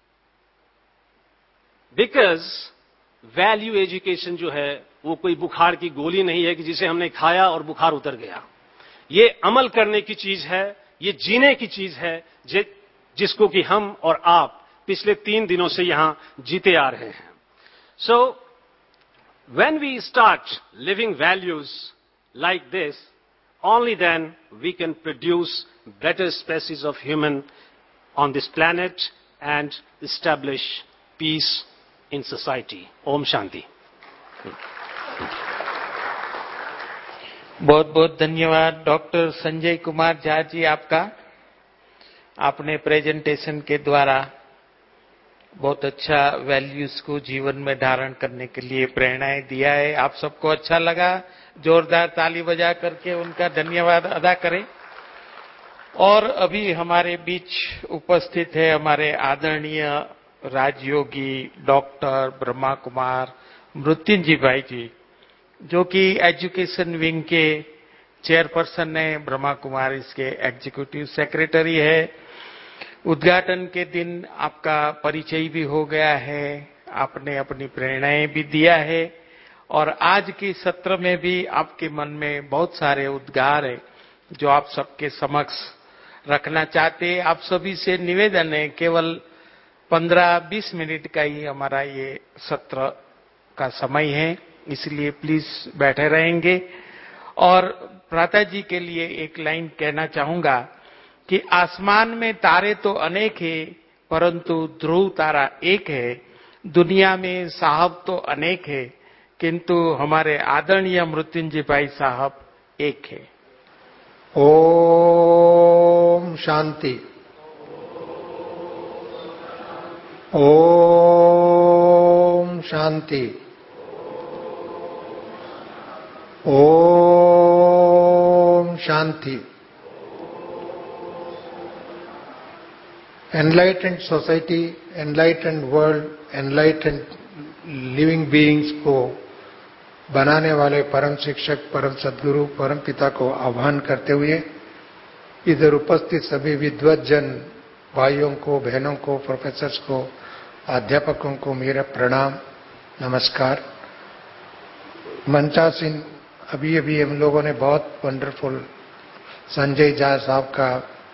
F: Because value education जो है वो कोई बुखार की गोली नहीं है कि जिसे हमने खाया और बुखार उतर गया. ये अमल करने की चीज है, ये जीने की चीज है जिसको कि हम और आप पिछले तीन दिनों से यहां जीते आ रहे हैं. सो when we start living values like this, only then we can produce better species of human on this planet and establish peace in society. Om Shanti.
A: बहुत बहुत धन्यवाद डॉक्टर संजय कुमार झा जी आपका. आपने प्रेजेंटेशन के द्वारा बहुत अच्छा वैल्यूज को जीवन में धारण करने के लिए प्रेरणाएं दिया है. आप सबको अच्छा लगा? जोरदार ताली बजा करके उनका धन्यवाद अदा करें. और अभी हमारे बीच उपस्थित है हमारे आदरणीय राजयोगी डॉक्टर ब्रह्मा कुमार मृत्युंजय भाई जी, जो कि एजुकेशन विंग के चेयरपर्सन है, ब्रह्मा कुमारीज के एग्जीक्यूटिव सेक्रेटरी है. उद्घाटन के दिन आपका परिचय भी हो गया है, आपने अपनी प्रेरणाएं भी दिया है और आज के सत्र में भी आपके मन में बहुत सारे उद्गार है जो आप सबके समक्ष रखना चाहते हैं. आप सभी से निवेदन है, केवल पंद्रह बीस मिनट का ही हमारा ये सत्र का समय है, इसलिए प्लीज बैठे रहेंगे. और प्राता जी के लिए एक लाइन कहना चाहूंगा कि आसमान में तारे तो अनेक हैं परंतु ध्रुव तारा एक है. दुनिया में साहब तो अनेक है किंतु हमारे आदरणीय मृत्युंजय भाई साहब एक है.
G: ओम शांति. ओम शांति. ओम शांति. Enlightened society, enlightened world, enlightened living beings को बनाने वाले परम शिक्षक, परम सद्गुरु, परम पिता को आह्वान करते हुए इधर उपस्थित सभी विद्वत जन भाइयों को, बहनों को, प्रोफेसर्स को, अध्यापकों को मेरा प्रणाम, नमस्कार. मंचासीन अभी अभी हम लोगों ने बहुत वंडरफुल संजय झा साहब का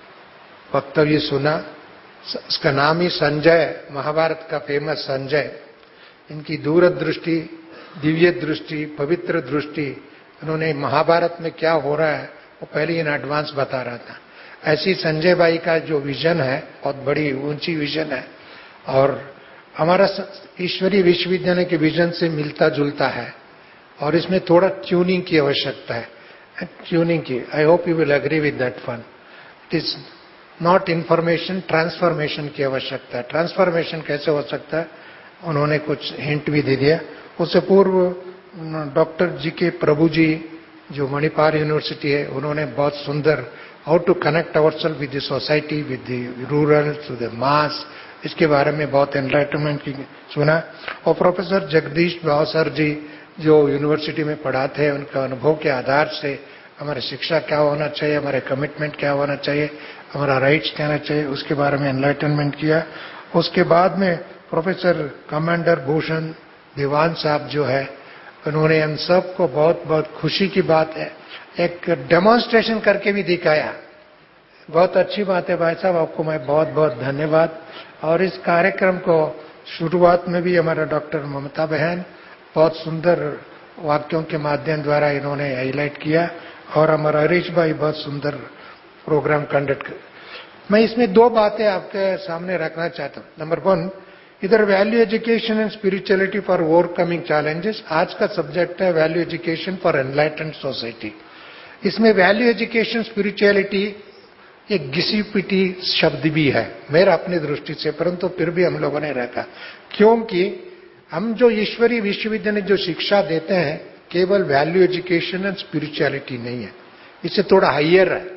G: वक्तव्य सुना. इसका नाम ही संजय, महाभारत का फेमस संजय. इनकी दूरदृष्टि, दिव्य दृष्टि, पवित्र दृष्टि, उन्होंने महाभारत में क्या हो रहा है वो पहले इन एडवांस बता रहा था. ऐसी संजय भाई का जो विजन है बहुत बड़ी ऊंची विजन है और हमारा ईश्वरीय विश्वविद्यालय के विजन से मिलता जुलता है और इसमें थोड़ा ट्यूनिंग की आवश्यकता है. ट्यूनिंग की, I hope you will agree with that one. It is not information, transformation की आवश्यकता है. ट्रांसफॉर्मेशन कैसे हो सकता है उन्होंने कुछ हिंट भी दे दिया. उससे पूर्व डॉक्टर जी के प्रभु जी जो मणिपाल यूनिवर्सिटी है उन्होंने बहुत सुंदर how to connect ourself with the society, with the rural, to the mass, इसके बारे में बहुत एनलाइटमेंट की सुना. और प्रोफेसर जगदीश भाव सर जी जो यूनिवर्सिटी में पढ़ाते हैं उनका अनुभव के आधार से हमारी शिक्षा क्या होना चाहिए, हमारे कमिटमेंट क्या होना चाहिए, हमारा राइट्स क्या होना चाहिए, उसके बारे में एनलाइटमेंट किया. उसके बाद में प्रोफेसर कमांडर भूषण दीवान साहब जो है उन्होंने हम सबको बहुत बहुत खुशी की बात है एक डेमोन्स्ट्रेशन करके भी दिखाया. बहुत अच्छी बात है भाई साहब, आपको मैं बहुत बहुत धन्यवाद. और इस कार्यक्रम को शुरुआत में भी हमारा डॉक्टर ममता बहन बहुत सुंदर वाक्यों के माध्यम द्वारा इन्होंने हाईलाइट किया और हमारा हरीश भाई बहुत सुंदर प्रोग्राम कंडक्ट कर. मैं इसमें दो बातें आपके सामने रखना चाहता हूं. नंबर वन, इधर value education and spirituality for overcoming challenges. आज का सब्जेक्ट है value education for enlightened society. इसमें वैल्यू एजुकेशन स्पिरिचुअलिटी एक घिसी पिटी शब्द भी है मेरा अपनी दृष्टि से, परंतु फिर भी हम लोगों ने रखा क्योंकि हम जो ईश्वरीय विश्वविद्यालय जो शिक्षा देते हैं केवल वैल्यू एजुकेशन एंड स्पिरिचुअलिटी नहीं है, इससे थोड़ा हाइयर है.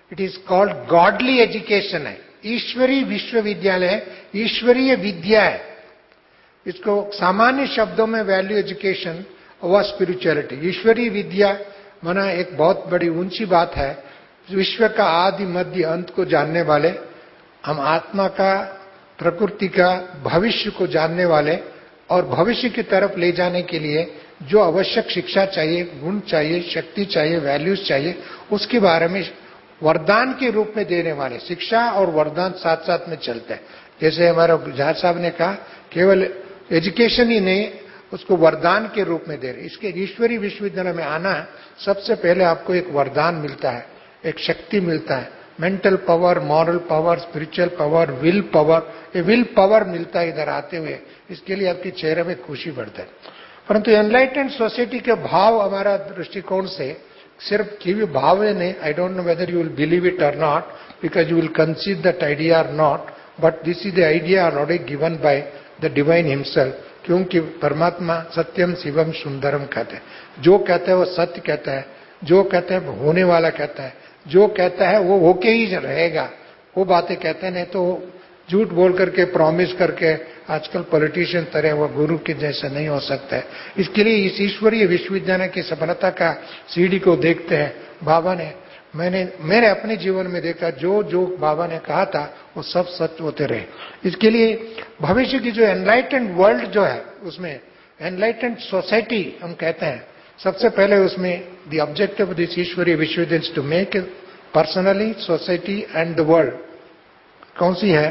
G: It is called godly education है, ईश्वरीय विश्वविद्यालय है, ईश्वरीय विद्या है। इसको सामान्य शब्दों में वैल्यू एजुकेशन व स्पिरिचुअलिटी। ईश्वरीय विद्या माना एक बहुत बड़ी ऊंची बात है। विश्व का आदि मध्य अंत को जानने वाले, हम आत्मा का, प्रकृति का, भविष्य को जानने वाले और भविष्य की तरफ ले जाने के लिए जो आवश्यक शिक्षा चाहिए, गुण चाहिए, शक्ति चाहिए, वैल्यूज चाहिए, उसके बारे में वरदान के रूप में देने वाले। शिक्षा और वरदान साथ साथ में चलते हैं। जैसे हमारा झार साहब ने कहा, केवल एजुकेशन ही नहीं, उसको वरदान के रूप में दे रहे। इसके ईश्वरीय विश्वविद्यालय में आना है, सबसे पहले आपको एक वरदान मिलता है, एक शक्ति मिलता है, mental power, moral power, spiritual power, will power. ये विल पावर मिलता है इधर आते हुए, इसके लिए आपके चेहरे में खुशी बढ़ता है। परंतु एनलाइटेंड सोसाइटी के भाव हमारा दृष्टिकोण से सिर्फ केवल भाव है नहीं। I don't know whether you will believe it or not, because you will conceive that idea or not, but this is the idea already given by the divine himself. क्योंकि परमात्मा सत्यम शिवम सुंदरम कहते हैं। जो कहता है वो सत्य कहता है, जो कहता है वो होने वाला कहता है, जो कहता है वो होके ही रहेगा, वो बातें कहते हैं। नहीं तो झूठ बोल करके, प्रॉमिस करके, आजकल पॉलिटिशियन तरह वो गुरु के जैसे नहीं हो सकता है। इसके लिए इस ईश्वरीय विश्वविद्यालय की सफलता का सीढ़ी को देखते हैं। बाबा ने, मैंने मेरे अपने जीवन में देखा, जो जो बाबा ने कहा था वो सब सच होते रहे। इसके लिए भविष्य की जो एनलाइटेंड वर्ल्ड जो है, उसमें एनलाइटेंड सोसाइटी हम कहते हैं, सबसे पहले उसमें द ऑब्जेक्टिव ऑफ दिस ईश्वरीय विश्वविद्यालय to make personally, society and the world कौन सी है?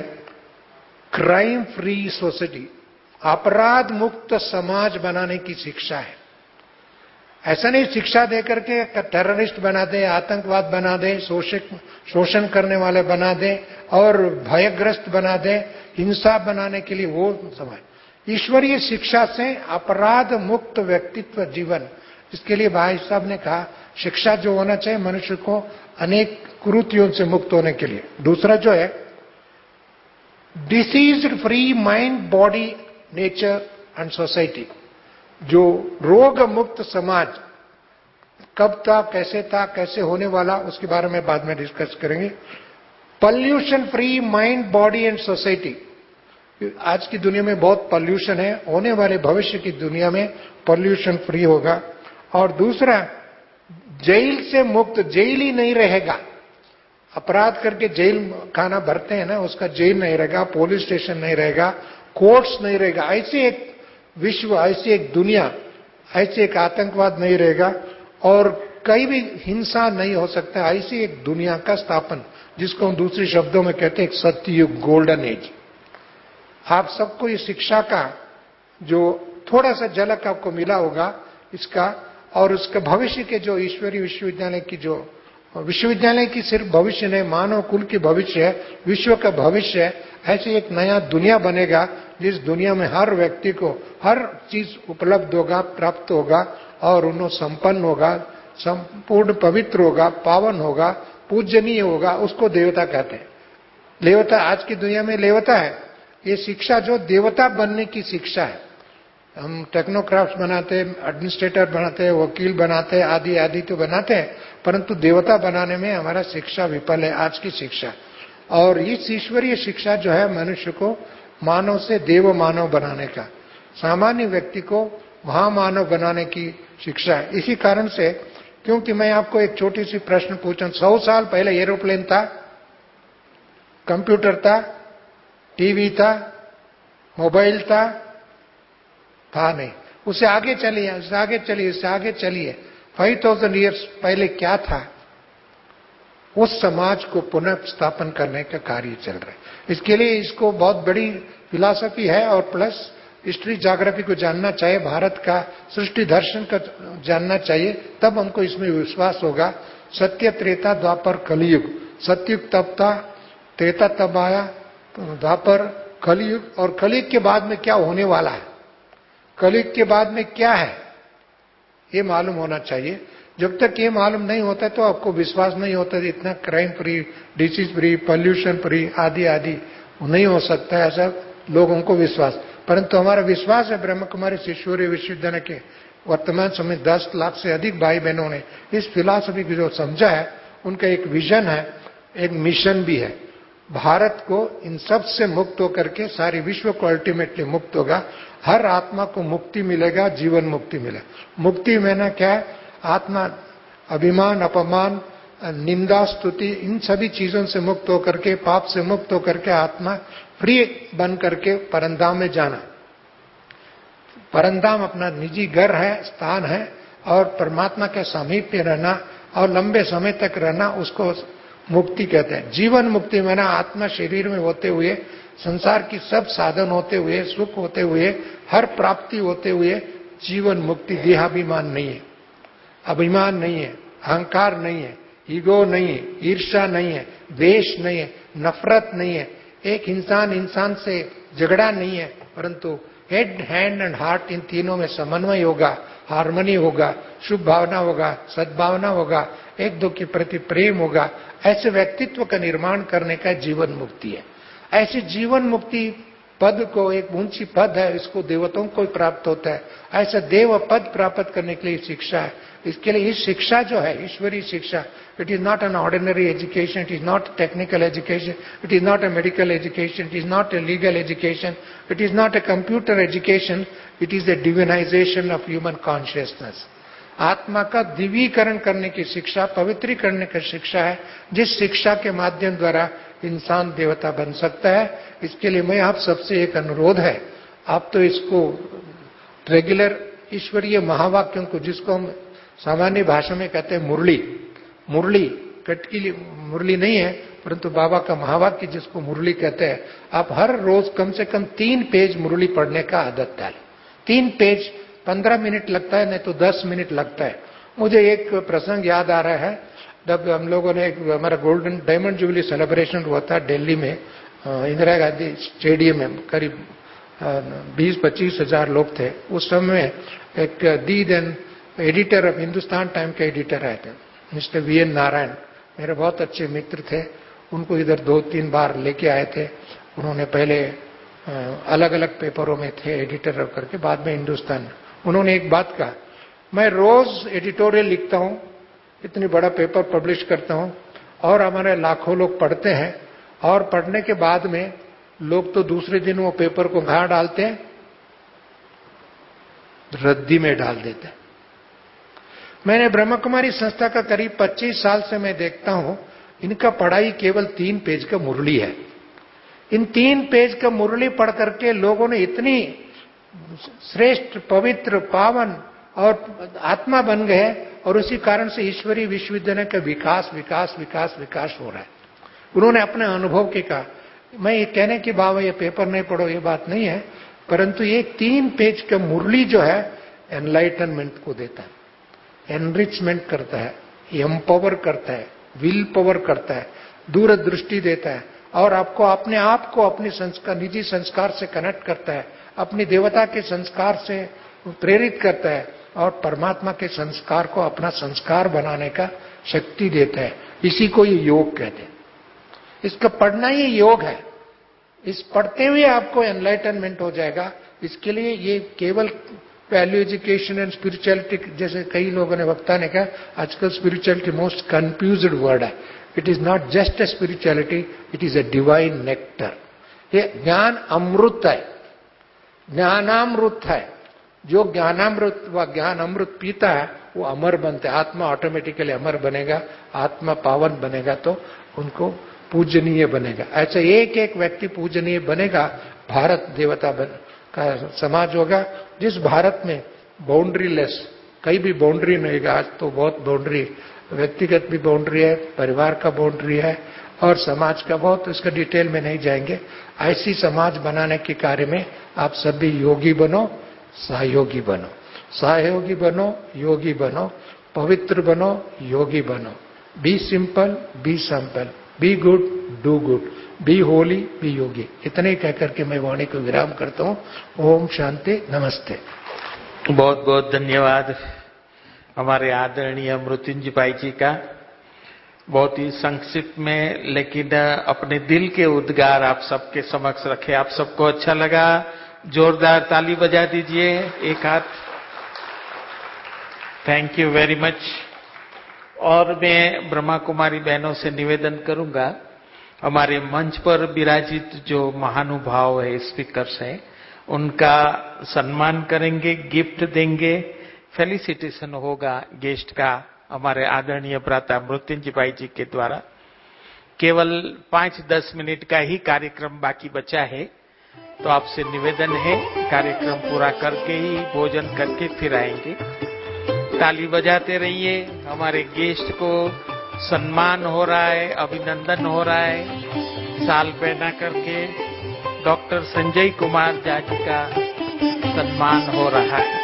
G: क्राइम फ्री सोसाइटी, अपराध मुक्त समाज बनाने की शिक्षा है। ऐसा नहीं शिक्षा देकर के टेररिस्ट बना दे, आतंकवाद बना दे, शोषण करने वाले बना दे और भयग्रस्त बना दे, हिंसा बनाने के लिए वो समाज। ईश्वरीय शिक्षा से अपराध मुक्त व्यक्तित्व जीवन, इसके लिए भाई साहब ने कहा शिक्षा जो होना चाहिए मनुष्य को अनेक कुरीतियों से मुक्त होने के लिए। दूसरा जो है disease free mind, body, nature and society, जो रोग मुक्त समाज कब था, कैसे था, कैसे होने वाला, उसके बारे में बाद में डिस्कस करेंगे। Pollution free mind, body and society, आज की दुनिया में बहुत पॉल्यूशन है, होने वाले भविष्य की दुनिया में पॉल्यूशन फ्री होगा। और दूसरा जेल से मुक्त, जेल ही नहीं रहेगा, अपराध करके जेल खाना भरते हैं ना, उसका जेल नहीं रहेगा, पुलिस स्टेशन नहीं रहेगा, कोर्ट्स नहीं रहेगा, ऐसे एक विश्व, ऐसी एक दुनिया, ऐसे एक आतंकवाद नहीं रहेगा और कहीं भी हिंसा नहीं हो सकता। ऐसी एक दुनिया का स्थापन, जिसको हम दूसरे शब्दों में कहते हैं एक सत्ययुग, गोल्डन एज। आप सबको इस शिक्षा का जो थोड़ा सा झलक आपको मिला होगा इसका, और उसका भविष्य के जो ईश्वरीय विश्वविद्यालय की जो विश्वविद्यालय की सिर्फ भविष्य नहीं, मानव कुल की भविष्य है, विश्व का भविष्य है। ऐसी एक नया दुनिया बनेगा जिस दुनिया में हर व्यक्ति को हर चीज उपलब्ध होगा, प्राप्त होगा और उन्हें संपन्न होगा, संपूर्ण पवित्र होगा, पावन होगा, पूजनीय होगा, उसको देवता कहते हैं। देवता आज की दुनिया में देवता है। ये शिक्षा जो देवता बनने की शिक्षा है। हम टेक्नोक्राफ्ट बनाते हैं, एडमिनिस्ट्रेटर बनाते हैं, वकील बनाते हैं, आदि आदि तो बनाते हैं, परंतु देवता बनाने में हमारा शिक्षा विफल है, आज की शिक्षा। और इस ईश्वरीय शिक्षा जो है मनुष्य को मानव से देव मानव बनाने का, सामान्य व्यक्ति को महामानव बनाने की शिक्षा है। इसी कारण से, क्योंकि मैं आपको एक छोटी सी प्रश्न पूछूं, सौ साल पहले एरोप्लेन था, कंप्यूटर था, टीवी था, मोबाइल था था नहीं। उससे आगे चलिए, उससे आगे चलिए, उससे आगे चलिए, फाइव थाउजेंड ईयर्स पहले क्या था? उस समाज को पुनः स्थापन करने का कार्य चल रहा है। इसके लिए इसको बहुत बड़ी फिलॉसफी है और प्लस हिस्ट्री ज्योग्राफी को जानना चाहिए, भारत का सृष्टि दर्शन का जानना चाहिए, तब हमको इसमें विश्वास होगा। सत्य, त्रेता, द्वापर, कलयुग। सत्युग तब था, त्रेता तब आया, द्वापर, कलयुग, और कलयुग के बाद में क्या होने वाला है, कलयुग के बाद में क्या है, ये मालूम होना चाहिए। जब तक ये मालूम नहीं होता तो आपको विश्वास नहीं होता, इतना crime free, disease free, pollution free आदि आदि नहीं हो सकता है, ऐसा लोगों को विश्वास। परंतु हमारा विश्वास है, ब्रह्म कुमारी ईश्वरीय विश्वविद्यालय के वर्तमान समय दस लाख से अधिक भाई बहनों ने इस फिलॉसफी को जो समझा है, उनका एक विजन है एक मिशन भी है। भारत को इन सब से मुक्त होकर के सारी विश्व को अल्टीमेटली मुक्त होगा। हर आत्मा को मुक्ति मिलेगा, जीवन मुक्ति मिलेगा। मुक्ति में ना क्या है, आत्मा अभिमान, अपमान, निंदा, स्तुति, इन सभी चीजों से मुक्त होकर के, पाप से मुक्त होकर के आत्मा फ्री बन करके परमधाम में जाना। परमधाम अपना निजी घर है, स्थान है, और परमात्मा के समीप रहना और लंबे समय तक रहना, उसको मुक्ति कहते हैं। जीवन मुक्ति में ना आत्मा शरीर में होते हुए, संसार की सब साधन होते हुए, सुख होते हुए, हर प्राप्ति होते हुए जीवन मुक्ति। देहाभिमान नहीं है, अभिमान नहीं है, अहंकार नहीं है, ईगो नहीं है, ईर्ष्या नहीं है, द्वेष नहीं है, नफरत नहीं है, एक इंसान इंसान से झगड़ा नहीं है, परंतु हेड, हैंड एंड हार्ट, इन तीनों में समन्वय होगा, हार्मनी होगा, शुभ भावना होगा, सद्भावना होगा, एक दो के प्रति प्रेम होगा। ऐसे व्यक्तित्व का निर्माण करने का जीवन मुक्ति है। ऐसी जीवन मुक्ति पद को, एक ऊंची पद है, इसको देवताओं को प्राप्त होता है। ऐसा देव पद प्राप्त करने के लिए शिक्षा है। इसके लिए इस शिक्षा जो है ईश्वरीय शिक्षा, it is not an ordinary education, it is not technical education, it is not a medical education, it is not a legal education, it is not a computer education, it is a divinization of human consciousness. आत्मा का दिव्यीकरण करने की शिक्षा, पवित्रीकरण की शिक्षा है, जिस शिक्षा के माध्यम द्वारा इंसान देवता बन सकता है। इसके लिए मैं आप सबसे एक अनुरोध है, आप तो इसको रेगुलर ईश्वरीय महावाक्यों को, जिसको हम सामान्य भाषा में कहते हैं मुरली, मुरली कटकीली मुरली नहीं है, परंतु बाबा का महावाक्य जिसको मुरली कहते हैं, आप हर रोज कम से कम तीन पेज मुरली पढ़ने का आदत डालें। तीन पेज पंद्रह मिनट लगता है, नहीं तो दस मिनट लगता है। मुझे एक प्रसंग याद आ रहा है, जब हम लोगों ने हमारा गोल्डन डायमंड जुबली सेलिब्रेशन हुआ था दिल्ली में, इंदिरा गांधी स्टेडियम में, करीब बीस पच्चीस हजार लोग थे। उस समय एक the then editor of Hindustan Time के एडिटर आए थे, मिस्टर वी एन नारायण, मेरे बहुत अच्छे मित्र थे। उनको इधर दो तीन बार लेके आए थे। उन्होंने पहले अलग अलग पेपरों में थे एडिटर करके, बाद में हिंदुस्तान। उन्होंने एक बात कहा, मैं रोज एडिटोरियल लिखता हूं, इतनी बड़ा पेपर पब्लिश करता हूं, और हमारे लाखों लोग पढ़ते हैं, और पढ़ने के बाद में लोग तो दूसरे दिन वो पेपर को कहां डालते हैं, रद्दी में डाल देते हैं। मैंने ब्रह्म कुमारी संस्था का करीब पच्चीस साल से मैं देखता हूं, इनका पढ़ाई केवल तीन पेज का मुरली है। इन तीन पेज का मुरली पढ़ करके लोगों ने इतनी श्रेष्ठ, पवित्र, पावन और आत्मा बन गए, और उसी कारण से ईश्वरीय विश्वविद्यालय का विकास विकास विकास विकास हो रहा है। उन्होंने अपने अनुभव के कहा, मैं ये कहने की बाबा ये पेपर नहीं पढ़ो, ये बात नहीं है, परंतु ये तीन पेज का मुरली जो है एनलाइटनमेंट को देता है, एनरिचमेंट करता है, एम्पावर करता है, विल पावर करता है, दूरदृष्टि देता है, और आपको अपने आप को अपने संस्कार, निजी संस्कार से कनेक्ट करता है, अपनी देवता के संस्कार से प्रेरित करता है, और परमात्मा के संस्कार को अपना संस्कार बनाने का शक्ति देता है। इसी को ये योग कहते हैं। इसका पढ़ना ही योग है। इस पढ़ते हुए आपको एनलाइटनमेंट हो जाएगा। इसके लिए ये केवल वैल्यू एजुकेशन एंड स्पिरिचुअलिटी, जैसे कई लोगों ने वक्ता ने कहा, आजकल स्पिरिचुअलिटी मोस्ट कंफ्यूज्ड वर्ड है। It is not just a spirituality, it is a divine nectar. ये ज्ञान अमृत है, ज्ञानामृत है। जो ज्ञानामृत व ज्ञान अमृत पीता है वो अमर बनता है। आत्मा ऑटोमेटिकली अमर बनेगा, आत्मा पावन बनेगा तो उनको पूजनीय बनेगा। ऐसा एक एक व्यक्ति पूजनीय बनेगा, भारत देवता बन का समाज होगा, जिस भारत में बाउंड्री लेस, कहीं भी बाउंड्री नहीं है। आज तो बहुत बाउंड्री, व्यक्तिगत भी बाउंड्री है, परिवार का बाउंड्री है, और समाज का बहुत, इसका डिटेल में नहीं जाएंगे। ऐसी समाज बनाने के कार्य में आप सभी योगी बनो, सहयोगी बनो, सहयोगी बनो, योगी बनो, पवित्र बनो, योगी बनो। Be simple, be simple, be good, do good, be holy, be yogi. इतने कहकर के मैं वाणी को विराम करता हूँ। ओम शांति, नमस्ते।
A: बहुत बहुत धन्यवाद हमारे आदरणीय मृत्युंजय भाई जी का। बहुत ही संक्षिप्त में लेकिन अपने दिल के उद्गार आप सबके समक्ष रखे। आप सबको अच्छा लगा? जोरदार ताली बजा दीजिए एक हाथ। Thank you very much. और मैं ब्रह्मा कुमारी बहनों से निवेदन करूंगा, हमारे मंच पर विराजित जो महानुभाव है, स्पीकर्स हैं, उनका सम्मान करेंगे, गिफ्ट देंगे, फेलिसिटेशन होगा गेस्ट का हमारे आदरणीय भ्राता मृत्युंजय भाई जी के द्वारा। केवल पांच दस मिनट का ही कार्यक्रम बाकी बचा है, तो आपसे निवेदन है कार्यक्रम पूरा करके ही भोजन करके फिर आएंगे। ताली बजाते रहिए, हमारे गेस्ट को सम्मान हो रहा है, अभिनंदन हो रहा है, साल पहना करके डॉक्टर संजय कुमार झा जी का सम्मान हो रहा है।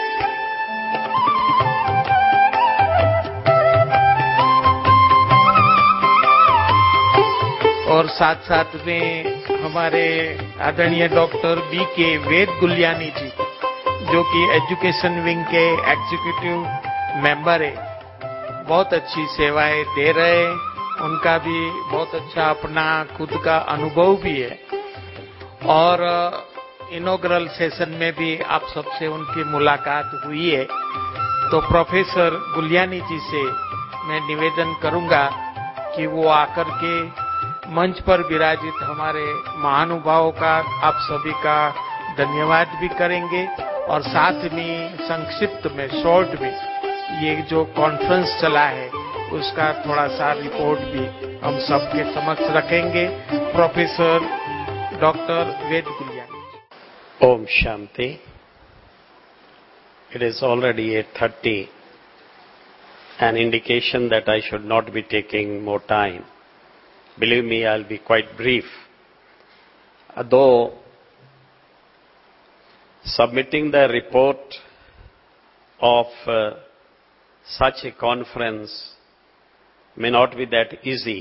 A: और साथ साथ में हमारे आदरणीय डॉक्टर बी के वेद गुलियानी जी, जो कि एजुकेशन विंग के एग्जीक्यूटिव मेंबर है, बहुत अच्छी सेवाएं दे रहे हैं। उनका भी बहुत अच्छा अपना खुद का अनुभव भी है। और इनॉग्रल सेशन में भी आप सबसे उनकी मुलाकात हुई है, तो प्रोफेसर गुलियानी जी से मैं निवेदन करूंगा कि वो आकर के मंच पर विराजित हमारे महानुभावों का आप सभी का धन्यवाद भी करेंगे, और साथ में संक्षिप्त में शॉर्ट में ये जो कॉन्फ्रेंस चला है उसका थोड़ा सा रिपोर्ट भी हम सबके समक्ष रखेंगे। Professor doctor Ved Guliani.
H: ओम शांति। It is already eight thirty, an indication that I should not be taking more time. Believe me, I'll be quite brief. Though submitting the report of uh, such a conference may not be that easy,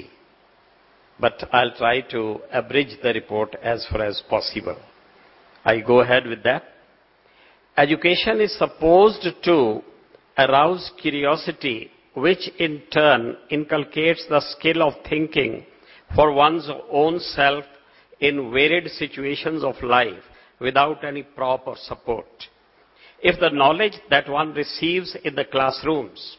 H: but I'll try to abridge the report as far as possible. I go ahead with that. Education is supposed to arouse curiosity, which in turn inculcates the skill of thinking for one's own self in varied situations of life without any prop or support. If the knowledge that one receives in the classrooms,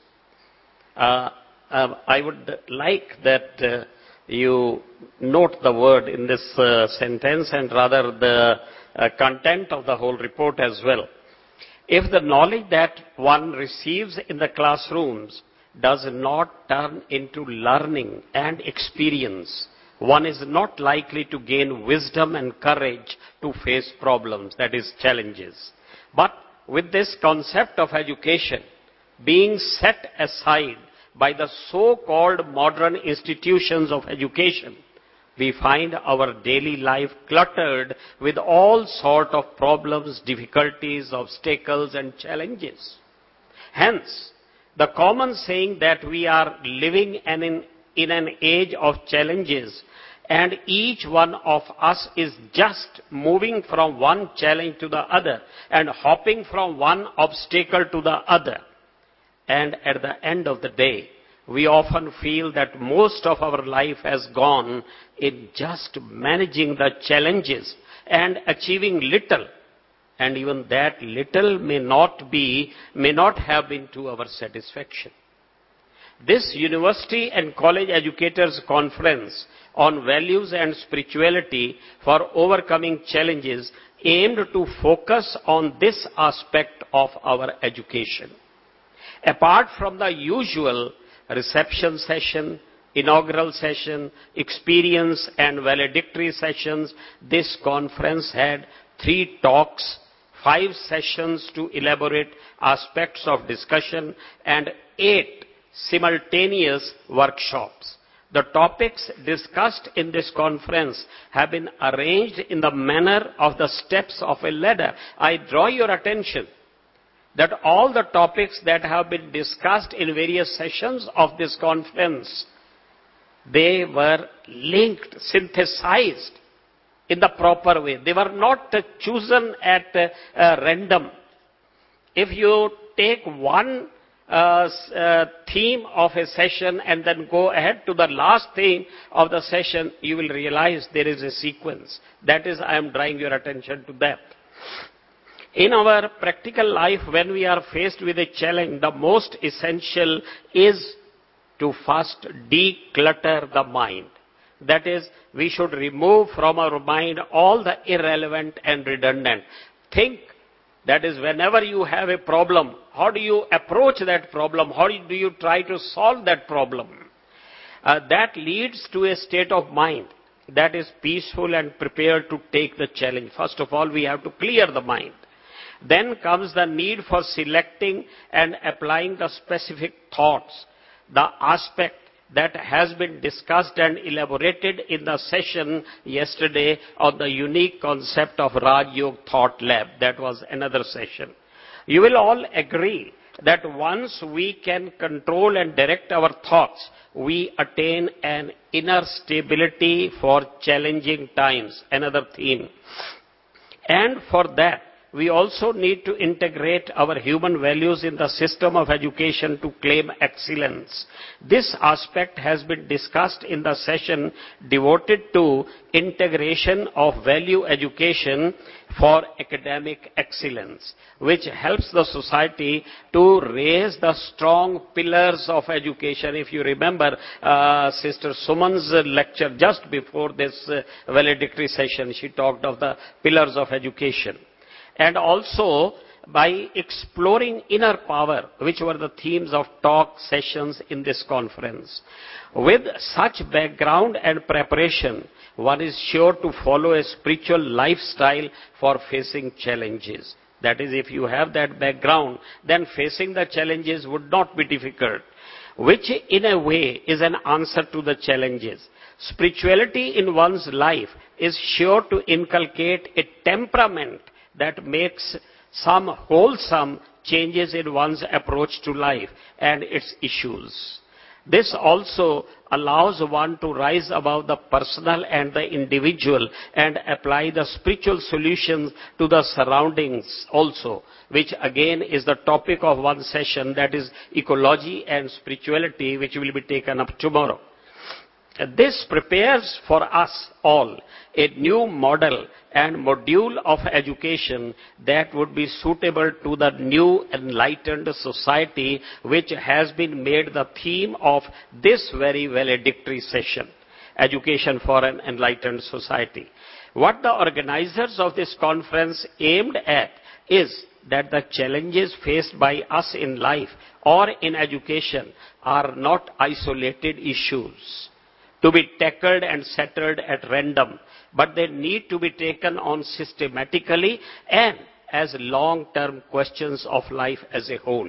H: uh, uh, I would like that uh, you note the word in this uh, sentence and rather the uh, content of the whole report as well. If the knowledge that one receives in the classrooms does not turn into learning and experience, one is not likely to gain wisdom and courage to face problems, that is, challenges. But with this concept of education being set aside by the so-called modern institutions of education, we find our daily life cluttered with all sort of problems, difficulties, obstacles and challenges. Hence, the common saying that we are living in, in an age of challenges and each one of us is just moving from one challenge to the other and hopping from one obstacle to the other. And at the end of the day, we often feel that most of our life has gone in just managing the challenges and achieving little. And even that little may not be, may not have been to our satisfaction. This University and College Educators Conference on Values and Spirituality for Overcoming Challenges aimed to focus on this aspect of our education. Apart from the usual reception session, inaugural session, experience and valedictory sessions, this conference had three talks, five sessions to elaborate aspects of discussion, and eight simultaneous workshops. The topics discussed in this conference have been arranged in the manner of the steps of a ladder. I draw your attention that all the topics that have been discussed in various sessions of this conference, they were linked, synthesized in the proper way. They were not uh, chosen at uh, uh, random. If you take one uh, uh, theme of a session and then go ahead to the last theme of the session, you will realize there is a sequence. That is, I am drawing your attention to that. In our practical life, when we are faced with a challenge, the most essential is to first declutter the mind. That is, we should remove from our mind all the irrelevant and redundant. Think, that is, whenever you have a problem, how do you approach that problem? How do you try to solve that problem? Uh, that leads to a state of mind that is peaceful and prepared to take the challenge. First of all, we have to clear the mind. Then comes the need for selecting and applying the specific thoughts, the aspect that has been discussed and elaborated in the session yesterday on the unique concept of Raj Yoga Thought Lab. That was another session. You will all agree that once we can control and direct our thoughts, we attain an inner stability for challenging times, another theme. And for that, we also need to integrate our human values in the system of education to claim excellence. This aspect has been discussed in the session devoted to integration of value education for academic excellence, which helps the society to raise the strong pillars of education. If you remember uh, Sister Suman's lecture just before this uh, valedictory session, she talked of the pillars of education. And also by exploring inner power, which were the themes of talk sessions in this conference. With such background and preparation, one is sure to follow a spiritual lifestyle for facing challenges. That is, if you have that background, then facing the challenges would not be difficult, which in a way is an answer to the challenges. Spirituality in one's life is sure to inculcate a temperament that makes some wholesome changes in one's approach to life and its issues. This also allows one to rise above the personal and the individual and apply the spiritual solutions to the surroundings also, which again is the topic of one session, that is ecology and spirituality, which will be taken up tomorrow. This prepares for us all a new model and module of education that would be suitable to the new enlightened society, which has been made the theme of this very valedictory session, Education for an Enlightened Society. What the organizers of this conference aimed at is that the challenges faced by us in life or in education are not isolated issues to be tackled and settled at random, but they need to be taken on systematically and as long-term questions of life as a whole.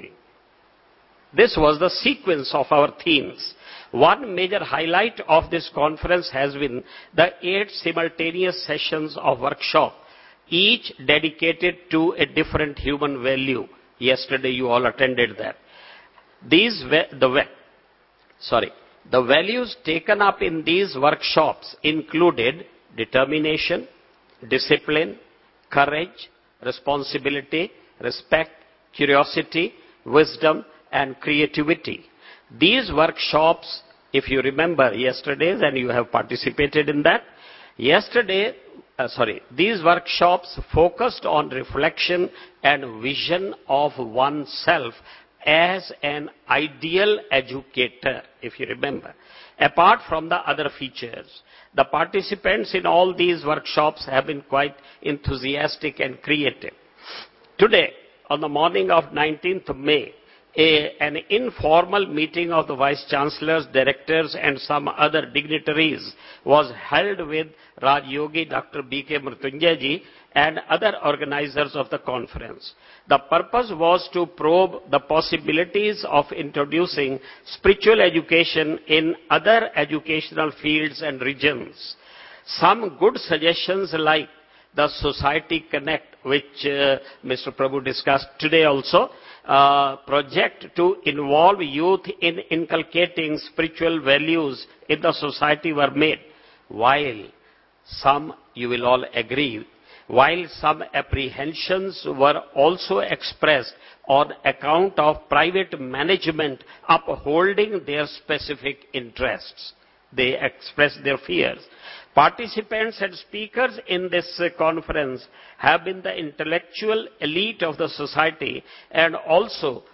H: This was the sequence of our themes. One major highlight of this conference has been the eight simultaneous sessions of workshop, each dedicated to a different human value. Yesterday you all attended that. These, the, sorry, the values taken up in these workshops included determination, discipline, courage, responsibility, respect, curiosity, wisdom, and creativity. These workshops, if you remember yesterday's and you have participated in that, yesterday, uh, sorry, these workshops focused on reflection and vision of oneself as an ideal educator, if you remember, apart from the other features. The participants in all these workshops have been quite enthusiastic and creative. Today, on the morning of nineteenth of May, a, an informal meeting of the Vice Chancellors, Directors and some other dignitaries was held with Raj Yogi, Doctor B K Mrutyunjay and other organizers of the conference. The purpose was to probe the possibilities of introducing spiritual education in other educational fields and regions. Some good suggestions like the Society Connect, which uh, Mister Prabhu discussed today also, uh, project to involve youth in inculcating spiritual values in the society were made. While some, you will all agree, while some apprehensions were also expressed on account of private management upholding their specific interests. They expressed their fears. Participants and speakers in this conference have been the intellectual elite of the society and also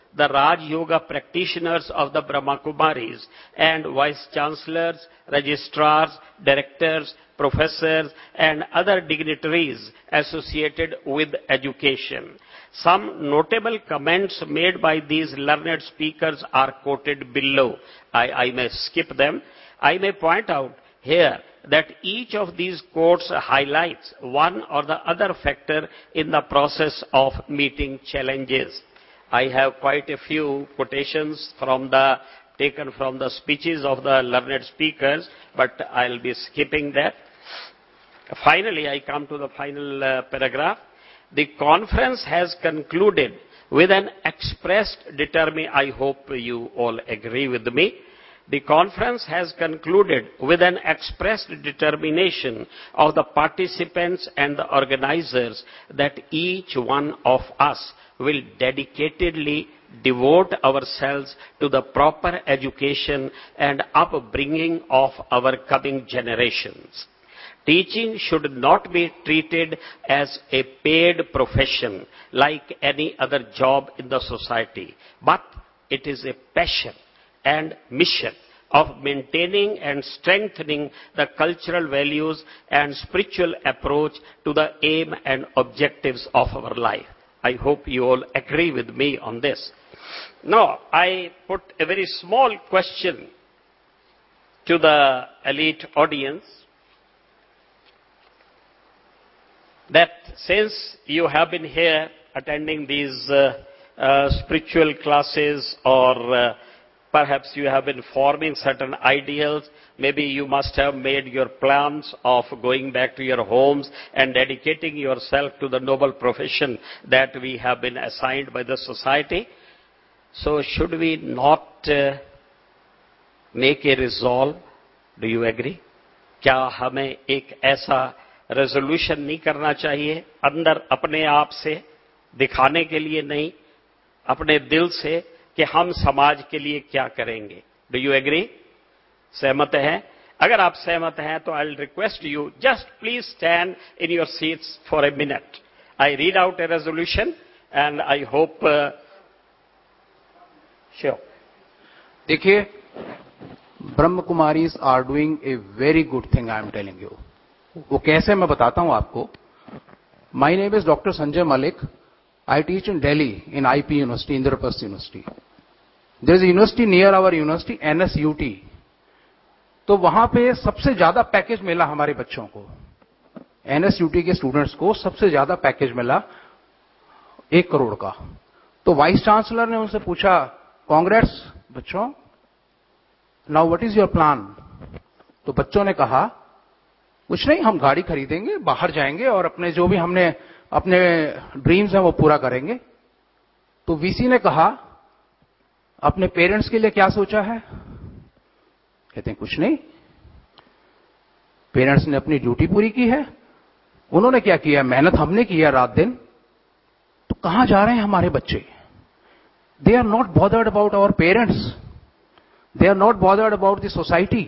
H: the Raj Yoga practitioners of the Brahma Kumaris, and vice chancellors, registrars, directors, professors, and other dignitaries associated with education. Some notable comments made by these learned speakers are quoted below. I, I may skip them. I may point out here that each of these quotes highlights one or the other factor in the process of meeting challenges. I have quite a few quotations from the, taken from the speeches of the learned speakers, but I'll be skipping that. Finally, I come to the final uh, paragraph. The conference has concluded with an expressed determination. I hope you all agree with me. The conference has concluded with an expressed determination of the participants and the organizers that each one of us will dedicatedly devote ourselves to the proper education and upbringing of our coming generations. Teaching should not be treated as a paid profession like any other job in the society, but it is a passion and mission of maintaining and strengthening the cultural values and spiritual approach to the aim and objectives of our life. I hope you all agree with me on this. Now, I put a very small question to the elite audience, that since you have been here attending these uh, uh, spiritual classes, or uh, perhaps you have been forming certain ideals, maybe you must have made your plans of going back to your homes and dedicating yourself to the noble profession that we have been assigned by the society. So should we not uh, make a resolve? Do you agree? क्या हमें एक ऐसा resolution नहीं करना चाहिए अंदर अपने आप से, दिखाने के लिए नहीं, अपने दिल से, कि हम समाज के लिए क्या करेंगे? Do you agree? सहमत हैं? अगर आप सहमत हैं तो I will request you, just please stand in your seats for a minute. I read out a resolution and I hope sure.
I: देखिए, Brahma Kumaris are doing a very good thing, I am telling you. वो कैसे, मैं बताता हूं आपको. My name is doctor Sanjay Malik. I teach in Delhi in I P University, Indraprasth University. There is a university near our university, N S U T. तो वहां पे सबसे ज्यादा पैकेज मिला हमारे बच्चों को. N S U T के स्टूडेंट्स को सबसे ज्यादा पैकेज मिला एक करोड़ का. तो वाइस चांसलर ने उनसे पूछा, कांग्रेट्स बच्चों, now what is your plan? तो बच्चों ने कहा, कुछ नहीं, हम गाड़ी खरीदेंगे, बाहर जाएंगे और अपने जो भी हमने अपने ड्रीम्स हैं वो पूरा करेंगे. तो वीसी ने कहा, अपने पेरेंट्स के लिए क्या सोचा है? कहते हैं कुछ नहीं, पेरेंट्स ने अपनी ड्यूटी पूरी की है. उन्होंने क्या किया? मेहनत हमने की है रात दिन. तो कहां जा रहे हैं हमारे बच्चे? They are not bothered about our parents, they are not bothered about the society.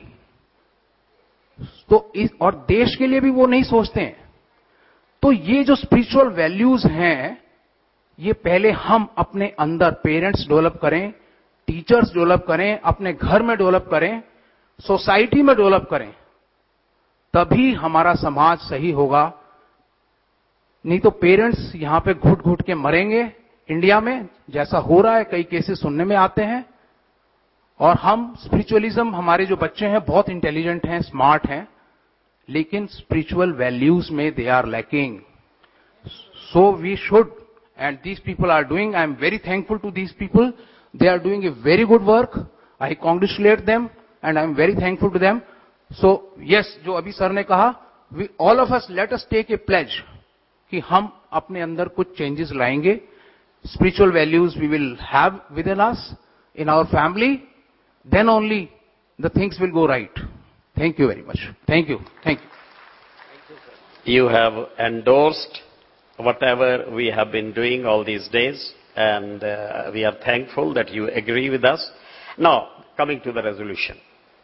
I: तो इस, और देश के लिए भी वो नहीं सोचते हैं. तो ये जो स्पिरिचुअल वैल्यूज हैं, ये पहले हम अपने अंदर पेरेंट्स डेवलप करें, टीचर्स डेवलप करें, अपने घर में डेवलप करें, सोसाइटी में डेवलप करें, तभी हमारा समाज सही होगा. नहीं तो पेरेंट्स यहां पे घुट घुट के मरेंगे इंडिया में, जैसा हो रहा है, कई केसेस सुनने में आते हैं. और हम स्पिरिचुअलिज्म, हमारे जो बच्चे हैं बहुत इंटेलिजेंट हैं, स्मार्ट हैं, लेकिन स्पिरिचुअल वैल्यूज में they are lacking. So we should, and these people are doing, I am very thankful to these people. They are doing a very good work. I congratulate them and I am very thankful to them. So yes, जो अभी sir ने कहा, we all of us let us take a pledge कि हम अपने अंदर कुछ changes लाएंगे. Spiritual values we will have within us, in our family, then only the things will go right. Thank you very much. Thank you. Thank you.
H: You have endorsed whatever we have been doing all these days, and uh, we are thankful that you agree with us. Now, coming to the resolution.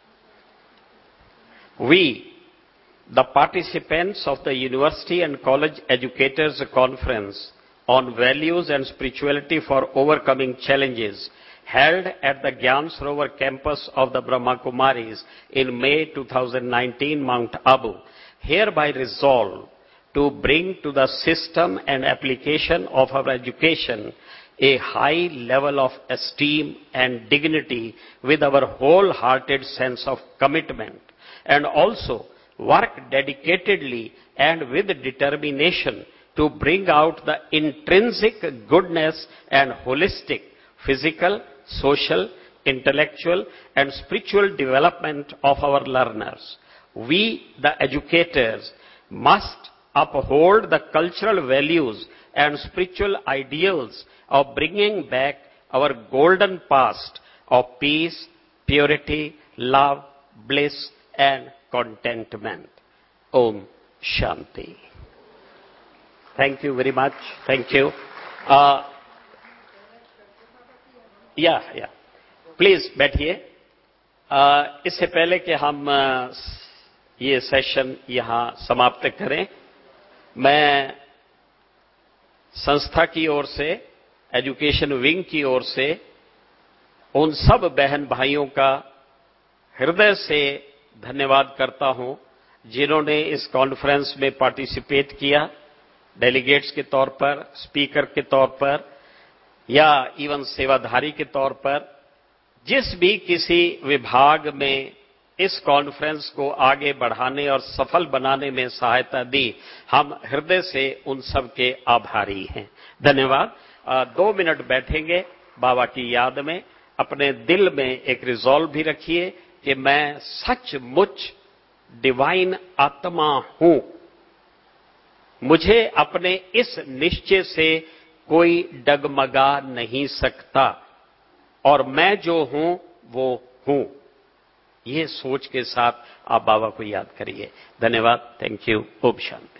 H: We, the participants of the University and College Educators Conference on values and spirituality for overcoming challenges held at the Gyan Sarovar campus of the Brahma Kumaris in May two thousand nineteen, Mount Abu, hereby resolve to bring to the system and application of our education a high level of esteem and dignity with our wholehearted sense of commitment, and also work dedicatedly and with determination to bring out the intrinsic goodness and holistic physical, social, intellectual, and spiritual development of our learners. We, the educators, must uphold the cultural values and spiritual ideals of bringing back our golden past of peace, purity, love, bliss, and contentment. Om Shanti. Thank you very much. Thank you. Uh, या या please बैठिए। इससे पहले कि हम uh, ये session यहां समाप्त करें, मैं संस्था की ओर से, एजुकेशन विंग की ओर से उन सब बहन भाइयों का हृदय से धन्यवाद करता हूं जिन्होंने इस कॉन्फ्रेंस में पार्टिसिपेट किया, डेलीगेट्स के तौर पर, स्पीकर के तौर पर या इवन सेवाधारी के तौर पर। जिस भी किसी विभाग में इस कॉन्फ्रेंस को आगे बढ़ाने और सफल बनाने में सहायता दी, हम हृदय से उन सब के आभारी हैं। धन्यवाद। दो मिनट बैठेंगे बाबा की याद में। अपने दिल में एक रिजॉल्व भी रखिए कि मैं सचमुच डिवाइन आत्मा हूं। मुझे अपने इस निश्चय से कोई डगमगा नहीं सकता और मैं जो हूं वो हूं। ये सोच के साथ आप बाबा को याद करिए। धन्यवाद। Thank you. ओम शांति।